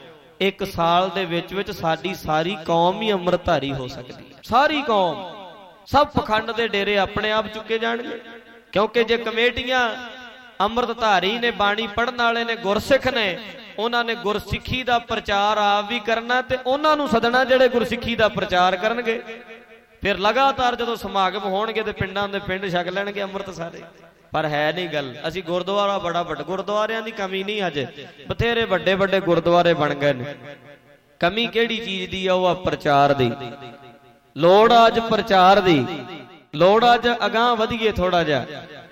1 ਸਾਲ ਦੇ ਵਿੱਚ ਸਾਡੀ ਸਾਰੀ ਕੌਮ ਹੀ ਅੰਮ੍ਰਿਤਧਾਰੀ ਹੋ ਸਕਦੀ ਹੈ। ਸਾਰੀ ਕੌਮ, ਸਭ ਪਖੰਡ ਦੇ ਡੇਰੇ ਆਪਣੇ ਆਪ ਚੁੱਕੇ ਜਾਣਗੇ। ਕਿਉਂਕਿ ਜੇ ਕਮੇਟੀਆਂ ਅੰਮ੍ਰਿਤਧਾਰੀ ਨੇ, ਬਾਣੀ ਪੜ੍ਹਨ ਵਾਲੇ ਨੇ, ਗੁਰਸਿੱਖ ਨੇ, ਉਹਨਾਂ ਨੇ ਗੁਰਸਿੱਖੀ ਦਾ ਪ੍ਰਚਾਰ ਆਪ ਵੀ ਕਰਨਾ ਤੇ ਉਹਨਾਂ ਨੂੰ ਸੱਦਣਾ ਜਿਹੜੇ ਗੁਰਸਿੱਖੀ ਦਾ ਪ੍ਰਚਾਰ ਕਰਨਗੇ। ਫਿਰ ਲਗਾਤਾਰ ਜਦੋਂ ਸਮਾਗਮ ਹੋਣਗੇ ਤੇ ਪਿੰਡਾਂ ਦੇ ਪਿੰਡ ਛਕ ਲੈਣਗੇ ਅੰਮ੍ਰਿਤ ਸਾਰੇ। ਪਰ ਹੈ ਨਹੀਂ ਗੱਲ, ਅਸੀਂ ਗੁਰਦੁਆਰਾ ਬੜਾ ਵੱਡਾ, ਗੁਰਦੁਆਰਿਆਂ ਦੀ ਕਮੀ ਨਹੀਂ, ਅੱਜ ਬਥੇਰੇ ਵੱਡੇ ਗੁਰਦੁਆਰੇ ਬਣ ਗਏ ਨੇ। ਕਮੀ ਕਿਹੜੀ ਚੀਜ਼ ਦੀ ਆ? ਉਹ ਆ ਪ੍ਰਚਾਰ ਦੀ। ਲੋੜ ਅੱਜ ਪ੍ਰਚਾਰ ਦੀ, ਲੋੜ ਅੱਜ ਅਗਾਂਹ ਵਧੀਏ ਥੋੜਾ ਜਿਹਾ।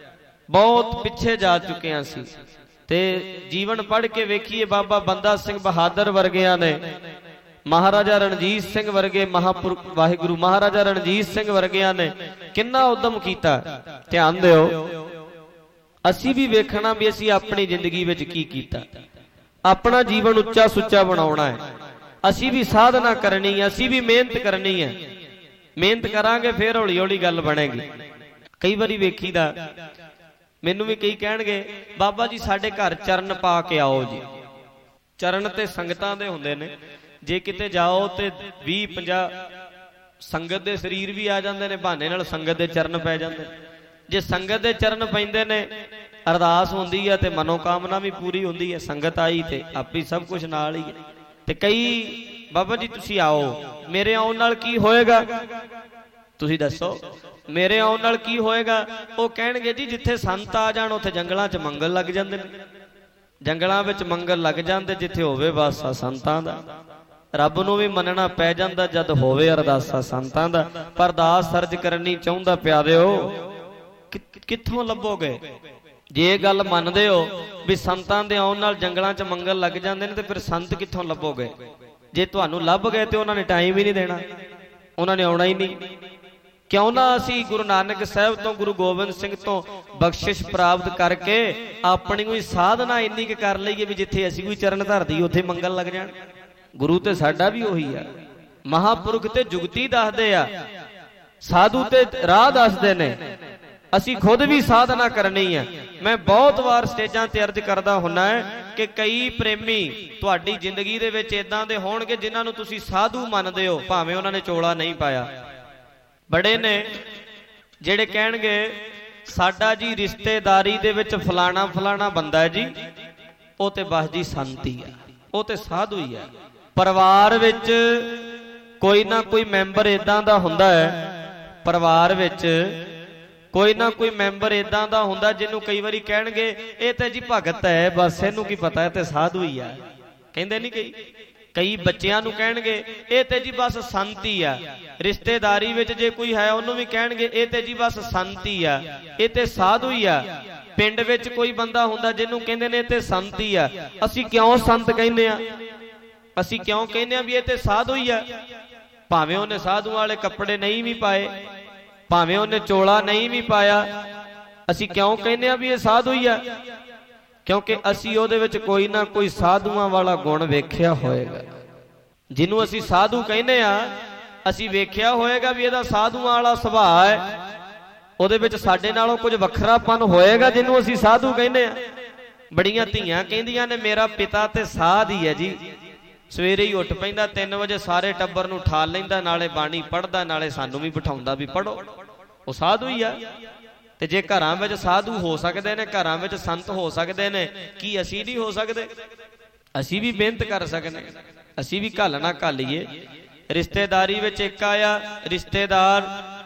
ਬਹੁਤ ਪਿੱਛੇ ਜਾ ਚੁੱਕੇ ਹਾਂ ਅਸੀਂ, ਤੇ ਜੀਵਨ ਪੜ੍ਹ ਕੇ ਵੇਖੀਏ ਬਾਬਾ ਬੰਦਾ ਸਿੰਘ ਬਹਾਦਰ ਵਰਗਿਆਂ ਨੇ, ਮਹਾਰਾਜਾ ਰਣਜੀਤ ਸਿੰਘ ਵਰਗੇ ਮਹਾਪੁਰਖ, ਵਾਹਿਗੁਰੂ ਮਹਾਰਾਜਾ ਰਣਜੀਤ ਸਿੰਘ ਵਰਗਿਆਂ ਨੇ ਕਿੰਨਾ ਉਦਮ ਕੀਤਾ। ਧਿਆਨ ਦਿਓ, ਅਸੀਂ ਵੀ ਵੇਖਣਾ ਵੀ ਅਸੀਂ ਆਪਣੀ ਜ਼ਿੰਦਗੀ ਵਿੱਚ ਕੀ ਕੀਤਾ। ਆਪਣਾ ਜੀਵਨ ਉੱਚਾ ਸੁੱਚਾ ਬਣਾਉਣਾ ਹੈ। ਅਸੀਂ ਵੀ ਸਾਧਨਾ ਕਰਨੀ ਹੈ, ਅਸੀਂ ਵੀ ਮਿਹਨਤ ਕਰਨੀ ਹੈ। ਮਿਹਨਤ ਕਰਾਂਗੇ ਫਿਰ ਹੌਲੀ ਹੌਲੀ ਗੱਲ ਬਣੇਗੀ। ਕਈ ਵਾਰੀ ਵੇਖੀਦਾ, ਮੈਨੂੰ ਵੀ ਕਈ ਕਹਿਣਗੇ ਬਾਬਾ ਜੀ ਸਾਡੇ ਘਰ ਚਰਨ ਪਾ ਕੇ ਆਓ ਜੀ। ਚਰਨ ਤੇ ਸੰਗਤਾਂ ਦੇ ਹੁੰਦੇ ਨੇ, ਜੇ ਕਿਤੇ ਜਾਓ ਤੇ 20-50 ਸੰਗਤ ਦੇ ਸਰੀਰ ਵੀ ਆ ਜਾਂਦੇ ਨੇ, ਬਹਾਨੇ ਨਾਲ ਸੰਗਤ ਦੇ ਚਰਨ ਪੈ ਜਾਂਦੇ। ਜੇ ਸੰਗਤ ਦੇ ਚਰਨ ਪੈਂਦੇ ਨੇ, ਅਰਦਾਸ ਹੁੰਦੀ ਹੈ ਤੇ ਮਨੋਕਾਮਨਾ ਵੀ ਪੂਰੀ ਹੁੰਦੀ ਹੈ। ਸੰਗਤ ਆਈ ਤੇ ਆਪੇ ਸਭ ਕੁਝ ਨਾਲ ਹੀ ਹੈ। ਤੇ ਕਈ ਬਾਬਾ ਜੀ ਤੁਸੀਂ ਆਓ, ਮੇਰੇ ਆਉਣ ਨਾਲ ਕੀ ਹੋਏਗਾ? ਤੁਸੀਂ ਦੱਸੋ ਮੇਰੇ ਆਉਣ ਨਾਲ ਕੀ ਹੋਏਗਾ? ਉਹ ਕਹਿਣਗੇ ਜੀ ਜਿੱਥੇ ਸੰਤ ਆ ਜਾਣ ਉੱਥੇ ਜੰਗਲਾਂ 'ਚ ਮੰਗਲ ਲੱਗ ਜਾਂਦੇ ਨੇ। ਜੰਗਲਾਂ ਵਿੱਚ ਮੰਗਲ ਲੱਗ ਜਾਂਦੇ ਜਿੱਥੇ ਹੋਵੇ ਵਾਸਾ ਸੰਤਾਂ ਦਾ। ਰੱਬ ਨੂੰ ਵੀ ਮੰਨਣਾ ਪੈ ਜਾਂਦਾ ਜਦ ਹੋਵੇ ਅਰਦਾਸਾ ਸੰਤਾਂ ਦਾ। ਪਰ ਅਰਦਾਸ ਸਰਜ ਕਰਨੀ ਚਾਹੁੰਦਾ ਪਿਆਰਿਓ, ਕਿੱਥੋਂ ਲੱਭੋਗੇ? ਜੇ ਇਹ ਗੱਲ ਮੰਨਦੇ ਹੋ ਵੀ ਸੰਤਾਂ ਦੇ ਆਉਣ ਨਾਲ ਜੰਗਲਾਂ 'ਚ ਮੰਗਲ ਲੱਗ ਜਾਂਦੇ ਨੇ, ਤੇ ਫਿਰ ਸੰਤ ਕਿੱਥੋਂ ਲੱਭੋਗੇ? ਜੇ ਤੁਹਾਨੂੰ ਲੱਭ ਗਏ ਤੇ ਉਹਨਾਂ ਨੇ ਟਾਈਮ ਹੀ ਨਹੀਂ ਦੇਣਾ, ਉਹਨਾਂ ਨੇ ਆਉਣਾ ਹੀ ਨਹੀਂ। ਕਿਉਂ ਨਾ ਅਸੀਂ ਗੁਰੂ ਨਾਨਕ ਸਾਹਿਬ ਤੋਂ, ਗੁਰੂ ਗੋਬਿੰਦ ਸਿੰਘ ਤੋਂ ਬਖਸ਼ਿਸ਼ ਪ੍ਰਾਪਤ ਕਰਕੇ ਆਪਣੀ ਕੋਈ ਸਾਧਨਾ ਇੰਨੀ ਕੁ ਕਰ ਲਈਏ ਵੀ ਜਿੱਥੇ ਅਸੀਂ ਕੋਈ ਚਰਨ ਧਰਦੀ ਉੱਥੇ ਮੰਗਲ ਲੱਗ ਜਾਣ। ਗੁਰੂ ਤੇ ਸਾਡਾ ਵੀ ਉਹੀ ਆ। ਮਹਾਂਪੁਰਖ ਤੇ ਜੁਗਤੀ ਦੱਸਦੇ ਆ, ਸਾਧੂ ਤੇ ਰਾਹ ਦੱਸਦੇ ਨੇ। ਅਸੀਂ ਖੁਦ ਵੀ ਸਾਧਨਾ ਕਰਨੀ ਹੈ। ਮੈਂ ਬਹੁਤ ਵਾਰ ਸਟੇਜਾਂ ਤੇ ਅਰਜ਼ ਕਰਦਾ ਹੁੰਨਾ ਹੈ ਕਿ ਕਈ ਪ੍ਰੇਮੀ ਤੁਹਾਡੀ ਜ਼ਿੰਦਗੀ ਦੇ ਵਿੱਚ ਇਦਾਂ ਦੇ ਹੋਣਗੇ ਜਿਨ੍ਹਾਂ ਨੂੰ ਤੁਸੀਂ ਸਾਧੂ ਮੰਨਦੇ ਹੋ, ਭਾਵੇਂ ਉਹਨਾਂ ਨੇ ਚੋਲਾ ਨਹੀਂ ਪਾਇਆ। ਬੜੇ ਨੇ ਜਿਹੜੇ ਕਹਿਣਗੇ ਸਾਡਾ ਜੀ ਰਿਸ਼ਤੇਦਾਰੀ ਦੇ ਵਿੱਚ ਫਲਾਣਾ ਫਲਾਣਾ ਬੰਦਾ ਹੈ ਜੀ, ਉਹ ਤੇ ਬਸ ਜੀ ਸੰਤ ਹੀ ਆ, ਉਹ ਤੇ ਸਾਧੂ ਹੀ ਆ। ਪਰਿਵਾਰ ਵਿੱਚ ਕੋਈ ਨਾ ਕੋਈ ਮੈਂਬਰ ਇਦਾਂ ਦਾ ਹੁੰਦਾ ਹੈ, ਪਰਿਵਾਰ ਵਿੱਚ ਕੋਈ ਨਾ ਕੋਈ ਮੈਂਬਰ ਇਦਾਂ ਦਾ ਹੁੰਦਾ ਜਿਹਨੂੰ ਕਈ ਵਾਰੀ ਕਹਿਣਗੇ ਇਹ ਤੇ ਜੀ ਭਗਤ ਹੈ, ਬਸ ਇਹਨੂੰ ਕੀ ਪਤਾ, ਇਹ ਤੇ ਸਾਧੂ ਹੀ ਆ। ਕਹਿੰਦੇ ਨਹੀਂ ਕਈ ਬੱਚਿਆਂ ਨੂੰ ਕਹਿਣਗੇ ਇਹ ਤੇ ਜੀ ਬਸ ਸੰਤ ਹੀ ਆ। ਰਿਸ਼ਤੇਦਾਰੀ ਵਿੱਚ ਜੇ ਕੋਈ ਹੈ ਉਹਨੂੰ ਵੀ ਕਹਿਣਗੇ ਇਹ ਤੇ ਜੀ ਬਸ ਸੰਤ ਹੀ ਆ, ਇਹ ਤੇ ਸਾਧੂ ਹੀ ਆ। ਪਿੰਡ ਵਿੱਚ ਕੋਈ ਬੰਦਾ ਹੁੰਦਾ ਜਿਹਨੂੰ ਕਹਿੰਦੇ ਨੇ ਇਹ ਤੇ ਸੰਤ ਹੀ ਆ। ਅਸੀਂ ਕਿਉਂ ਸੰਤ ਕਹਿੰਦੇ ਆ? ਅਸੀਂ ਕਿਉਂ ਕਹਿੰਦੇ ਆ ਵੀ ਇਹ ਤੇ ਸਾਧੂ ਹੀ ਆ? ਭਾਵੇਂ ਉਹਨੇ ਸਾਧੂ ਵਾਲੇ ਕੱਪੜੇ ਨਹੀਂ ਵੀ ਪਾਏ, ਭਾਵੇਂ ਉਹਨੇ ਚੋਲਾ ਨਹੀਂ ਵੀ ਪਾਇਆ, ਅਸੀਂ ਕਿਉਂ ਕਹਿੰਦੇ ਆ ਵੀ ਇਹ ਸਾਧੂ ਹੀ ਆ? ਕਿਉਂਕਿ ਅਸੀਂ ਉਹਦੇ ਵਿੱਚ ਕੋਈ ਨਾ ਕੋਈ ਸਾਧੂਆਂ ਵਾਲਾ ਗੁਣ ਵੇਖਿਆ ਹੋਏਗਾ। ਜਿਹਨੂੰ ਅਸੀਂ ਸਾਧੂ ਕਹਿੰਦੇ ਆ, ਅਸੀਂ ਵੇਖਿਆ ਹੋਏਗਾ ਵੀ ਇਹਦਾ ਸਾਧੂਆਂ ਵਾਲਾ ਸੁਭਾਅ ਹੈ, ਉਹਦੇ ਵਿੱਚ ਸਾਡੇ ਨਾਲੋਂ ਕੁਝ ਵੱਖਰਾਪਨ ਹੋਏਗਾ ਜਿਹਨੂੰ ਅਸੀਂ ਸਾਧੂ ਕਹਿੰਦੇ ਆ। ਬੜੀਆਂ ਧੀਆਂ ਕਹਿੰਦੀਆਂ ਨੇ ਮੇਰਾ ਪਿਤਾ ਤੇ ਸਾਧ ਹੀ ਹੈ ਜੀ। ਸਵੇਰੇ ਹੀ ਉੱਠ ਪੈਂਦਾ 3 ਵਜੇ, ਸਾਰੇ ਟੱਬਰ ਨੂੰ ਠਾਲ ਲੈਂਦਾ, ਨਾਲੇ ਬਾਣੀ ਪੜ੍ਹਦਾ, ਨਾਲੇ ਸਾਨੂੰ ਵੀ ਬਿਠਾਉਂਦਾ ਵੀ ਪੜ੍ਹੋ। ਉਹ ਸਾਧੂ ਹੀ ਆ। ਤੇ ਜੇ ਘਰਾਂ ਵਿੱਚ ਸਾਧੂ ਹੋ ਸਕਦੇ ਨੇ, ਘਰਾਂ ਵਿੱਚ ਸੰਤ ਹੋ ਸਕਦੇ ਨੇ, ਕੀ ਅਸੀਂ ਨਹੀਂ ਹੋ ਸਕਦੇ? ਅਸੀਂ ਵੀ ਮਿਹਨਤ ਕਰ ਸਕਦੇ, ਅਸੀਂ ਵੀ ਘੱਲ ਨਾ ਘੱਲੀਏ। ਰਿਸ਼ਤੇਦਾਰੀ ਵਿੱਚ ਇੱਕ ਆਇਆ ਰਿਸ਼ਤੇਦਾਰ,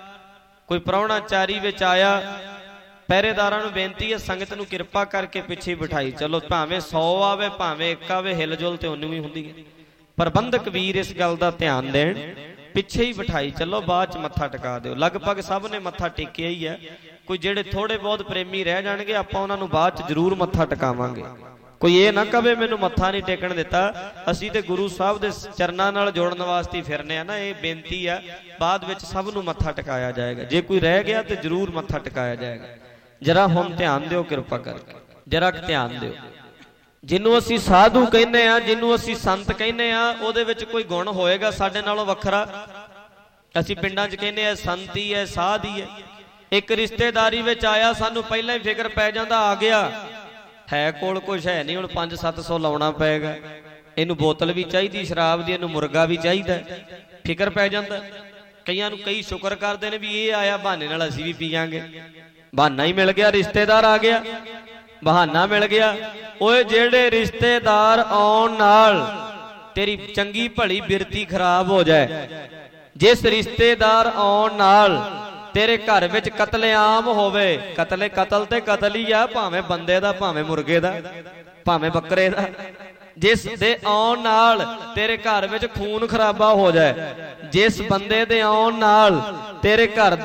ਕੋਈ ਪ੍ਰਾਹੁਣਾਚਾਰੀ ਵਿੱਚ ਆਇਆ, ਪਹਿਰੇਦਾਰਾਂ ਨੂੰ ਬੇਨਤੀ ਹੈ ਸੰਗਤ ਨੂੰ ਕਿਰਪਾ ਕਰਕੇ ਪਿੱਛੇ ਬਿਠਾਈ ਚਲੋ। ਭਾਵੇਂ 100 ਆਵੇ ਭਾਵੇਂ 1 ਆਵੇ, ਹਿਲਜੁਲ ਤੇ ਉਹਨੂੰ ਵੀ ਹੁੰਦੀ ਹੈ। ਪ੍ਰਬੰਧਕ ਵੀਰ ਇਸ ਗੱਲ ਦਾ ਧਿਆਨ ਦੇਣ, ਪਿੱਛੇ ਹੀ ਬਿਠਾਈ ਚੱਲੋ, ਬਾਅਦ ਚ ਮੱਥਾ ਟਿਕਾ ਦਿਓ। ਲਗਭਗ ਸਭ ਨੇ ਮੱਥਾ ਟੇਕਿਆ ਹੀ ਹੈ। ਕੋਈ ਜਿਹੜੇ ਥੋੜੇ ਬਹੁਤ ਪ੍ਰੇਮੀ ਰਹਿ ਜਾਣਗੇ ਆਪਾਂ ਉਹਨਾਂ ਨੂੰ ਬਾਅਦ ਚ ਜ਼ਰੂਰ ਮੱਥਾ ਟਿਕਾਵਾਂਗੇ। ਕੋਈ ਇਹ ਨਾ ਕਵੇ ਮੈਨੂੰ ਮੱਥਾ ਨਹੀਂ ਟੇਕਣ ਦਿੱਤਾ। ਅਸੀਂ ਤੇ ਗੁਰੂ ਸਾਹਿਬ ਦੇ ਚਰਨਾਂ ਨਾਲ ਜੋੜਨ ਵਾਸਤੇ ਫਿਰਨੇ ਆ ਨਾ, ਇਹ ਬੇਨਤੀ ਆ। ਬਾਅਦ ਵਿੱਚ ਸਭ ਨੂੰ ਮੱਥਾ ਟਿਕਾਇਆ ਜਾਏਗਾ। ਜੇ ਕੋਈ ਰਹਿ ਗਿਆ ਤੇ ਜ਼ਰੂਰ ਮੱਥਾ ਟਿਕਾਇਆ ਜਾਏਗਾ। ਜਰਾ ਹੁਣ ਧਿਆਨ ਦਿਓ, ਕਿਰਪਾ ਕਰਕੇ ਜਰਾ ਧਿਆਨ ਦਿਓ। ਜਿਹਨੂੰ ਅਸੀਂ ਸਾਧੂ ਕਹਿੰਦੇ ਆ, ਜਿਹਨੂੰ ਅਸੀਂ ਸੰਤ ਕਹਿੰਦੇ ਆ, ਉਹਦੇ ਵਿੱਚ ਕੋਈ ਗੁਣ ਹੋਏਗਾ ਸਾਡੇ ਨਾਲੋਂ ਵੱਖਰਾ। ਅਸੀਂ ਪਿੰਡਾਂ 'ਚ ਕਹਿੰਦੇ ਆ ਸੰਤ ਹੀ ਹੈ, ਸਾਧ ਹੀ ਹੈ। ਇੱਕ ਰਿਸ਼ਤੇਦਾਰੀ ਵਿੱਚ ਆਇਆ, ਸਾਨੂੰ ਪਹਿਲਾਂ ਹੀ ਫਿਕਰ ਪੈ ਜਾਂਦਾ ਆ ਗਿਆ ਹੈ, ਕੋਲ ਕੁਛ ਹੈ ਨਹੀਂ, ਹੁਣ 500-700 ਲਾਉਣਾ ਪਏਗਾ, ਇਹਨੂੰ ਬੋਤਲ ਵੀ ਚਾਹੀਦੀ ਸ਼ਰਾਬ ਦੀ, ਇਹਨੂੰ ਮੁਰਗਾ ਵੀ ਚਾਹੀਦਾ, ਫਿਕਰ ਪੈ ਜਾਂਦਾ। ਕਈਆਂ ਨੂੰ ਕਈ ਸ਼ੁਕਰ ਕਰਦੇ ਨੇ ਵੀ ਇਹ ਆਇਆ, ਬਹਾਨੇ ਨਾਲ ਅਸੀਂ ਵੀ ਪੀਵਾਂਗੇ। ਬਹਾਨਾ ਹੀ ਮਿਲ ਗਿਆ, ਰਿਸ਼ਤੇਦਾਰ ਆ ਗਿਆ, ਬਹਾਨਾ ਮਿਲ ਗਿਆ। ਓਏ ਜਿਹੜੇ ਰਿਸ਼ਤੇਦਾਰ ਆਉਣ ਨਾਲ ਤੇਰੀ ਚੰਗੀ ਭਲੀ ਬਿਰਤੀ ਖਰਾਬ ਹੋ ਜਾਏ, ਜਿਸ ਰਿਸ਼ਤੇਦਾਰ ਆਉਣ ਨਾਲ ਤੇਰੇ ਘਰ ਵਿੱਚ ਕਤਲੇਆਮ ਹੋਵੇ, ਕਤਲ ਤੇ ਕਤਲ ਹੀ ਆ, ਭਾਵੇਂ ਬੰਦੇ ਦਾ, ਭਾਵੇਂ ਮੁਰਗੇ ਦਾ, ਭਾਵੇਂ ਬੱਕਰੇ ਦਾ, ਜਿਸ ਦੇ ਆਉਣ ਨਾਲ ਤੇਰੇ ਘਰ ਵਿੱਚ ਖੂਨ ਖਰਾਬਾ ਹੋ ਜਾਏ, ਜਿਸ ਬੰਦੇ ਦੇ ਆਉਣ ਨਾਲ ਤੇਰੇ ਘਰ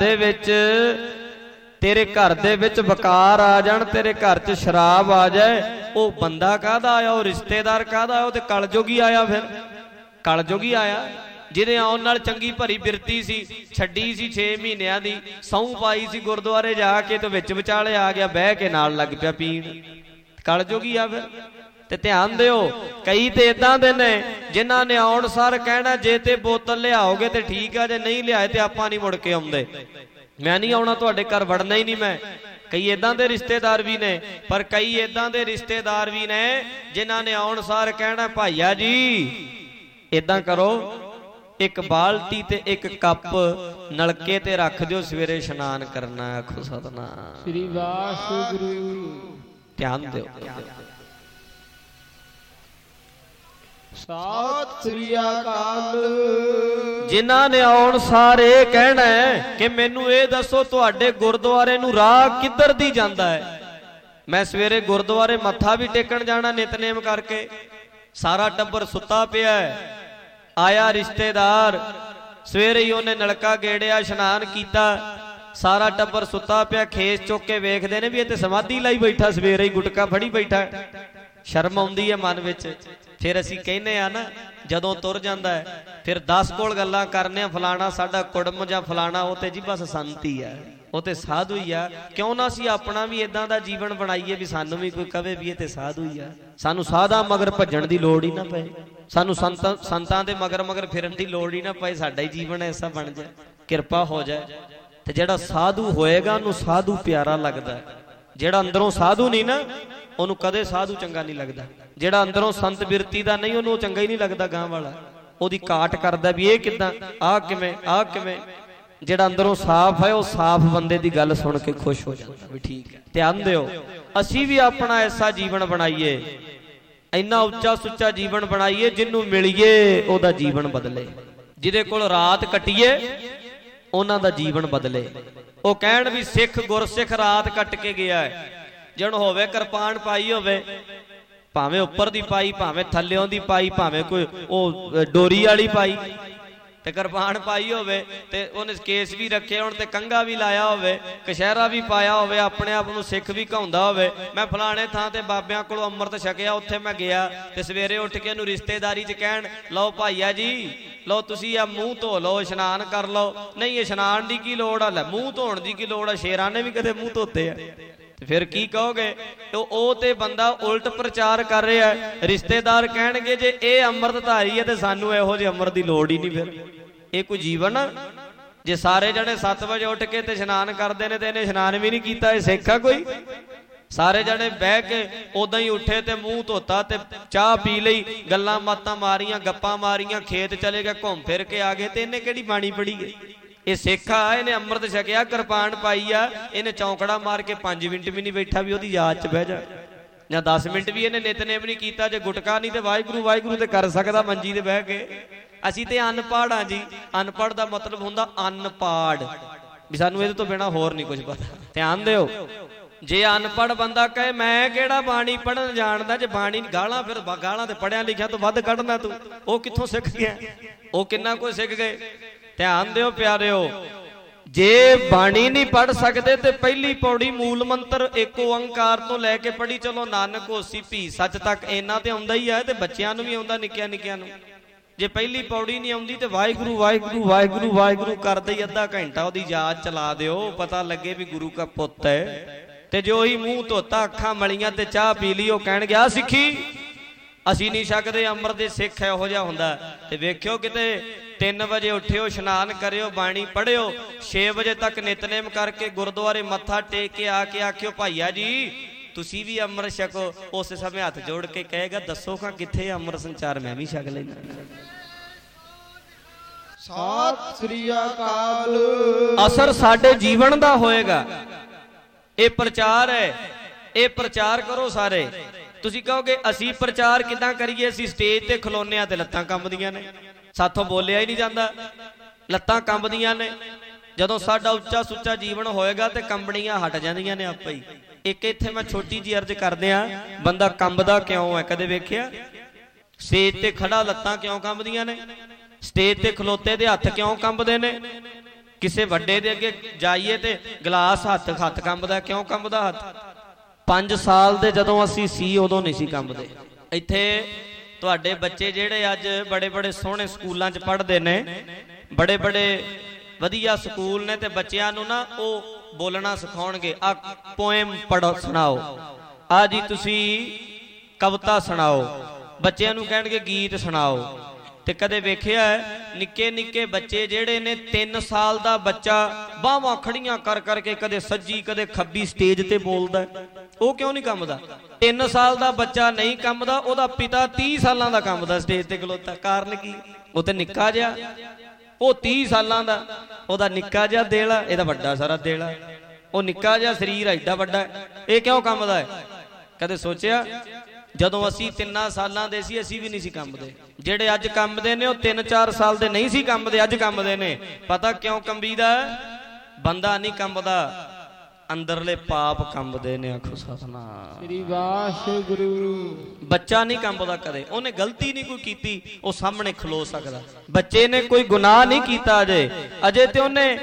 ਦੇ ਵਿੱਚ ਵਕਾਰ ਆ ਜਾਣ, ਤੇਰੇ ਘਰ 'ਚ ਸ਼ਰਾਬ ਆ ਜਾਏ, ਉਹ ਬੰਦਾ ਕਾਹਦਾ ਆਇਆ, ਉਹ ਰਿਸ਼ਤੇਦਾਰ ਕਾਹਦਾ ਆਇਆ? ਉਹ ਤੇ ਕਲਯੁਗੀ ਆਇਆ। ਫਿਰ ਕਲਯੁਗੀ ਆਇਆ ਜਿਹਦੇ ਆਉਣ ਨਾਲ ਚੰਗੀ ਭਰੀ ਬਿਰਤੀ ਸੀ, ਛੱਡੀ ਸੀ 6 ਮਹੀਨਿਆਂ ਦੀ, ਸਹੁੰ ਪਾਈ ਸੀ ਗੁਰਦੁਆਰੇ ਜਾ ਕੇ, ਤੇ ਵਿੱਚ ਵਿਚਾਲੇ ਆ ਗਿਆ, ਬਹਿ ਕੇ ਨਾਲ ਲੱਗ ਪਿਆ ਪੀਣ। ਕਲਯੁਗੀ ਆ ਫਿਰ। ਤੇ ਧਿਆਨ ਦਿਓ, ਕਈ ਤੇ ਇਦਾਂ ਦੇ ਨੇ ਜਿਨ੍ਹਾਂ ਨੇ ਆਉਣ ਸਾਰ ਕਹਿਣਾ ਜੇ ਤੇ ਬੋਤਲ ਲਿਆਓਗੇ ਤੇ ਠੀਕ ਆ, ਜੇ ਨਹੀਂ ਲਿਆਏ ਤੇ ਆਪਾਂ ਨਹੀਂ ਮੁੜ ਕੇ ਆਉਂਦੇ, ਮੈਂ ਨਹੀਂ ਆਉਣਾ, ਤੁਹਾਡੇ ਘਰ ਵੜਨਾ ਹੀ ਨਹੀਂ ਮੈਂ। ਕਈ ਇਦਾਂ ਦੇ ਰਿਸ਼ਤੇਦਾਰ ਵੀ ਨੇ, ਪਰ ਕਈ ਇਦਾਂ ਦੇ ਰਿਸ਼ਤੇਦਾਰ ਵੀ ਨੇ ਜਿਨ੍ਹਾਂ ਨੇ ਆਉਣ ਸਾਰ ਕਹਿਣਾ ਭਾਈਆ ਜੀ ਇਦਾਂ ਕਰੋ, ਇੱਕ ਬਾਲਟੀ ਤੇ ਇੱਕ ਕੱਪ ਨਲਕੇ ਤੇ ਰੱਖ ਦਿਓ, ਸਵੇਰੇ ਇਸ਼ਨਾਨ ਕਰਨਾ। ਆਖੋ ਸਤਿਨਾਮ ਸ੍ਰੀ ਵਾਹਿਗੁਰੂ। ਧਿਆਨ ਦਿਓ। ਸਤਿ ਸ੍ਰੀ ਅਕਾਲ। ਜਿਨ੍ਹਾਂ ਨੇ ਆਉਣ ਸਾਰੇ ਕਹਿਣਾ ਕਿ ਮੈਨੂੰ ਇਹ ਦੱਸੋ ਤੁਹਾਡੇ ਗੁਰਦੁਆਰੇ ਨੂੰ ਰਾਹ ਕਿੱਧਰ ਦੀ ਜਾਂਦਾ ਹੈ। ਮੈਂ ਸਵੇਰੇ ਗੁਰਦੁਆਰੇ ਮੱਥਾ ਵੀ ਟੇਕਣ ਜਾਣਾ ਨਿਤਨੇਮ ਕਰਕੇ, ਸਾਰਾ ਟੱਬਰ ਸੁੱਤਾ ਪਿਆ ਹੈ। ਆਇਆ ਰਿਸ਼ਤੇਦਾਰ, ਸਵੇਰੇ ਹੀ ਉਹਨੇ ਨਲਕਾ ਗੇੜਿਆ, ਇਸ਼ਨਾਨ ਕੀਤਾ, ਸਾਰਾ ਟੱਬਰ ਸੁੱਤਾ ਪਿਆ। ਖੇਸ ਚੁੱਕ ਕੇ ਵੇਖਦੇ ਨੇ ਵੀ ਇਹ ਤੇ ਸਮਾਧੀ ਲਾਈ ਬੈਠਾ, ਸਵੇਰੇ ਹੀ ਗੁਟਕਾ ਫੜੀ ਬੈਠਾ। ਸ਼ਰਮ ਆਉਂਦੀ ਹੈ ਮਨ ਵਿੱਚ। ਫਿਰ ਅਸੀਂ ਕਹਿੰਦੇ ਆ ਨਾ, ਜਦੋਂ ਤੁਰ ਜਾਂਦਾ ਹੈ ਫਿਰ 10 ਕੋਲ ਗੱਲਾਂ ਕਰਨੇ ਆ, ਫਲਾਣਾ ਸਾਡਾ ਕੁੜਮ ਜਾਂ ਫਲਾਣਾ, ਉਹ ਤੇ ਜੀ ਬਸ ਸੰਤ ਹੀ ਆ, ਉਹ ਤੇ ਸਾਧੂ ਹੀ ਆ। ਕਿਉਂ ਨਾ ਅਸੀਂ ਆਪਣਾ ਵੀ ਇਦਾਂ ਦਾ ਜੀਵਨ ਬਣਾਈਏ ਵੀ ਸਾਨੂੰ ਵੀ ਕੋਈ ਕਵੇ ਵੀ ਇਹ ਤੇ ਸਾਧੂ ਹੀ ਆ, ਸਾਨੂੰ ਸਾਧਾ ਮਗਰ ਭੱਜਣ ਦੀ ਲੋੜ ਹੀ ਨਾ ਪਏ, ਸਾਨੂੰ ਸੰਤਾਂ ਦੇ ਮਗਰ ਫਿਰਨ ਦੀ ਲੋੜ ਹੀ ਨਾ ਪਏ, ਸਾਡਾ ਹੀ ਜੀਵਨ ਐਸਾ ਬਣ ਜਾਏ, ਕਿਰਪਾ ਹੋ ਜਾਏ। ਤੇ ਜਿਹੜਾ ਸਾਧੂ ਹੋਏਗਾ ਉਹਨੂੰ ਸਾਧੂ ਪਿਆਰਾ ਲੱਗਦਾ, ਜਿਹੜਾ ਅੰਦਰੋਂ ਸਾਧੂ ਨਹੀਂ ਨਾ ਉਹਨੂੰ ਕਦੇ ਸਾਧੂ ਚੰਗਾ ਨਹੀਂ ਲੱਗਦਾ। ਜਿਹੜਾ ਅੰਦਰੋਂ ਸੰਤ ਬਿਰਤੀ ਦਾ ਨਹੀਂ ਉਹਨੂੰ ਚੰਗਾ ਹੀ ਨਹੀਂ ਲੱਗਦਾ, ਗਾਂ ਵਾਲਾ ਉਹਦੀ ਕਾਟ ਕਰਦਾ ਵੀ ਇਹ ਕਿੱਦਾਂ, ਆਹ ਕਿਵੇਂ, ਆਹ ਕਿਵੇਂ। ਜਿਹੜਾ ਅੰਦਰੋਂ ਸਾਫ਼ ਹੈ ਉਹ ਸਾਫ਼ ਬੰਦੇ ਦੀ ਗੱਲ ਸੁਣ ਕੇ ਖੁਸ਼ ਹੋ ਜਾਂਦਾ ਵੀ ਠੀਕ ਹੈ। ਧਿਆਨ ਦਿਓ, ਅਸੀਂ ਵੀ ਆਪਣਾ ਐਸਾ ਜੀਵਨ ਬਣਾਈਏ, ਇੰਨਾ ਉੱਚਾ ਸੁੱਚਾ ਜੀਵਨ ਬਣਾਈਏ ਜਿਹਨੂੰ ਮਿਲੀਏ ਉਹਦਾ ਜੀਵਨ ਬਦਲੇ, ਜਿਹਦੇ ਕੋਲ ਰਾਤ ਕੱਟੀਏ ਉਹਨਾਂ ਦਾ ਜੀਵਨ ਬਦਲੇ। ਉਹ ਕਹਿਣ ਵੀ ਸਿੱਖ ਗੁਰਸਿੱਖ ਰਾਤ ਕੱਟ ਕੇ ਗਿਆ ਹੈ। ਜਣ ਹੋਵੇ ਕਿਰਪਾਨ ਪਾਈ ਹੋਵੇ, ਭਾਵੇਂ ਉੱਪਰ ਦੀ ਪਾਈ, ਭਾਵੇਂ ਥੱਲਿਓਂ ਦੀ ਪਾਈ, ਭਾਵੇਂ ਕੋਈ ਉਹ ਡੋਰੀ ਵਾਲੀ ਪਾਈ, ਤੇ ਕਿਰਪਾਨ ਪਾਈ ਹੋਵੇ ਤੇ ਉਹਨੇ ਕੇਸ ਵੀ ਰੱਖੇ ਹੋਣ ਤੇ ਕੰਘਾ ਵੀ ਲਾਇਆ ਹੋਵੇ, ਕਸ਼ਹਿਰਾ ਵੀ ਪਾਇਆ ਹੋਵੇ, ਆਪਣੇ ਆਪ ਨੂੰ ਸਿੱਖ ਵੀ ਕਹਾਉਂਦਾ ਹੋਵੇ, ਮੈਂ ਫਲਾਣੇ ਥਾਂ ਤੇ ਬਾਬਿਆਂ ਕੋਲੋਂ ਅੰਮ੍ਰਿਤ ਛਕਿਆ, ਉੱਥੇ ਮੈਂ ਗਿਆ, ਤੇ ਸਵੇਰੇ ਉੱਠ ਕੇ ਇਹਨੂੰ ਰਿਸ਼ਤੇਦਾਰੀ 'ਚ ਕਹਿਣ ਲਓ ਭਾਈਆ ਜੀ ਲਓ ਤੁਸੀਂ ਆ ਮੂੰਹ ਧੋ ਲਓ, ਇਸ਼ਨਾਨ ਕਰ ਲਓ। ਨਹੀਂ, ਇਸ਼ਨਾਨ ਦੀ ਕੀ ਲੋੜ ਆ, ਲੈ ਮੂੰਹ ਧੋਣ ਦੀ ਕੀ ਲੋੜ ਆ, ਸ਼ੇਰਾਂ ਨੇ ਵੀ ਕਦੇ ਮੂੰਹ ਧੋਤੇ ਆ। ਤੇ ਫਿਰ ਕੀ ਕਹੋਗੇ? ਉਹ ਤੇ ਬੰਦਾ ਉਲਟ ਪ੍ਰਚਾਰ ਕਰ ਰਿਹਾ। ਰਿਸ਼ਤੇਦਾਰ ਕਹਿਣਗੇ ਜੇ ਇਹ ਅੰਮ੍ਰਿਤਧਾਰੀ ਹੈ ਤੇ ਸਾਨੂੰ ਇਹੋ ਜਿਹੇ ਅੰਮ੍ਰਿਤ ਦੀ ਲੋੜ ਹੀ ਨਹੀਂ। ਫਿਰ ਇਹ ਕੋਈ ਜੀਵਨ ਆ? ਜੇ ਸਾਰੇ ਜਣੇ 7 ਵਜੇ ਉੱਠ ਕੇ ਤੇ ਇਸ਼ਨਾਨ ਕਰਦੇ ਨੇ ਤੇ ਇਹਨੇ ਇਸ਼ਨਾਨ ਵੀ ਨਹੀਂ ਕੀਤਾ, ਇਹ ਸਿੱਖ ਆ ਕੋਈ? ਸਾਰੇ ਜਣੇ ਬਹਿ ਕੇ ਉਦਾਂ ਹੀ ਉੱਠੇ ਤੇ ਮੂੰਹ ਧੋਤਾ ਤੇ ਚਾਹ ਪੀ ਲਈ, ਗੱਲਾਂ ਬਾਤਾਂ ਮਾਰੀਆਂ, ਗੱਪਾਂ ਮਾਰੀਆਂ, ਖੇਤ ਚਲੇ ਗਏ, ਘੁੰਮ ਫਿਰ ਕੇ ਆ ਗਏ, ਤੇ ਇਹਨੇ ਕਿਹੜੀ ਬਾਣੀ ਪੜ੍ਹੀ ਗਈ? ਇਹ ਸਿੱਖ ਆ, ਇਹਨੇ ਅੰਮ੍ਰਿਤ ਛਕਿਆ, ਕਿਰਪਾਨ ਪਾਈ ਆ, ਇਹਨੇ ਚੌਂਕੜਾ ਮਾਰ ਕੇ 5 ਮਿੰਟ ਵੀ ਨਹੀਂ ਬੈਠਾ ਵੀ ਉਹਦੀ ਯਾਦ 'ਚ ਬਹਿ ਜਾ, ਜਾਂ 10 ਮਿੰਟ ਵੀ ਇਹਨੇ ਨਿਤਨੇਮ ਨਹੀਂ ਕੀਤਾ। ਜੇ ਗੁਟਕਾ ਨਹੀਂ ਤੇ ਵਾਹਿਗੁਰੂ ਵਾਹਿਗੁਰੂ ਤੇ ਕਰ ਸਕਦਾ ਮੰਜੀ ਤੇ ਬਹਿ ਕੇ। ਅਸੀਂ ਤੇ ਅਨਪੜ੍ਹ ਆ ਜੀ। ਅਨਪੜ੍ਹ ਦਾ ਮਤਲਬ ਹੁੰਦਾ ਅਨਪਾੜ, ਵੀ ਸਾਨੂੰ ਇਹਦੇ ਤੋਂ ਬਿਨਾਂ ਹੋਰ ਨਹੀਂ ਕੁਝ ਪਤਾ। ਧਿਆਨ ਦਿਓ, ਜੇ ਅਨਪੜ੍ਹ ਬੰਦਾ ਕਹੇ ਮੈਂ ਕਿਹੜਾ ਬਾਣੀ ਪੜ੍ਹਨ ਜਾਣਦਾ, ਜੇ ਬਾਣੀ ਗਾਲਾਂ, ਫਿਰ ਗਾਲਾਂ ਤੇ ਪੜ੍ਹਿਆ ਲਿਖਿਆ ਤੋਂ ਵੱਧ ਕੱਢਣਾ ਤੂੰ। ਉਹ ਕਿੱਥੋਂ ਸਿੱਖ ਗਿਆ? ਉਹ ਕਿੰਨਾ ਕੁਝ ਸਿੱਖ ਗਏ। ਧਿਆਨ ਦਿਓ ਪਿਆਰਿਓ, ਜੇ ਬਾਣੀ ਨਹੀਂ ਪੜ੍ਹ ਸਕਦੇ ਤੇ ਪਹਿਲੀ ਪੌੜੀ ਮੂਲ ਮੰਤਰ ਏਕ ਓੰਕਾਰ ਤੋਂ ਲੈ ਕੇ ਪੜ੍ਹੀ ਚਲੋ, ਨਾਨਕ ਹੋਸੀ ਭੀ ਸੱਚ ਤੱਕ, ਇੰਨਾ ਤੇ ਆਉਂਦਾ ਹੀ ਹੈ, ਤੇ ਬੱਚਿਆਂ ਨੂੰ ਵੀ ਆਉਂਦਾ, ਨਿੱਕਿਆਂ ਨਿੱਕਿਆਂ ਨੂੰ। ਜੇ ਪਹਿਲੀ ਪੌੜੀ ਨਹੀਂ ਆਉਂਦੀ ਤੇ ਵਾਹਿਗੁਰੂ ਵਾਹਿਗੁਰੂ ਵਾਹਿਗੁਰੂ ਵਾਹਿਗੁਰੂ ਕਰਦੇ ਹੀ ਅੱਧਾ ਘੰਟਾ ਉਹਦੀ ਯਾਦ ਚਲਾ ਦਿਓ, ਪਤਾ ਲੱਗੇ ਵੀ ਗੁਰੂ ਕਾ ਪੁੱਤ ਹੈ। ਤੇ ਜੋ ਹੀ ਮੂੰਹ ਧੋਤਾ, ਅੱਖਾਂ ਮਲੀਆਂ ਤੇ ਚਾਹ ਪੀ ਲਈ, ਉਹ ਕਹਿਣਗੇ ਆ ਸਿੱਖੀ ਅਸੀਂ ਨਹੀਂ ਛਕਦੇ, ਅੰਮ੍ਰਿਤ ਦੇ ਸਿੱਖ ਇਹੋ ਜਿਹਾ ਹੁੰਦਾ। ਤੇ ਵੇਖਿਓ ਕਿਤੇ 3 ਵਜੇ ਉੱਠਿਓ, ਇਸ਼ਨਾਨ ਕਰਿਓ, ਬਾਣੀ ਪੜ੍ਹਿਓ, 6 ਵਜੇ ਤੱਕ ਨਿਤਨੇਮ ਕਰਕੇ ਗੁਰਦੁਆਰੇ ਮੱਥਾ ਟੇਕ ਕੇ ਆ ਕੇ ਆਖਿਓ ਭਾਈਆ ਜੀ ਤੁਸੀਂ ਵੀ ਅੰਮ੍ਰਿਤ ਛਕੋ। ਉਸ ਸਮੇਂ ਹੱਥ ਜੋੜ ਕੇ ਕਹੇਗਾ ਦੱਸੋ ਖਾਂ ਕਿੱਥੇ ਅੰਮ੍ਰਿਤ ਸੰਚਾਰ, ਮੈਂ ਵੀ ਛਕ ਲੈਣਾ। ਸਤਿ ਸ੍ਰੀ ਅਕਾਲ। ਅਸਰ ਸਾਡੇ ਜੀਵਨ ਦਾ ਹੋਏਗਾ। ਇਹ ਪ੍ਰਚਾਰ ਹੈ, ਇਹ ਪ੍ਰਚਾਰ ਕਰੋ ਸਾਰੇ। ਤੁਸੀਂ ਕਹੋਗੇ ਅਸੀਂ ਪ੍ਰਚਾਰ ਕਿੱਦਾਂ ਕਰੀਏ? ਅਸੀਂ ਸਟੇਜ ਤੇ ਖਲੋਨੇ ਆ ਤੇ ਲੱਤਾਂ ਕੰਬਦੀਆਂ ਨੇ, ਸਾਥੋਂ ਬੋਲਿਆ ਹੀ ਨਹੀਂ ਜਾਂਦਾ, ਲੱਤਾਂ ਕੰਬਦੀਆਂ ਨੇ। ਜਦੋਂ ਸਾਡਾ ਉੱਚਾ ਸੁੱਚਾ ਜੀਵਨ ਹੋਏਗਾ ਤੇ ਕੰਬਣੀਆਂ ਹਟ ਜਾਂਦੀਆਂ ਨੇ ਆਪੇ ਹੀ। ਇੱਕ ਇੱਥੇ ਮੈਂ ਛੋਟੀ ਜਿਹੀ ਅਰਜ਼ ਕਰਦੇ ਆ, ਬੰਦਾ ਕੰਬਦਾ ਕਿਉਂ ਹੈ? ਕਦੇ ਵੇਖਿਆ? ਸਟੇਜ ਤੇ ਖੜਾ ਲੱਤਾਂ ਕਿਉਂ ਕੰਬਦੀਆਂ ਨੇ? ਸਟੇਜ ਤੇ ਖਲੋਤੇ ਦੇ ਹੱਥ ਕਿਉਂ ਕੰਬਦੇ ਨੇ? ਕਿਸੇ ਵੱਡੇ ਦੇ ਅੱਗੇ ਜਾਈਏ ਤੇ ਗਲਾਸ ਹੱਥ ਕੰਬਦਾ, ਕਿਉਂ ਕੰਬਦਾ ਹੱਥ? 5 ਸਾਲ ਦੇ ਜਦੋਂ ਅਸੀਂ ਸੀ ਉਦੋਂ ਨਹੀਂ ਸੀ ਕੰਬਦੇ। ਇੱਥੇ ਤੁਹਾਡੇ ਬੱਚੇ ਜਿਹੜੇ ਅੱਜ ਬੜੇ ਬੜੇ ਸੋਹਣੇ ਸਕੂਲਾਂ 'ਚ ਪੜ੍ਹਦੇ ਨੇ, ਬੜੇ ਬੜੇ ਵਧੀਆ ਸਕੂਲ ਨੇ, ਤੇ ਬੱਚਿਆਂ ਨੂੰ ਨਾ ਉਹ ਬੋਲਣਾ ਸਿਖਾਉਣਗੇ। ਆ ਪੋਇਮ ਪੜ੍ਹੋ, ਸੁਣਾਓ। ਆ ਜੀ ਤੁਸੀਂ ਕਵਿਤਾ ਸੁਣਾਓ, ਬੱਚਿਆਂ ਨੂੰ ਕਹਿਣਗੇ ਗੀਤ ਸੁਣਾਓ। ਤੇ ਕਦੇ ਵੇਖਿਆ ਨਿੱਕੇ ਨਿੱਕੇ ਬੱਚੇ ਜਿਹੜੇ ਨੇ 3 ਸਾਲ ਦਾ ਬੱਚਾ ਬਾਹਾਂ ਖੜੀਆਂ ਕਰ ਕਰਕੇ ਕਦੇ ਸੱਜੀ ਕਦੇ ਖੱਬੀ ਸਟੇਜ ਤੇ ਬੋਲਦਾ, ਉਹ ਕਿਉਂ ਨਹੀਂ ਕੰਬਦਾ? 3 ਸਾਲ ਦਾ ਬੱਚਾ ਨਹੀਂ ਕੰਬਦਾ, ਉਹਦਾ ਪਿਤਾ 30 ਸਾਲਾਂ ਦਾ ਕੰਬਦਾ ਸਟੇਜ ਤੇ ਖਲੋਤਾ। ਕਾਰਨ ਕੀ? ਉਹ ਤੇ ਨਿੱਕਾ ਜਿਹਾ, ਉਹ 30 ਸਾਲਾਂ ਦਾ, ਉਹਦਾ ਨਿੱਕਾ ਜਿਹਾ ਦਿਲ ਆ, ਇਹਦਾ ਵੱਡਾ ਸਾਰਾ ਦਿਲ ਆ। ਉਹ ਨਿੱਕਾ ਜਿਹਾ ਸਰੀਰ ਐਡਾ ਵੱਡਾ, ਇਹ ਕਿਉਂ ਕੰਬਦਾ ਹੈ? ਕਦੇ ਸੋਚਿਆ? ਜਦੋਂ ਅਸੀਂ 3 ਸਾਲਾਂ ਦੇ ਸੀ ਅਸੀਂ ਵੀ ਨਹੀਂ ਸੀ ਕੰਬਦੇ। ਜਿਹੜੇ ਅੱਜ ਕੰਬਦੇ ਨੇ ਉਹ 3-4 ਸਾਲ ਦੇ ਨਹੀਂ ਸੀ ਕੰਬਦੇ, ਅੱਜ ਕੰਬਦੇ ਨੇ। ਪਤਾ ਕਿਉਂ ਕੰਬੀਦਾ? ਬੰਦਾ ਨਹੀਂ ਕੰਬਦਾ, ਅੰਦਰਲੇ ਪਾਪ ਕੰਬਦੇ ਨੇ। ਆਖੋ ਸਤਿਨਾਮ ਸ੍ਰੀ ਵਾਹਿਗੁਰੂ। ਬੱਚਾ ਨਹੀਂ ਕੰਬਦਾ ਕਦੇ, ਉਹਨੇ ਗਲਤੀ ਨਹੀਂ ਕੋਈ ਕੀਤੀ, ਉਹ ਸਾਹਮਣੇ ਖਲੋ ਸਕਦਾ। ਬੱਚੇ ਨੇ ਕੋਈ ਗੁਨਾਹ ਨਹੀਂ ਕੀਤਾ ਅਜੇ ਤੇ ਉਹਨੇ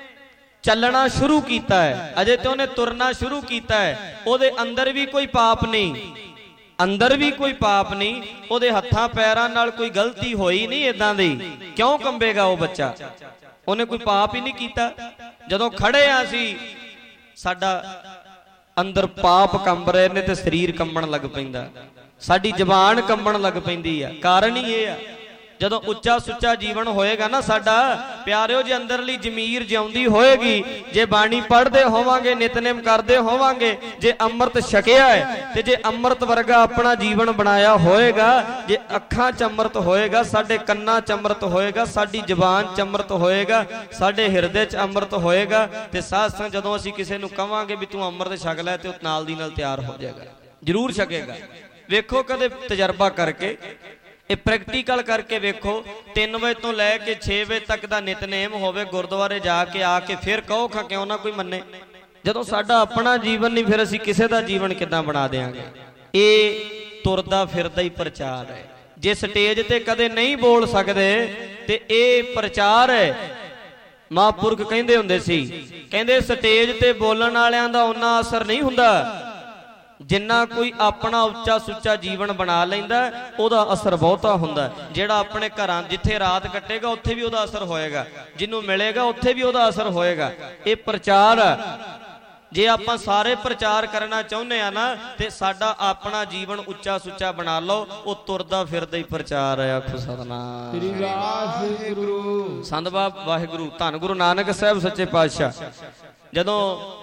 ਚੱਲਣਾ ਸ਼ੁਰੂ ਕੀਤਾ ਹੈ, ਅਜੇ ਤੇ ਉਹਨੇ ਤੁਰਨਾ ਸ਼ੁਰੂ ਕੀਤਾ ਹੈ। ਉਹਦੇ ਅੰਦਰ ਵੀ ਕੋਈ ਪਾਪ ਨਹੀਂ, ਅੰਦਰ ਵੀ ਕੋਈ ਪਾਪ ਨਹੀਂ, ਉਹਦੇ ਹੱਥਾਂ ਪੈਰਾਂ ਨਾਲ ਕੋਈ ਗਲਤੀ ਹੋਈ ਨਹੀਂ ਏਦਾਂ ਦੀ। ਕਿਉਂ ਕੰਬੇਗਾ ਉਹ ਬੱਚਾ? ਉਹਨੇ ਕੋਈ ਪਾਪ ਹੀ ਨਹੀਂ ਕੀਤਾ। ਜਦੋਂ ਖੜੇ ਆ ਅਸੀਂ, ਸਾਡਾ ਅੰਦਰ ਪਾਪ ਕੰਬ ਰਹੇ ਨੇ ਤੇ ਸਰੀਰ ਕੰਬਣ ਲੱਗ ਪੈਂਦਾ, ਸਾਡੀ ਜ਼ਬਾਨ ਕੰਬਣ ਲੱਗ ਪੈਂਦੀ ਆ। ਕਾਰਨ ਹੀ ਇਹ ਆ, ਜਦੋਂ ਉੱਚਾ ਸੁੱਚਾ ਜੀਵਨ ਹੋਏਗਾ ਨਾ ਸਾਡਾ, ਪਿਆਰਿਓ, ਜੇ ਅੰਦਰਲੀ ਜ਼ਮੀਰ ਜਿਉਂਦੀ ਹੋਏਗੀ, ਜੇ ਬਾਣੀ ਪੜ੍ਹਦੇ ਹੋਵਾਂਗੇ, ਨਿਤਨੇਮ ਕਰਦੇ ਹੋਵਾਂਗੇ, ਜੇ ਅੰਮ੍ਰਿਤ ਛਕਿਆ ਹੈ ਤੇ ਜੇ ਅੰਮ੍ਰਿਤ ਵਰਗਾ ਆਪਣਾ ਜੀਵਨ ਬਣਾਇਆ ਹੋਏਗਾ, ਜੇ ਅੱਖਾਂ 'ਚ ਅੰਮ੍ਰਿਤ ਹੋਏਗਾ, ਸਾਡੇ ਕੰਨਾਂ 'ਚ ਅੰਮ੍ਰਿਤ ਹੋਏਗਾ, ਸਾਡੀ ਜ਼ੁਬਾਨ 'ਚ ਅੰਮ੍ਰਿਤ ਹੋਏਗਾ, ਸਾਡੇ ਹਿਰਦੇ 'ਚ ਅੰਮ੍ਰਿਤ ਹੋਏਗਾ, ਤੇ ਸਾਧ ਸੰਗਤ ਜਦੋਂ ਅਸੀਂ ਕਿਸੇ ਨੂੰ ਕਵਾਂਗੇ ਵੀ ਤੂੰ ਅੰਮ੍ਰਿਤ ਛਕ ਲੈ, ਤੇ ਉਹ ਨਾਲ ਦੀ ਨਾਲ ਤਿਆਰ ਹੋ ਜਾਏਗਾ, ਜ਼ਰੂਰ ਛਕੇਗਾ। ਵੇਖੋ ਕਦੇ ਤਜਰਬਾ ਕਰਕੇ, ਇਹ ਪ੍ਰੈਕਟੀਕਲ ਕਰਕੇ ਵੇਖੋ। 3 ਵਜੇ ਤੋਂ ਲੈ ਕੇ 6 ਵਜੇ ਤੱਕ ਦਾ ਨਿਤਨੇਮ ਹੋਵੇ, ਗੁਰਦੁਆਰੇ ਜਾ ਕੇ ਆ ਕੇ ਫਿਰ ਕਹੋ ਖਾ ਕਿਉਂ ਨਾ ਕੋਈ ਮੰਨੇ। ਜਦੋਂ ਸਾਡਾ ਆਪਣਾ ਜੀਵਨ ਨਹੀਂ, ਫਿਰ ਅਸੀਂ ਕਿਸੇ ਦਾ ਜੀਵਨ ਕਿੱਦਾਂ ਬਣਾ ਦੇਵਾਂਗੇ? ਇਹ ਤੁਰਦਾ ਫਿਰਦਾ ਹੀ ਪ੍ਰਚਾਰ ਹੈ। ਜੇ ਸਟੇਜ ਤੇ ਕਦੇ ਨਹੀਂ ਬੋਲ ਸਕਦੇ ਤੇ ਇਹ ਪ੍ਰਚਾਰ ਹੈ। ਮਹਾਂਪੁਰਖ ਕਹਿੰਦੇ ਹੁੰਦੇ ਸੀ, ਕਹਿੰਦੇ ਸਟੇਜ ਤੇ ਬੋਲਣ ਵਾਲਿਆਂ ਦਾ ਉਨਾ ਅਸਰ ਨਹੀਂ ਹੁੰਦਾ ਜਿੰਨਾ ਕੋਈ ਆਪਣਾ ਉੱਚਾ ਸੁੱਚਾ ਜੀਵਨ ਬਣਾ ਲੈਂਦਾ, ਉਹਦਾ ਅਸਰ ਬਹੁਤਾ ਹੁੰਦਾ। ਜਿਹੜਾ ਆਪਣੇ ਘਰਾਂ ਜਿੱਥੇ ਰਾਤ ਕੱਟੇਗਾ ਉੱਥੇ ਵੀ ਉਹਦਾ ਅਸਰ ਹੋਏਗਾ, ਜਿਹਨੂੰ ਮਿਲੇਗਾ ਉੱਥੇ ਵੀ ਉਹਦਾ ਅਸਰ ਹੋਏਗਾ। ਇਹ ਪ੍ਰਚਾਰ ਆ। ਜੇ ਆਪਾਂ ਸਾਰੇ ਪ੍ਰਚਾਰ ਕਰਨਾ ਚਾਹੁੰਦੇ ਆ ਨਾ, ਤੇ ਸਾਡਾ ਆਪਣਾ ਜੀਵਨ ਉੱਚਾ ਸੁੱਚਾ ਬਣਾ ਲਓ, ਉਹ ਤੁਰਦਾ ਫਿਰਦਾ ਹੀ ਪ੍ਰਚਾਰ ਹੈ। ਆਖੋ ਸਤਿਨਾਮ ਸ੍ਰੀ ਵਾਹਿਗੁਰੂ। ਸੰਤ ਬਾਬ ਵਾਹਿਗੁਰੂ ਧੰਨ ਗੁਰੂ ਨਾਨਕ ਸਾਹਿਬ ਸੱਚੇ ਪਾਤਸ਼ਾਹ ਜਦੋਂ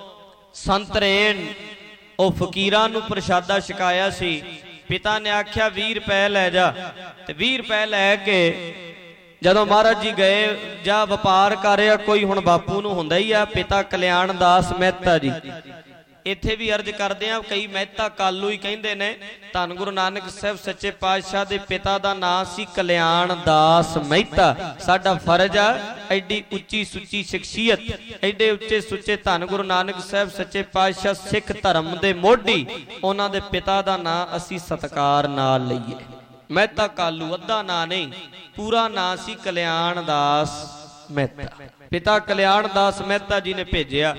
ਸੰਤਰੇਨ ਉਹ ਫਕੀਰਾਂ ਨੂੰ ਪ੍ਰਸ਼ਾਦਾ ਛਕਾਇਆ ਸੀ, ਪਿਤਾ ਨੇ ਆਖਿਆ 20 ਰੁਪਏ ਲੈ ਜਾ, ਤੇ 20 ਰੁਪਏ ਲੈ ਕੇ ਜਦੋਂ ਮਹਾਰਾਜ ਜੀ ਗਏ, ਜਾਂ ਵਪਾਰ ਕਰਿਆ ਕੋਈ, ਹੁਣ ਬਾਪੂ ਨੂੰ ਹੁੰਦਾ ਹੀ ਆ, ਪਿਤਾ ਕਲਿਆਣ ਦਾਸ ਮਹਿਤਾ ਜੀ। ਇੱਥੇ ਵੀ ਅਰਜ ਕਰਦੇ ਆ, ਕਈ ਮਹਿਤਾ ਕਾਲੂ ਹੀ ਕਹਿੰਦੇ ਨੇ। ਧੰਨ ਗੁਰੂ ਨਾਨਕ ਸਾਹਿਬ ਸੱਚੇ ਪਾਤਸ਼ਾਹ ਦੇ ਪਿਤਾ ਦਾ ਨਾਂ ਸੀ ਕਲਿਆਣ ਦਾਸ ਮਹਿਤਾ। ਸਾਡਾ ਫਰਜ਼ ਆ, ਐਡੀ ਉੱਚੀ ਸੁੱਚੀ ਸ਼ਖਸੀਅਤ, ਐਡੇ ਉੱਚੇ ਸੁੱਚੇ ਧੰਨ ਗੁਰੂ ਨਾਨਕ ਸਾਹਿਬ ਸੱਚੇ ਪਾਤਸ਼ਾਹ ਸਿੱਖ ਧਰਮ ਦੇ ਮੋਢੀ, ਉਹਨਾਂ ਦੇ ਪਿਤਾ ਦਾ ਨਾਂ ਅਸੀਂ ਸਤਿਕਾਰ ਨਾਲ ਲਈਏ। ਮਹਿਤਾ ਕਾਲੂ ਅੱਧਾ ਨਾਂ ਨਹੀਂ, ਪੂਰਾ ਨਾਂ ਸੀ ਕਲਿਆਣ ਦਾਸ ਮਹਿਤਾ। ਪਿਤਾ ਕਲਿਆਣ ਦਾਸ ਮਹਿਤਾ ਜੀ ਨੇ ਭੇਜਿਆ,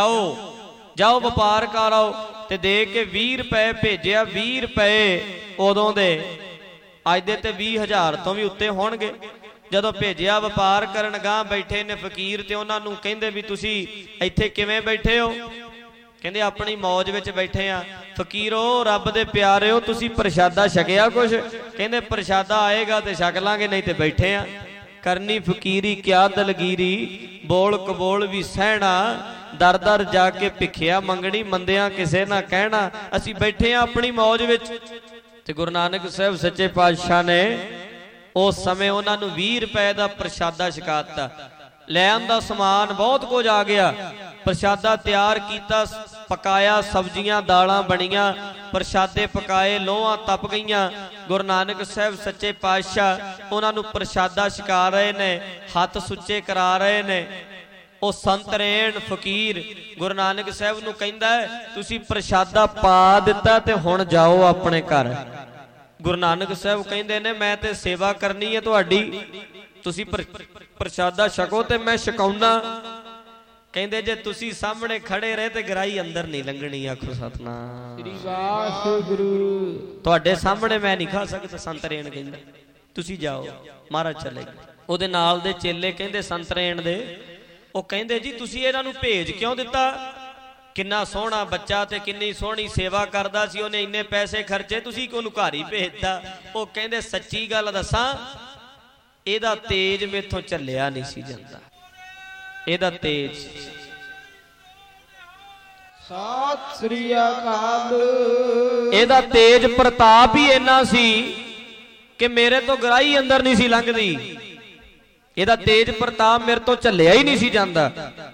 ਜਾਓ ਵਪਾਰ ਕਰ ਆਓ, ਤੇ ਦੇ ਕੇ 20 ਰੁਪਏ ਭੇਜਿਆ। 20 ਰੁਪਏ ਉਦੋਂ ਦੇ, ਅੱਜ ਦੇ ਤੇ 20,000 ਤੋਂ ਵੀ ਉੱਤੇ ਹੋਣਗੇ। ਜਦੋਂ ਭੇਜਿਆ ਵਪਾਰ ਕਰਨ, ਗਾਂ ਬੈਠੇ ਨੇ ਫਕੀਰ, ਤੇ ਉਹਨਾਂ ਨੂੰ ਕਹਿੰਦੇ ਵੀ ਤੁਸੀਂ ਇੱਥੇ ਕਿਵੇਂ ਬੈਠੇ ਹੋ? ਕਹਿੰਦੇ ਆਪਣੀ ਮੌਜ ਵਿੱਚ ਬੈਠੇ ਆ। ਫਕੀਰੋ, ਰੱਬ ਦੇ ਪਿਆਰਿਓ, ਤੁਸੀਂ ਪ੍ਰਸ਼ਾਦਾ ਛਕਿਆ ਕੁਛ? ਕਹਿੰਦੇ ਪ੍ਰਸ਼ਾਦਾ ਆਏਗਾ ਤੇ ਛਕ ਲਾਂਗੇ, ਨਹੀਂ ਤੇ ਬੈਠੇ ਆ। ਕਰਨੀ ਫਕੀਰੀ ਕਿਆ ਦਲਗੀਰੀ, ਬੋਲ ਕਬੋਲ ਵੀ ਸਹਿਣਾ, ਦਰ ਦਰ ਜਾ ਕੇ ਭਿੱਖਿਆ ਮੰਗਣੀ, ਮੰਦਿਆਂ ਕਿਸੇ ਨਾ ਕਹਿਣਾ। ਅਸੀਂ ਬੈਠੇ ਆ ਆਪਣੀ ਮੌਜ ਵਿੱਚ, ਤੇ ਗੁਰੂ ਨਾਨਕ ਸਾਹਿਬ ਸੱਚੇ ਪਾਤਸ਼ਾਹ ਨੇ ਉਸ ਸਮੇਂ ਉਹਨਾਂ ਨੂੰ 20 ਰੁਪਏ ਦਾ ਪ੍ਰਸ਼ਾਦਾ ਛਕਾਤਾ। ਲੈ ਆਂਦਾ ਸਮਾਨ, ਬਹੁਤ ਕੁਝ ਆ ਗਿਆ। ਪ੍ਰਸ਼ਾਦਾ ਤਿਆਰ ਕੀਤਾ, ਪਕਾਇਆ, ਸਬਜ਼ੀਆਂ ਦਾਲਾਂ ਬਣੀਆਂ, ਪ੍ਰਸ਼ਾਦੇ ਪਕਾਏ, ਲੋਹਾਂ ਤਪ ਗਈਆਂ। ਗੁਰੂ ਨਾਨਕ ਸਾਹਿਬ ਸੱਚੇ ਪਾਤਸ਼ਾਹ ਉਹਨਾਂ ਨੂੰ ਪ੍ਰਸ਼ਾਦਾ ਛਕਾ ਰਹੇ ਨੇ, ਹੱਥ ਸੁੱਚੇ ਕਰਾ ਰਹੇ ਨੇ। ਉਹ ਸੰਤਰੇਣ ਫਕੀਰ ਗੁਰੂ ਨਾਨਕ ਸਾਹਿਬ ਨੂੰ ਕਹਿੰਦਾ, ਤੁਸੀਂ ਪ੍ਰਸ਼ਾਦਾ ਪਾ ਦਿੱਤਾ ਤੇ ਹੁਣ ਜਾਓ ਆਪਣੇ ਘਰ। ਗੁਰੂ ਨਾਨਕ ਸਾਹਿਬ ਕਹਿੰਦੇ ਨੇ, ਮੈਂ ਤੇ ਸੇਵਾ ਕਰਨੀ ਹੈ ਤੁਹਾਡੀ, ਤੁਸੀਂ ਪ੍ਰਸ਼ਾਦਾ ਛਕੋ ਤੇ ਮੈਂ ਛਕਾਉਣਾ। ਕਹਿੰਦੇ ਜੇ ਤੁਸੀਂ ਸਾਹਮਣੇ ਖੜੇ ਰਹੇ ਤੇ ਗਰਾਈ ਅੰਦਰ ਨਹੀਂ ਲੰਘਣੀ। ਆਖੋ ਸਤਿਨਾਮ ਸ੍ਰੀ ਵਾਹਿਗੁਰੂ। ਤੁਹਾਡੇ ਸਾਹਮਣੇ ਮੈਂ ਨਹੀਂ ਖਾ ਸਕਦਾ। ਸੰਤਰੇਣ ਕਹਿੰਦਾ ਤੁਸੀਂ ਜਾਓ, ਮਹਾਰਾਜ ਚਲੇ ਗਏ। ਉਹਦੇ ਨਾਲ ਦੇ ਚੇਲੇ ਕਹਿੰਦੇ ਸੰਤਰੇਣ ਦੇ, ਉਹ ਕਹਿੰਦੇ ਜੀ ਤੁਸੀਂ ਇਹਨਾਂ ਨੂੰ ਭੇਜ ਕਿਉਂ ਦਿੱਤਾ? ਕਿੰਨਾ ਸੋਹਣਾ ਬੱਚਾ ਤੇ ਕਿੰਨੀ ਸੋਹਣੀ ਸੇਵਾ ਕਰਦਾ ਸੀ, ਉਹਨੇ ਇੰਨੇ ਪੈਸੇ ਖਰਚੇ, ਤੁਸੀਂ ਕਿ ਉਹਨੂੰ ਘਰ ਹੀ ਭੇਜਤਾ। ਉਹ ਕਹਿੰਦੇ ਸੱਚੀ ਗੱਲ ਦੱਸਾਂ, ਇਹਦਾ ਤੇਜ ਮੇਥੋਂ ਝੱਲਿਆ ਨਹੀਂ ਸੀ ਜਾਂਦਾ, ਇਹਦਾ ਤੇਜ। ਸਤਿ ਸ੍ਰੀ ਅਕਾਲ। ਇਹਦਾ ਤੇਜ ਪ੍ਰਤਾਪ ਹੀ ਇੰਨਾ ਸੀ ਕਿ ਮੇਰੇ ਤੋਂ ਗਰਾਈ ਅੰਦਰ ਨਹੀਂ ਸੀ ਲੰਘਦੀ। ਇਹਦਾ ਤੇਜ ਪ੍ਰਤਾਪ ਮੇਰੇ ਤੋਂ ਝੱਲਿਆ ਹੀ ਨਹੀਂ ਸੀ ਜਾਂਦਾ।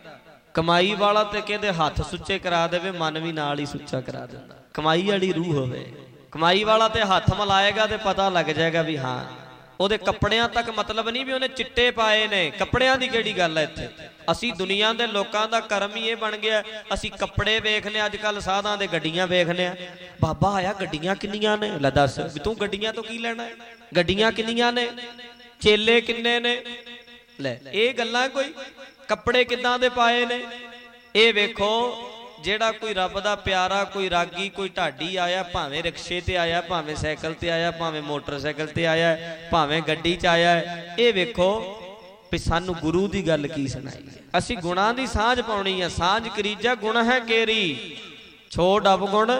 ਕਮਾਈ ਵਾਲਾ ਤੇ ਕਹਿੰਦੇ ਹੱਥ ਸੁੱਚੇ ਕਰਾ ਦੇਵੇ, ਮਨ ਵੀ ਨਾਲ ਹੀ ਸੁੱਚਾ ਕਰਾ ਦਿੰਦਾ। ਕਮਾਈ ਵਾਲੀ ਰੂਹ ਹੋਵੇ, ਕਮਾਈ ਵਾਲਾ ਤੇ ਹੱਥ ਮਿਲਾਏਗਾ ਤੇ ਪਤਾ ਲੱਗ ਜਾਏਗਾ ਵੀ ਹਾਂ। ਉਹਦੇ ਕੱਪੜਿਆਂ ਤੱਕ ਮਤਲਬ ਨਹੀਂ ਵੀ ਉਹਨੇ ਚਿੱਟੇ ਪਾਏ ਨੇ, ਕੱਪੜਿਆਂ ਦੀ ਕਿਹੜੀ ਗੱਲ ਹੈ ਇੱਥੇ। ਅਸੀਂ ਦੁਨੀਆ ਦੇ ਲੋਕਾਂ ਦਾ ਕਰਮ ਹੀ ਇਹ ਬਣ ਗਿਆ, ਅਸੀਂ ਕੱਪੜੇ ਵੇਖਨੇ, ਅੱਜ ਕੱਲ ਸਾਧਾਂ ਦੇ ਗੱਡੀਆਂ ਵੇਖਨੇ ਆ। ਬਾਬਾ ਆਇਆ ਗੱਡੀਆਂ ਕਿੰਨੀਆਂ ਨੇ, ਲੈ ਦੱਸ ਵੀ ਤੂੰ ਗੱਡੀਆਂ ਤੋਂ ਕੀ ਲੈਣਾ ਹੈ, ਗੱਡੀਆਂ ਕਿੰਨੀਆਂ ਨੇ, ਚੇਲੇ ਕਿੰਨੇ ਨੇ, ਲੈ ਇਹ ਗੱਲਾਂ। ਕੋਈ ਕੱਪੜੇ ਕਿੱਦਾਂ ਦੇ ਪਾਏ ਨੇ, ਇਹ ਵੇਖੋ। ਜਿਹੜਾ ਕੋਈ ਰੱਬ ਦਾ ਪਿਆਰਾ, ਕੋਈ ਰਾਗੀ, ਕੋਈ ਢਾਡੀ ਆਇਆ, ਭਾਵੇਂ ਰਿਕਸ਼ੇ ਤੇ ਆਇਆ, ਭਾਵੇਂ ਸਾਈਕਲ ਤੇ ਆਇਆ, ਭਾਵੇਂ ਮੋਟਰਸਾਈਕਲ ਤੇ ਆਇਆ, ਭਾਵੇਂ ਗੱਡੀ 'ਚ ਆਇਆ, ਇਹ ਵੇਖੋ ਵੀ ਸਾਨੂੰ ਗੁਰੂ ਦੀ ਗੱਲ ਕੀ ਸੁਣਾਈ। ਅਸੀਂ ਗੁਣਾਂ ਦੀ ਸਾਂਝ ਪਾਉਣੀ ਆ। ਸਾਂਝ ਕਰੀਜਾ ਗੁਣ ਹੈ ਕੇਰੀ, ਛੋੜ ਅਬ ਗੁਣ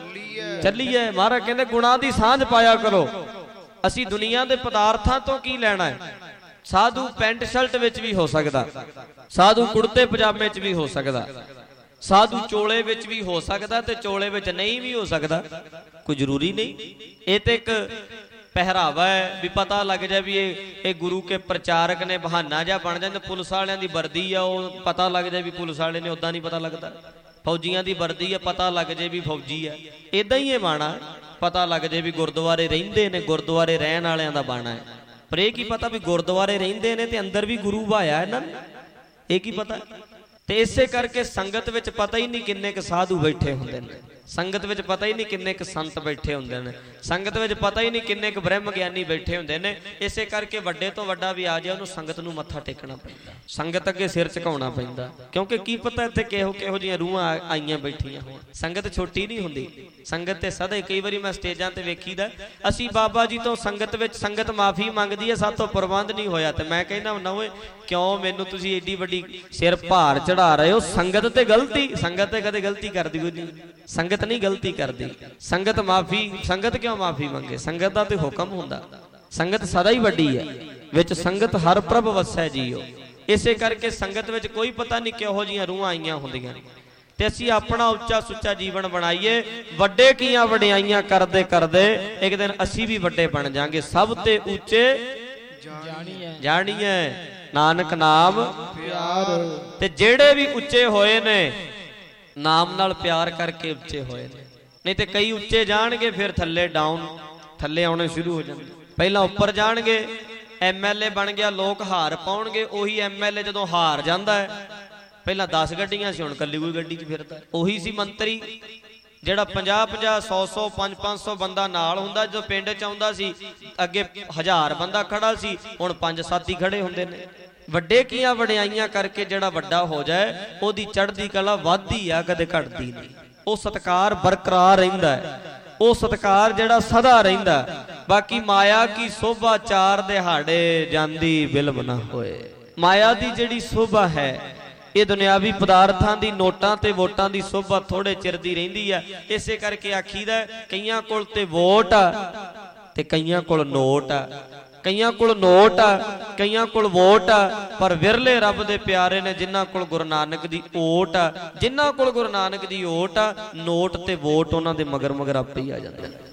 ਚੱਲੀਏ। ਮਹਾਰਾਜ ਕਹਿੰਦੇ ਗੁਣਾਂ ਦੀ ਸਾਂਝ ਪਾਇਆ ਕਰੋ। ਅਸੀਂ ਦੁਨੀਆ ਦੇ ਪਦਾਰਥਾਂ ਤੋਂ ਕੀ ਲੈਣਾ ਹੈ। ਸਾਧੂ ਪੈਂਟ ਸ਼ਰਟ ਵਿੱਚ ਵੀ ਹੋ ਸਕਦਾ, ਸਾਧੂ ਕੁੜਤੇ ਪਜਾਮੇ 'ਚ ਵੀ ਹੋ ਸਕਦਾ, ਸਾਧੂ ਚੋਲੇ ਵਿੱਚ ਵੀ ਹੋ ਸਕਦਾ ਤੇ ਚੋਲੇ ਵਿੱਚ ਨਹੀਂ ਵੀ ਹੋ ਸਕਦਾ, ਕੋਈ ਜ਼ਰੂਰੀ ਨਹੀਂ। ਇਹ ਤੇ ਇੱਕ ਪਹਿਰਾਵਾ ਹੈ ਵੀ ਪਤਾ ਲੱਗ ਜਾਏ ਵੀ ਇਹ ਗੁਰੂ ਕੇ ਪ੍ਰਚਾਰਕ ਨੇ, ਬਹਾਨਾ ਜਿਹਾ ਬਣ ਜਾਂਦਾ। ਪੁਲਿਸ ਵਾਲਿਆਂ ਦੀ ਵਰਦੀ ਆ, ਉਹ ਪਤਾ ਲੱਗ ਜਾਏ ਵੀ ਪੁਲਿਸ ਵਾਲੇ ਨੇ, ਉਦਾਂ ਨਹੀਂ ਪਤਾ ਲੱਗਦਾ। ਫੌਜੀਆਂ ਦੀ ਵਰਦੀ ਆ, ਪਤਾ ਲੱਗ ਜਾਏ ਵੀ ਫੌਜੀ ਆ। ਇਦਾਂ ਹੀ ਇਹ ਬਾਣਾ ਪਤਾ ਲੱਗ ਜਾਏ ਵੀ ਗੁਰਦੁਆਰੇ ਰਹਿੰਦੇ ਨੇ, ਗੁਰਦੁਆਰੇ ਰਹਿਣ ਵਾਲਿਆਂ ਦਾ ਬਾਣਾ ਹੈ। ਪਰ ਇਹ ਕੀ ਪਤਾ ਵੀ ਗੁਰਦੁਆਰੇ ਰਹਿੰਦੇ ਨੇ ਤੇ ਅੰਦਰ ਵੀ ਗੁਰੂ ਭਾਇਆ ਇਹਨਾਂ ਨੇ, ਇਹ ਕੀ ਪਤਾ। ਤੇ ਇਸੇ ਕਰਕੇ ਸੰਗਤ ਵਿੱਚ ਪਤਾ ਹੀ ਨਹੀਂ ਕਿੰਨੇ ਕੁ ਸਾਧੂ ਬੈਠੇ ਹੁੰਦੇ ਨੇ, ਸੰਗਤ ਵਿੱਚ ਪਤਾ ਹੀ ਨਹੀਂ ਕਿੰਨੇ ਕੁ ਸੰਤ ਬੈਠੇ ਹੁੰਦੇ ਨੇ, ਸੰਗਤ ਵਿੱਚ ਪਤਾ ਹੀ ਨਹੀਂ ਕਿੰਨੇ ਕੁ ਬ੍ਰਹਮ ਗਿਆਨੀ ਬੈਠੇ ਹੁੰਦੇ ਨੇ। ਇਸੇ ਕਰਕੇ ਵੱਡੇ ਤੋਂ ਵੱਡਾ ਵੀ ਆ ਜਾਏ, ਉਹਨੂੰ ਸੰਗਤ ਨੂੰ ਮੱਥਾ ਟੇਕਣਾ ਪੈਂਦਾ, ਸੰਗਤ ਅੱਗੇ ਸਿਰ ਝੁਕਾਉਣਾ ਪੈਂਦਾ। ਕਿਉਂਕਿ ਕੀ ਪਤਾ ਇੱਥੇ ਕਿਹੋ ਜਿਹੀਆਂ ਰੂਹਾਂ ਆਈਆਂ ਬੈਠੀਆਂ ਹੋਣ। ਸੰਗਤ ਛੋਟੀ ਨਹੀਂ ਹੁੰਦੀ, ਸੰਗਤ ਤੇ ਸਦਾ ਹੀ। ਕਈ ਵਾਰੀ ਮੈਂ ਸਟੇਜਾਂ ਤੇ ਵੇਖੀਦਾ, ਅਸੀਂ ਬਾਬਾ ਜੀ ਤੋਂ ਸੰਗਤ ਵਿੱਚ, ਸੰਗਤ ਮਾਫੀ ਮੰਗਦੀ ਹੈ, ਸਾਥੋਂ ਪ੍ਰਬੰਧ ਨਹੀਂ ਹੋਇਆ। ਤੇ ਮੈਂ ਕਹਿੰਦਾ ਨਾ ਓਏ ਕਿਉਂ ਮੈਨੂੰ ਤੁਸੀਂ ਏਡੀ ਵੱਡੀ ਸਿਰ ਭਾਰ ਚੜਾ ਰਹੇ ਹੋ। ਸੰਗਤ ਤੇ ਗਲਤੀ, ਸੰਗਤ ਤੇ ਕਦੇ ਗਲਤੀ ਕਰਦੀ ਕੋਈ ਨਹੀਂ, ਸੰਗਤ ਨਹੀਂ ਗਲਤੀ ਕਰਦੀ। ਸੰਗਤ ਮਾਫੀ, ਸੰਗਤ ਕਿਉਂ ਮਾਫੀ ਮੰਗੇ, ਸੰਗਤ ਦਾ ਤੇ ਹੁਕਮ ਹੁੰਦਾ। ਸੰਗਤ ਸਦਾ ਹੀ ਵੱਡੀ ਹੈ, ਵਿੱਚ ਸੰਗਤ ਹਰ ਪ੍ਰਭ ਵਸੈ ਜੀਓ। ਇਸੇ ਕਰਕੇ ਸੰਗਤ ਵਿੱਚ ਕੋਈ ਪਤਾ ਨਹੀਂ ਕਿਹੋ ਜਿਹੀਆਂ ਰੂਹਾਂ ਆਈਆਂ ਹੁੰਦੀਆਂ। ਤੇ ਅਸੀਂ ਆਪਣਾ ਉੱਚਾ ਸੁੱਚਾ ਜੀਵਨ ਬਣਾਈਏ। ਵੱਡੇ ਕੀਆਂ ਵਡਿਆਈਆਂ ਕਰਦੇ ਕਰਦੇ ਇੱਕ ਦਿਨ ਅਸੀਂ ਵੀ ਵੱਡੇ ਬਣ ਜਾਾਂਗੇ। ਸਭ ਤੇ ਉੱਚੇ ਜਾਣੀਏ ਨਾਨਕ ਨਾਮ ਪਿਆਰ। ਤੇ ਜਿਹੜੇ ਵੀ ਉੱਚੇ ਹੋਏ ਨੇ ਨਾਮ ਨਾਲ ਪਿਆਰ ਕਰਕੇ ਉੱਚੇ ਹੋਏ ਨੇ। ਨਹੀਂ ਤੇ ਕਈ ਉੱਚੇ ਜਾਣਗੇ ਫਿਰ ਥੱਲੇ ਡਾਊਨ, ਥੱਲੇ ਆਉਣੇ ਸ਼ੁਰੂ ਹੋ ਜਾਂਦੇ। ਪਹਿਲਾਂ ਉੱਪਰ ਜਾਣਗੇ, ਐਮਐਲਏ ਬਣ ਗਿਆ, ਲੋਕ ਹਾਰ ਪਾਉਣਗੇ। ਉਹੀ ਐਮਐਲਏ ਜਦੋਂ ਹਾਰ ਜਾਂਦਾ ਹੈ, ਪਹਿਲਾਂ 10 ਗੱਡੀਆਂ ਸੀ, ਹੁਣ ਕੱਲੀ ਕੋਈ ਗੱਡੀ 'ਚ ਫਿਰਦਾ। ਉਹੀ ਸੀ ਮੰਤਰੀ ਜਿਹੜਾ 50-50, 100-100, 500-500 ਬੰਦਾ ਨਾਲ ਹੁੰਦਾ। ਜਦੋਂ ਪਿੰਡ 'ਚ ਆਉਂਦਾ ਸੀ ਅੱਗੇ 1000 ਬੰਦਾ ਖੜਾ ਸੀ, ਹੁਣ 5-7 ਹੀ ਖੜੇ ਹੁੰਦੇ ਨੇ। ਵੱਡੇ ਕੀਆਂ ਵਡਿਆਈਆਂ ਕਰਕੇ ਜਿਹੜਾ ਵੱਡਾ ਹੋ ਜਾਏ, ਉਹਦੀ ਚੜ੍ਹਦੀ ਕਲਾ ਵੱਧਦੀ ਆ, ਕਦੇ ਘਟਦੀ ਨਹੀਂ। ਉਹ ਸਤਿਕਾਰ ਬਰਕਰਾਰ ਰਹਿੰਦਾ ਹੈ, ਉਹ ਸਤਿਕਾਰ ਜਿਹੜਾ ਸਦਾ ਰਹਿੰਦਾ। ਬਾਕੀ ਮਾਇਆ ਕੀ ਸੋਭਾ 4 ਦਿਹਾੜੇ ਜਾਂਦੀ ਬਿਲਮ ਨਾ ਹੋਏ। ਮਾਇਆ ਦੀ ਜਿਹੜੀ ਸੋਭਾ ਹੈ, ਇਹ ਦੁਨਿਆਵੀ ਪਦਾਰਥਾਂ ਦੀ, ਨੋਟਾਂ ਤੇ ਵੋਟਾਂ ਦੀ ਸੋਭਾ ਥੋੜੇ ਚਿਰ ਦੀ ਰਹਿੰਦੀ ਆ। ਇਸੇ ਕਰਕੇ ਆਖੀਦਾ ਕਈਆਂ ਕੋਲ ਤੇ ਵੋਟ ਆ ਤੇ ਕਈਆਂ ਕੋਲ ਨੋਟ ਆ, ਕਈਆਂ ਕੋਲ ਨੋਟ ਆ, ਕਈਆਂ ਕੋਲ ਵੋਟ ਆ। ਪਰ ਵਿਰਲੇ ਰੱਬ ਦੇ ਪਿਆਰੇ ਨੇ ਜਿਨ੍ਹਾਂ ਕੋਲ ਗੁਰੂ ਨਾਨਕ ਦੀ ਓਟ ਆ, ਜਿਨ੍ਹਾਂ ਕੋਲ ਗੁਰੂ ਨਾਨਕ ਦੀ ਓਟ ਆ, ਨੋਟ ਤੇ ਵੋਟ ਉਹਨਾਂ ਦੇ ਮਗਰ ਮਗਰ ਆਪੇ ਹੀ ਆ ਜਾਂਦੇ ਨੇ।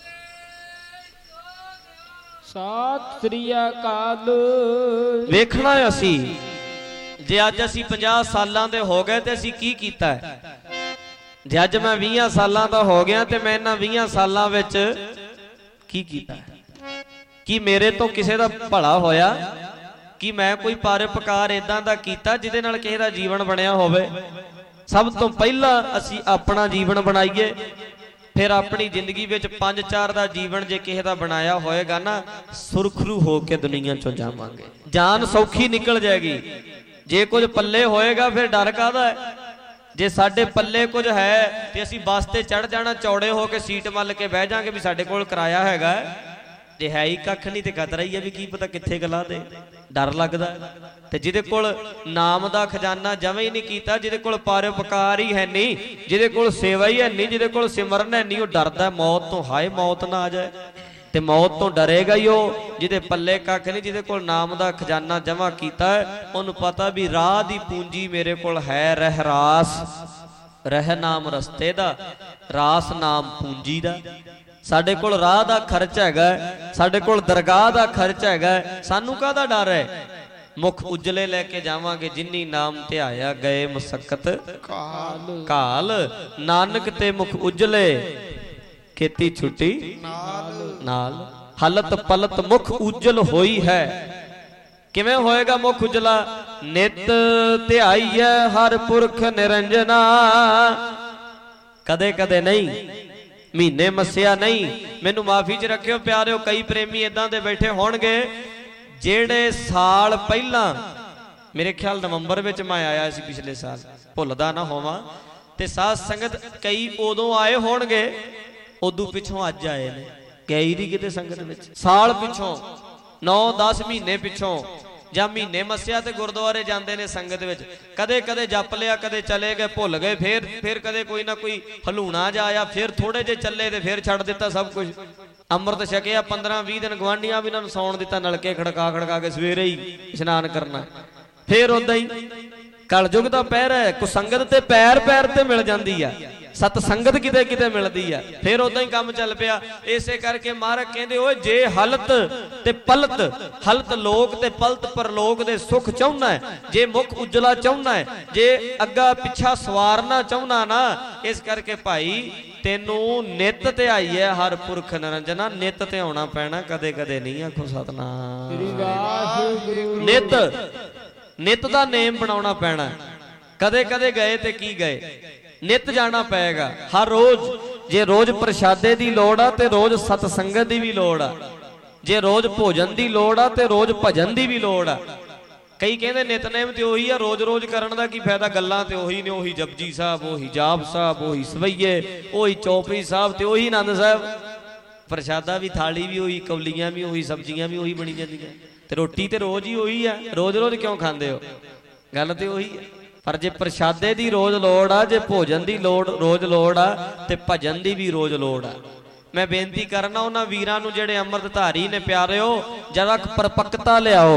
ਸਤਿ ਸ੍ਰੀ ਅਕਾਲ। ਵੇਖਣਾ ਅਸੀਂ ਜੇ ਅੱਜ ਅਸੀਂ 50 ਸਾਲਾਂ ਦੇ ਹੋ ਗਏ ਤੇ ਅਸੀਂ ਕੀ ਕੀਤਾ ਹੈ। ਜੇ ਅੱਜ ਮੈਂ 20 ਸਾਲਾਂ ਦਾ ਹੋ ਗਿਆ ਤੇ ਮੈਂ ਇਹਨਾਂ 20 ਸਾਲਾਂ ਵਿੱਚ ਕੀ ਕੀਤਾ। ਕੀ ਮੇਰੇ ਤੋਂ ਕਿਸੇ ਦਾ ਭਲਾ ਹੋਇਆ? ਕੀ ਮੈਂ ਕੋਈ ਪਰਉਪਕਾਰ ਇਦਾਂ ਦਾ ਕੀਤਾ ਜਿਹਦੇ ਨਾਲ ਕਿਸੇ ਦਾ ਜੀਵਨ ਬਣਿਆ ਹੋਵੇ? ਸਭ ਤੋਂ ਪਹਿਲਾਂ ਅਸੀਂ ਆਪਣਾ ਜੀਵਨ ਬਣਾਈਏ, ਫਿਰ ਆਪਣੀ ਜ਼ਿੰਦਗੀ ਵਿੱਚ 5-4 ਦਾ ਜੀਵਨ ਜੇ ਕਿਸੇ ਦਾ ਬਣਾਇਆ ਹੋਏਗਾ ਨਾ, ਸੁਰਖਰੂ ਹੋ ਕੇ ਦੁਨੀਆ ਚੋਂ ਜਾਵਾਂਗੇ। ਜਾਨ ਸੌਖੀ ਨਿਕਲ ਜਾਏਗੀ। ਜੇ ਕੁਝ ਪੱਲੇ ਹੋਏਗਾ ਫਿਰ ਡਰ ਕਾਹਦਾ ਹੈ। ਜੇ ਸਾਡੇ ਪੱਲੇ ਕੁਝ ਹੈ ਤੇ ਅਸੀਂ ਬੱਸ ਤੇ ਚੜ ਜਾਣਾ, ਚੌੜੇ ਹੋ ਕੇ ਸੀਟ ਮੱਲ ਕੇ ਬਹਿ ਜਾਾਂਗੇ ਵੀ ਸਾਡੇ ਕੋਲ ਕਿਰਾਇਆ ਹੈਗਾ। जे है ही कख नहीं तो खतरा ही है भी की पता कित्थे गला दे, डर लगदा। ते जिहदे कोल नाम दा खजाना जमे ही नहीं कीता, जिहदे कोल परोपकार ही है नहीं, जिहदे कोल सेवा ही है नहीं, जिहदे कोल सिमरन है नहीं, वो डरदा मौत तो, हाय मौत ना आ जाए। ते मौत तो डरेगा ही वो जिहदे पल्ले कख नहीं, जिहदे कोल नाम दा खजाना जमा कीता है, उहनूं पता भी राह दी पूंजी मेरे कोल है, रह रास, रह नाम रस्ते दा, रास नाम पूंजी दा। साडे कोल राह दा खर्च हैगा, साडे कोल दरगाह दा खर्च हैगा, सानू काहदा डर है। मुख उजले लेके जावांगे जिन्नी नाम ध्याया, गए मुसक्कत काल, नानक ते मुख उजले खेती छुट्टी नाल। हलत पलत मुख उजल होई है, किवें होएगा मुख उजला, नित ध्याईए हर पुरख निरंजना। कदे कदे नहीं, महीने मस्सिया नहीं। मैनू माफी च रखियो प्यारिओ, कई प्रेमी इदां दे बैठे होणगे जेड़े साल पहला, मेरे ख्याल नवंबर विच मैं आया सी पिछले साल, भुलदा ना होवां, ते साध संगत कई उदों आए होणगे, उदों पिछों अज आए ने, गई नहीं किते संगत विच, साल पिछों 9-10 महीने पिछों, ਜਾਂ ਮਹੀਨੇ ਮੱਸਿਆ ਤੇ ਗੁਰਦੁਆਰੇ ਜਾਂਦੇ ਨੇ ਸੰਗਤ ਵਿੱਚ, ਕਦੇ ਕਦੇ ਜਪ ਲਿਆ, ਕਦੇ ਚਲੇ ਗਏ, ਭੁੱਲ ਗਏ, ਫਿਰ ਕਦੇ ਕੋਈ ਨਾ ਕੋਈ ਹਲੂਣਾ ਜਾ ਆਇਆ, ਫਿਰ ਥੋੜੇ ਜੇ ਚੱਲੇ ਤੇ ਫਿਰ ਛੱਡ ਦਿੱਤਾ ਸਭ ਕੁਝ। ਅੰਮ੍ਰਿਤ ਛਕਿਆ 15-20 ਦਿਨ ਗਵਾਂਢੀਆਂ ਵੀ ਇਹਨਾਂ ਨੂੰ ਸੌਣ ਦਿੱਤਾ, ਨਲਕੇ ਖੜਕਾ ਕੇ ਸਵੇਰੇ ਹੀ ਇਸ਼ਨਾਨ ਕਰਨਾ, ਫਿਰ ਉਦਾਂ ਹੀ ਕਲਯੁਗ ਦਾ ਪਹਿਰ ਹੈ। ਕੋ ਸੰਗਤ ਤੇ ਪੈਰ ਤੇ ਮਿਲ ਜਾਂਦੀ ਆ, सत संगत किते किते मिलती है, फिर उदा ही काम चल पिया। इसे करके महाराज कहते हो, जे हलत ते पलत, हलत लोक ते पलत परलोक दे सुख चाहना है, जे मुख उजला चाहना है, जे अग्गा पिछा सवारना चाहना ना, इस करके भाई तेनू नित ध्याई है हर पुरख निरंजना। नित ध्याना पैना, कदे कदे नहीं। आखो सतनाम। नित नित दा नेम बनाना पैना, कदे कदे गए ते की गए, नित जाना पेगा हर रोज। जे रोज प्रशादे की लोड़ आ ते रोज सतसंगत की भी लोड़ आ, जे रोज भोजन की लोड़ आ ते रोज भजन की भी लोड़ आ। कई कहते नितनेम तो उही आ, रोज रोज करन दा की फायदा, गल्लां ते उही ने, उही जपजी साहब, उही जाप साहब, उही सवैये, उही चौपई साहब ते उही आनंद साहब। प्रशादा भी, थाली भी उही, कौलियां भी उही, सब्जियां भी उही बनी जांदियां, ते रोटी ते रोज ही उही आ। रोज रोज क्यों खांदे हो, गल ते उही है। पर जे प्रशादे की रोज लोड़ आ, जे भोजन की रोज लोड़ आ, ते भजन की भी रोज लोड़ आ। मैं बेनती करना उन्हां वीरां नूं जेड़े अमृतधारी ने प्यारे हो, जरा परपक्ता लियाओ,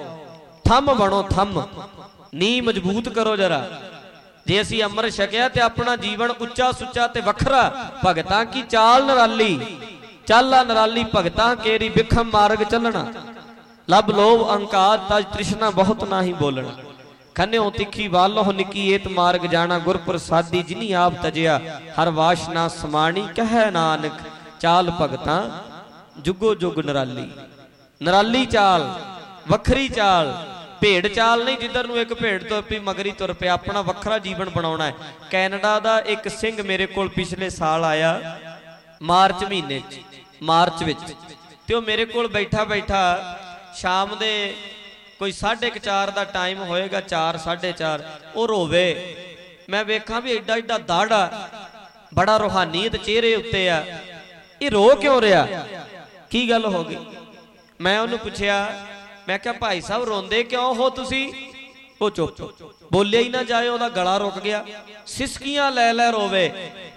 थम बनो, थम नी मजबूत करो जरा। जे असीं अमृत छकिया ते अपना जीवन उच्चा सुच्चा ते वखरा, भगतां की चाल निराली, चाला निराली भगतां केरी, बिखम मार्ग चलना, लब लोभ अहंकार तज तृष्णा बहुत नाही बोलना। खन्यो तिखी वालो निकी एत मार्ग जाना, गुर प्रसादी जिनी आप तजिया, हर वासना समानी कह नानक, चाल भगतां जुगो जुग निराली। निराली चाल, वखरी चाल, भेड़ चाल नहीं जिधर नूं एक भेड़ तुर पई मगरी तुर पिया, अपना वखरा जीवन बनाउणा है। कैनेडा दा एक सिंह मेरे कोल पिछले साल आया मार्च महीने, मार्च विच, ते ओह मेरे कोल बैठा बैठा शाम दे कोई 4:30 का टाइम होएगा, 4 4:30, वो रोवे। मैं वेखा भी एडा एडा दाड़ा, बड़ा रूहानीयत चेहरे उत्ते आ, ये रो क्यों रहा, की गल हो गई। मैं उन्हें पूछया, मैं क्या भाई साहब रोंदे क्यों हो तुसी? वो चुप, बोलिया ही ना जाए, ओदा गला रुक गया, सिसकियां लै रोवे,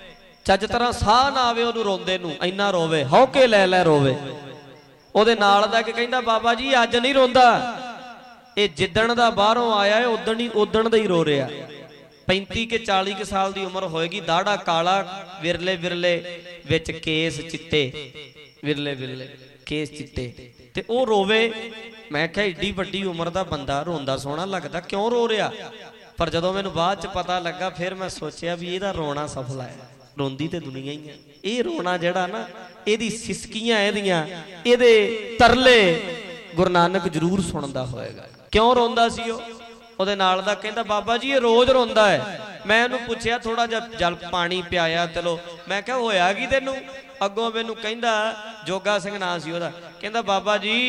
चज तरह साह ना आवे ओनू रोंदे नू, इन्ना रोवे, हौके लै रोवे। ओदे नाल दा के कहंदा बाबा जी अज नहीं रोंदा, ये जिदण दा बाहरों आया है उदण दा ही रो रहा। 35 के 40 साल की उम्र होएगी, दाड़ा काला, विरले विरले विच केस चिट्टे, विरले विरले केस चिट्टे, ते ओ रोवे। मैं क्या एडी वड्डी उम्र दा बंदा रोंदा सोहना लगदा, क्यों रो रहा? पर जदों मैनूं बाद च पता लगा, फिर मैं सोचिया भी इहदा रोना सफल है, रोंदी ते दुनिया ही है। ये रोना जिहड़ा ना, इहदी सिसकियां, इहदियां इहदे तरले गुरु नानक जरूर सुनदा होएगा। क्यों रोंदा सी ओहदे नाल दा कहंदा बाबा जी ये रोज रोंदा है। मैं उहनूं पुछया, थोड़ा जिहा जल पानी पियाया, चलो मैं क्या होया कि तैनूं? अगों मैनूं कहंदा, जोगा सिंह नाम सी ओहदा, कहंदा बाबा जी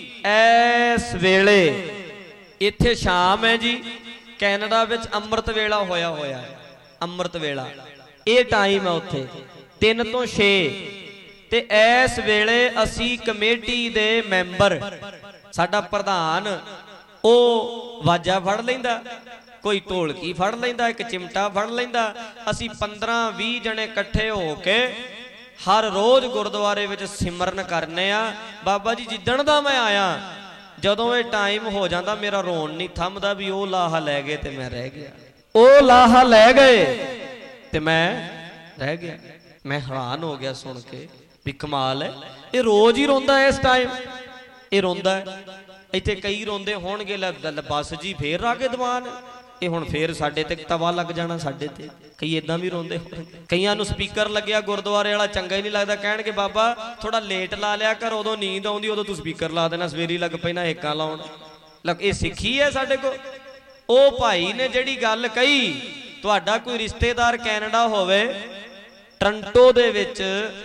इस वेले इत्थे शाम है जी, कैनेडा विच अमृत वेला होया है, अमृत वेला ये टाइम है उत्थे 3 ਤੋਂ 6, ਤੇ ਇਸ ਵੇਲੇ ਅਸੀਂ ਕਮੇਟੀ ਦੇ ਮੈਂਬਰ, ਸਾਡਾ ਪ੍ਰਧਾਨ ਉਹ ਵਾਜਾ ਫੜ ਲੈਂਦਾ, ਕੋਈ ਢੋਲਕੀ ਫੜ ਲੈਂਦਾ, ਇੱਕ ਚਿਮਟਾ ਫੜ ਲੈਂਦਾ। ਅਸੀਂ 15-20 ਜਣੇ ਇਕੱਠੇ ਹੋ ਕੇ ਹਰ ਰੋਜ਼ ਗੁਰਦੁਆਰੇ ਵਿੱਚ ਸਿਮਰਨ ਕਰਨੇ ਆ। ਬਾਬਾ ਜੀ ਜਿੱਦਣ ਦਾ ਮੈਂ ਆਇਆ, ਜਦੋਂ ਇਹ ਟਾਈਮ ਹੋ ਜਾਂਦਾ ਮੇਰਾ ਰੋਣ ਨਹੀਂ ਥੰਮਦਾ ਵੀ ਉਹ ਲਾਹਾ ਲੈ ਗਏ ਤੇ ਮੈਂ ਰਹਿ ਗਿਆ, ਉਹ ਲਾਹਾ ਲੈ ਗਏ ਤੇ ਮੈਂ ਰਹਿ ਗਿਆ। ਮੈਂ ਹੈਰਾਨ ਹੋ ਗਿਆ ਸੁਣ ਕੇ ਵੀ ਕਮਾਲ ਹੈ, ਇਹ ਰੋਜ਼ ਹੀ ਰੋਂਦਾ ਇਸ ਟਾਈਮ, ਇਹ ਰੋਂਦਾ। ਇੱਥੇ ਕਈ ਰੋਂਦੇ ਹੋਣਗੇ ਬਸ ਜੀ ਫੇਰ ਆ ਕੇ ਦੀਵਾਨ, ਇਹ ਹੁਣ ਫੇਰ ਸਾਡੇ ਤੇ ਤਵਾ ਲੱਗ ਜਾਣਾ ਸਾਡੇ ਤੇ। ਕਈ ਇਦਾਂ ਵੀ ਰੋਂਦੇ ਹੋਣਗੇ। ਕਈਆਂ ਨੂੰ ਸਪੀਕਰ ਲੱਗਿਆ ਗੁਰਦੁਆਰੇ ਵਾਲਾ ਚੰਗਾ ਹੀ ਨਹੀਂ ਲੱਗਦਾ, ਕਹਿਣਗੇ ਬਾਬਾ ਥੋੜਾ ਲੇਟ ਲਾ ਲਿਆ ਕਰ, ਉਦੋਂ ਨੀਂਦ ਆਉਂਦੀ ਉਦੋਂ ਤੂੰ ਸਪੀਕਰ ਲਾ ਦੇਣਾ, ਸਵੇਰੀ ਲੱਗ ਪੈਣਾ ਏਕਾਂ ਲਾਉਣ। ਇਹ ਸਿੱਖੀ ਹੈ ਸਾਡੇ ਕੋਲ। ਉਹ ਭਾਈ ਨੇ ਜਿਹੜੀ ਗੱਲ ਕਹੀ, ਤੁਹਾਡਾ ਕੋਈ ਰਿਸ਼ਤੇਦਾਰ ਕੈਨੇਡਾ ਹੋਵੇ, ਟਰੰਟੋ ਦੇ ਵਿੱਚ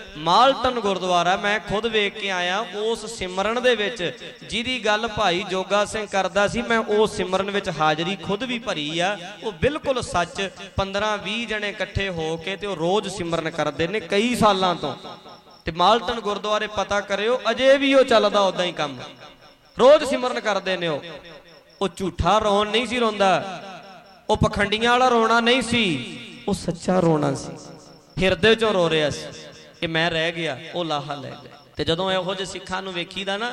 ਮਾਲਟਨ ਗੁਰਦੁਆਰਾ ਮੈਂ ਖੁਦ ਵੇਖ ਕੇ ਆਇਆ, ਉਸ ਸਿਮਰਨ ਦੇ ਵਿੱਚ ਜਿਹਦੀ ਗੱਲ ਭਾਈ ਜੋਗਾ ਸਿੰਘ ਕਰਦਾ ਸੀ, ਮੈਂ ਉਸ ਸਿਮਰਨ ਵਿੱਚ ਹਾਜ਼ਰੀ ਖੁਦ ਵੀ ਭਰੀ ਆ। ਉਹ ਬਿਲਕੁਲ ਸੱਚ, 15-20 ਜਣੇ ਇਕੱਠੇ ਹੋ ਕੇ ਤੇ ਉਹ ਰੋਜ਼ ਸਿਮਰਨ ਕਰਦੇ ਨੇ ਕਈ ਸਾਲਾਂ ਤੋਂ। ਤੇ ਮਾਲਟਨ ਗੁਰਦੁਆਰੇ ਪਤਾ ਕਰਿਓ, ਅਜੇ ਵੀ ਉਹ ਚੱਲਦਾ ਉਦਾਂ ਹੀ ਕੰਮ, ਰੋਜ਼ ਸਿਮਰਨ ਕਰਦੇ ਨੇ। ਉਹ ਝੂਠਾ ਰੋਣ ਨਹੀਂ ਸੀ ਰੋਂਦਾ, ਉਹ ਪਖੰਡੀਆਂ ਵਾਲਾ ਰੋਣਾ ਨਹੀਂ ਸੀ, ਉਹ ਸੱਚਾ ਰੋਣਾ ਸੀ, ਹਿਰਦੇ ਚੋਂ ਰੋ ਰਿਹਾ ਸੀ ਕਿ ਮੈਂ ਰਹਿ ਗਿਆ, ਉਹ ਲਾਹਾ ਲੈ ਗਿਆ। ਤੇ ਜਦੋਂ ਇਹੋ ਜਿਹੇ ਸਿੱਖਾਂ ਨੂੰ ਵੇਖੀਦਾ ਨਾ,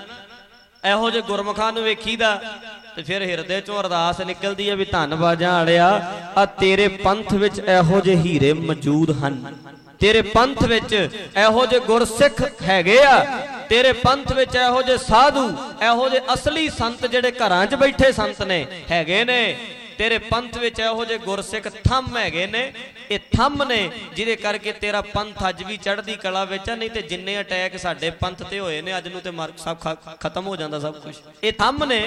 ਇਹੋ ਜਿਹੇ ਗੁਰਮੁਖਾਂ ਨੂੰ ਵੇਖੀਦਾ, ਤੇ ਫਿਰ ਹਿਰਦੇ ਚੋਂ ਅਰਦਾਸ ਨਿਕਲਦੀ ਹੈ ਵੀ ਧੰਨਵਾਜਾਂ ਵਾਲਿਆ, ਆ ਤੇਰੇ ਪੰਥ ਵਿੱਚ ਇਹੋ ਜਿਹੇ ਹੀਰੇ ਮੌਜੂਦ ਹਨ, ਤੇਰੇ ਪੰਥ ਵਿੱਚ ਇਹੋ ਜਿਹੇ ਗੁਰਸਿੱਖ ਹੈਗੇ ਆ, ਤੇਰੇ ਪੰਥ ਵਿੱਚ ਇਹੋ ਜਿਹੇ ਸਾਧੂ, ਇਹੋ ਜਿਹੇ ਅਸਲੀ ਸੰਤ ਜਿਹੜੇ ਘਰਾਂ 'ਚ ਬੈਠੇ ਸੰਤ ਨੇ ਹੈਗੇ ਨੇ, ਤੇਰੇ ਪੰਥ ਵਿੱਚ ਇਹੋ ਜਿਹੇ ਗੁਰਸਿੱਖ ਥੰਮ ਹੈਗੇ ਨੇ। ਇਹ ਥੰਮ ਨੇ ਜਿਹਦੇ ਕਰਕੇ ਤੇਰਾ ਪੰਥ ਅੱਜ ਵੀ ਚੜ੍ਹਦੀ ਕਲਾ ਵਿੱਚ ਆ, ਨਹੀਂ ਤੇ ਜਿੰਨੇ ਅਟੈਕ ਸਾਡੇ ਪੰਥ ਤੇ ਹੋਏ ਨੇ ਅੱਜ ਨੂੰ ਤੇ ਸਭ ਖਤਮ ਹੋ ਜਾਂਦਾ ਸਭ ਕੁਝ। ਇਹ ਥੰਮ ਨੇ,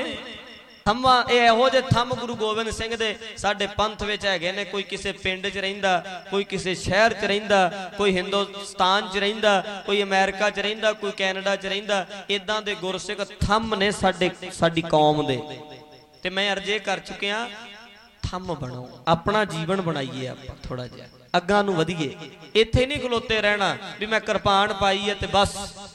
ਥੰਮਾਂ, ਇਹ ਇਹੋ ਜਿਹੇ ਥੰਮ ਗੁਰੂ ਗੋਬਿੰਦ ਸਿੰਘ ਦੇ ਸਾਡੇ ਪੰਥ ਵਿੱਚ ਹੈਗੇ ਨੇ। ਕੋਈ ਕਿਸੇ ਪਿੰਡ 'ਚ ਰਹਿੰਦਾ, ਕੋਈ ਕਿਸੇ ਸ਼ਹਿਰ 'ਚ ਰਹਿੰਦਾ, ਕੋਈ ਹਿੰਦੁਸਤਾਨ 'ਚ ਰਹਿੰਦਾ, ਕੋਈ ਅਮਰੀਕਾ 'ਚ ਰਹਿੰਦਾ, ਕੋਈ ਕੈਨੇਡਾ 'ਚ ਰਹਿੰਦਾ। ਇਦਾਂ ਦੇ ਗੁਰਸਿੱਖ ਥੰਮ ਨੇ ਸਾਡੀ ਕੌਮ ਦੇ। ਤੇ ਮੈਂ ਅਰਜ਼ੇ ਕਰ ਚੁੱਕਿਆ, ਥੰਮ ਬਣੋ, ਆਪਣਾ ਜੀਵਨ ਬਣਾਈਏ, ਆਪਾਂ ਥੋੜਾ ਜਿਹਾ ਅੱਗਾਂ ਨੂੰ ਵਧੀਏ। ਇੱਥੇ ਨਹੀਂ ਖਲੋਤੇ ਰਹਿਣਾ ਵੀ ਮੈਂ ਕਿਰਪਾਨ ਪਾਈ ਹੈ ਤੇ ਬਸ,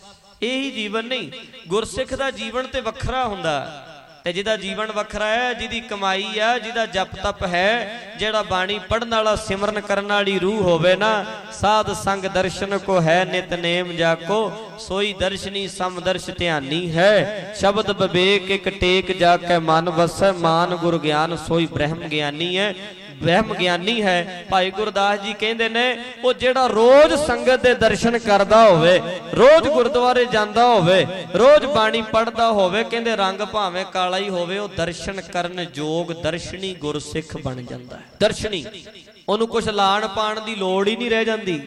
ਇਹੀ ਜੀਵਨ ਨਹੀਂ। ਗੁਰਸਿੱਖ ਦਾ ਜੀਵਨ ਤੇ ਵੱਖਰਾ ਹੁੰਦਾ, ਤੇ ਜਿਹਦਾ ਜੀਵਨ ਵੱਖਰਾ ਹੈ, ਜਿਹਦੀ ਕਮਾਈ ਆ, ਜਿਹਦਾ ਜਪ ਤਪ ਹੈ, ਜਿਹੜਾ ਬਾਣੀ ਪੜਨ ਵਾਲਾ, ਸਿਮਰਨ ਕਰਨ ਵਾਲੀ ਰੂਹ ਹੋਵੇ ਨਾ, ਸਾਧ ਸੰਗ ਦਰਸ਼ਨ ਕੋ ਹੈ ਨਿਤਨੇਮ ਜਾਕੋ, ਸੋਈ ਦਰਸ਼ਨੀ ਸਮਦਰਸ਼ ਧਿਆਨੀ ਹੈ, ਸ਼ਬਦ ਵਿਵੇਕ ਇੱਕ ਟੇਕ ਜਾ ਕੇ ਮਨ ਵਸੈ, ਮਾਨ ਗੁਰ ਗਿਆਨ ਸੋਈ ਬ੍ਰਹਮ ਗਿਆਨੀ ਹੈ, ਬ੍ਰਹਮ ਗਿਆਨੀ ਹੈ। ਭਾਈ ਗੁਰਦਾਸ ਜੀ ਕਹਿੰਦੇ ਨੇ, ਉਹ ਜਿਹੜਾ ਰੋਜ਼ ਸੰਗਤ ਦੇ ਦਰਸ਼ਨ ਕਰਦਾ ਹੋਵੇ, ਰੋਜ਼ ਗੁਰਦੁਆਰੇ ਜਾਂਦਾ ਹੋਵੇ, ਰੋਜ਼ ਬਾਣੀ ਪੜ੍ਹਦਾ ਹੋਵੇ, ਕਹਿੰਦੇ ਰੰਗ ਭਾਵੇਂ ਕਾਲਾ ਹੀ ਹੋਵੇ, ਉਹ ਦਰਸ਼ਨ ਕਰਨ ਯੋਗ ਦਰਸ਼ਨੀ ਗੁਰਸਿੱਖ ਬਣ ਜਾਂਦਾ ਹੈ। ਦਰਸ਼ਨੀ, ਉਹਨੂੰ ਕੁਛ ਲਾਣ ਪਾਣ ਦੀ ਲੋੜ ਹੀ ਨਹੀਂ ਰਹਿ ਜਾਂਦੀ।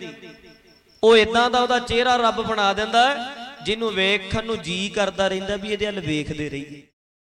ਉਹ ਇਦਾਂ ਦਾ ਉਹਦਾ ਚਿਹਰਾ ਰੱਬ ਬਣਾ ਦਿੰਦਾ ਜਿਹਨੂੰ ਵੇਖਣ ਨੂੰ ਜੀ ਕਰਦਾ ਰਹਿੰਦਾ ਵੀ ਇਹਦੇ ਵੱਲ ਵੇਖਦੇ ਰਹੀਏ।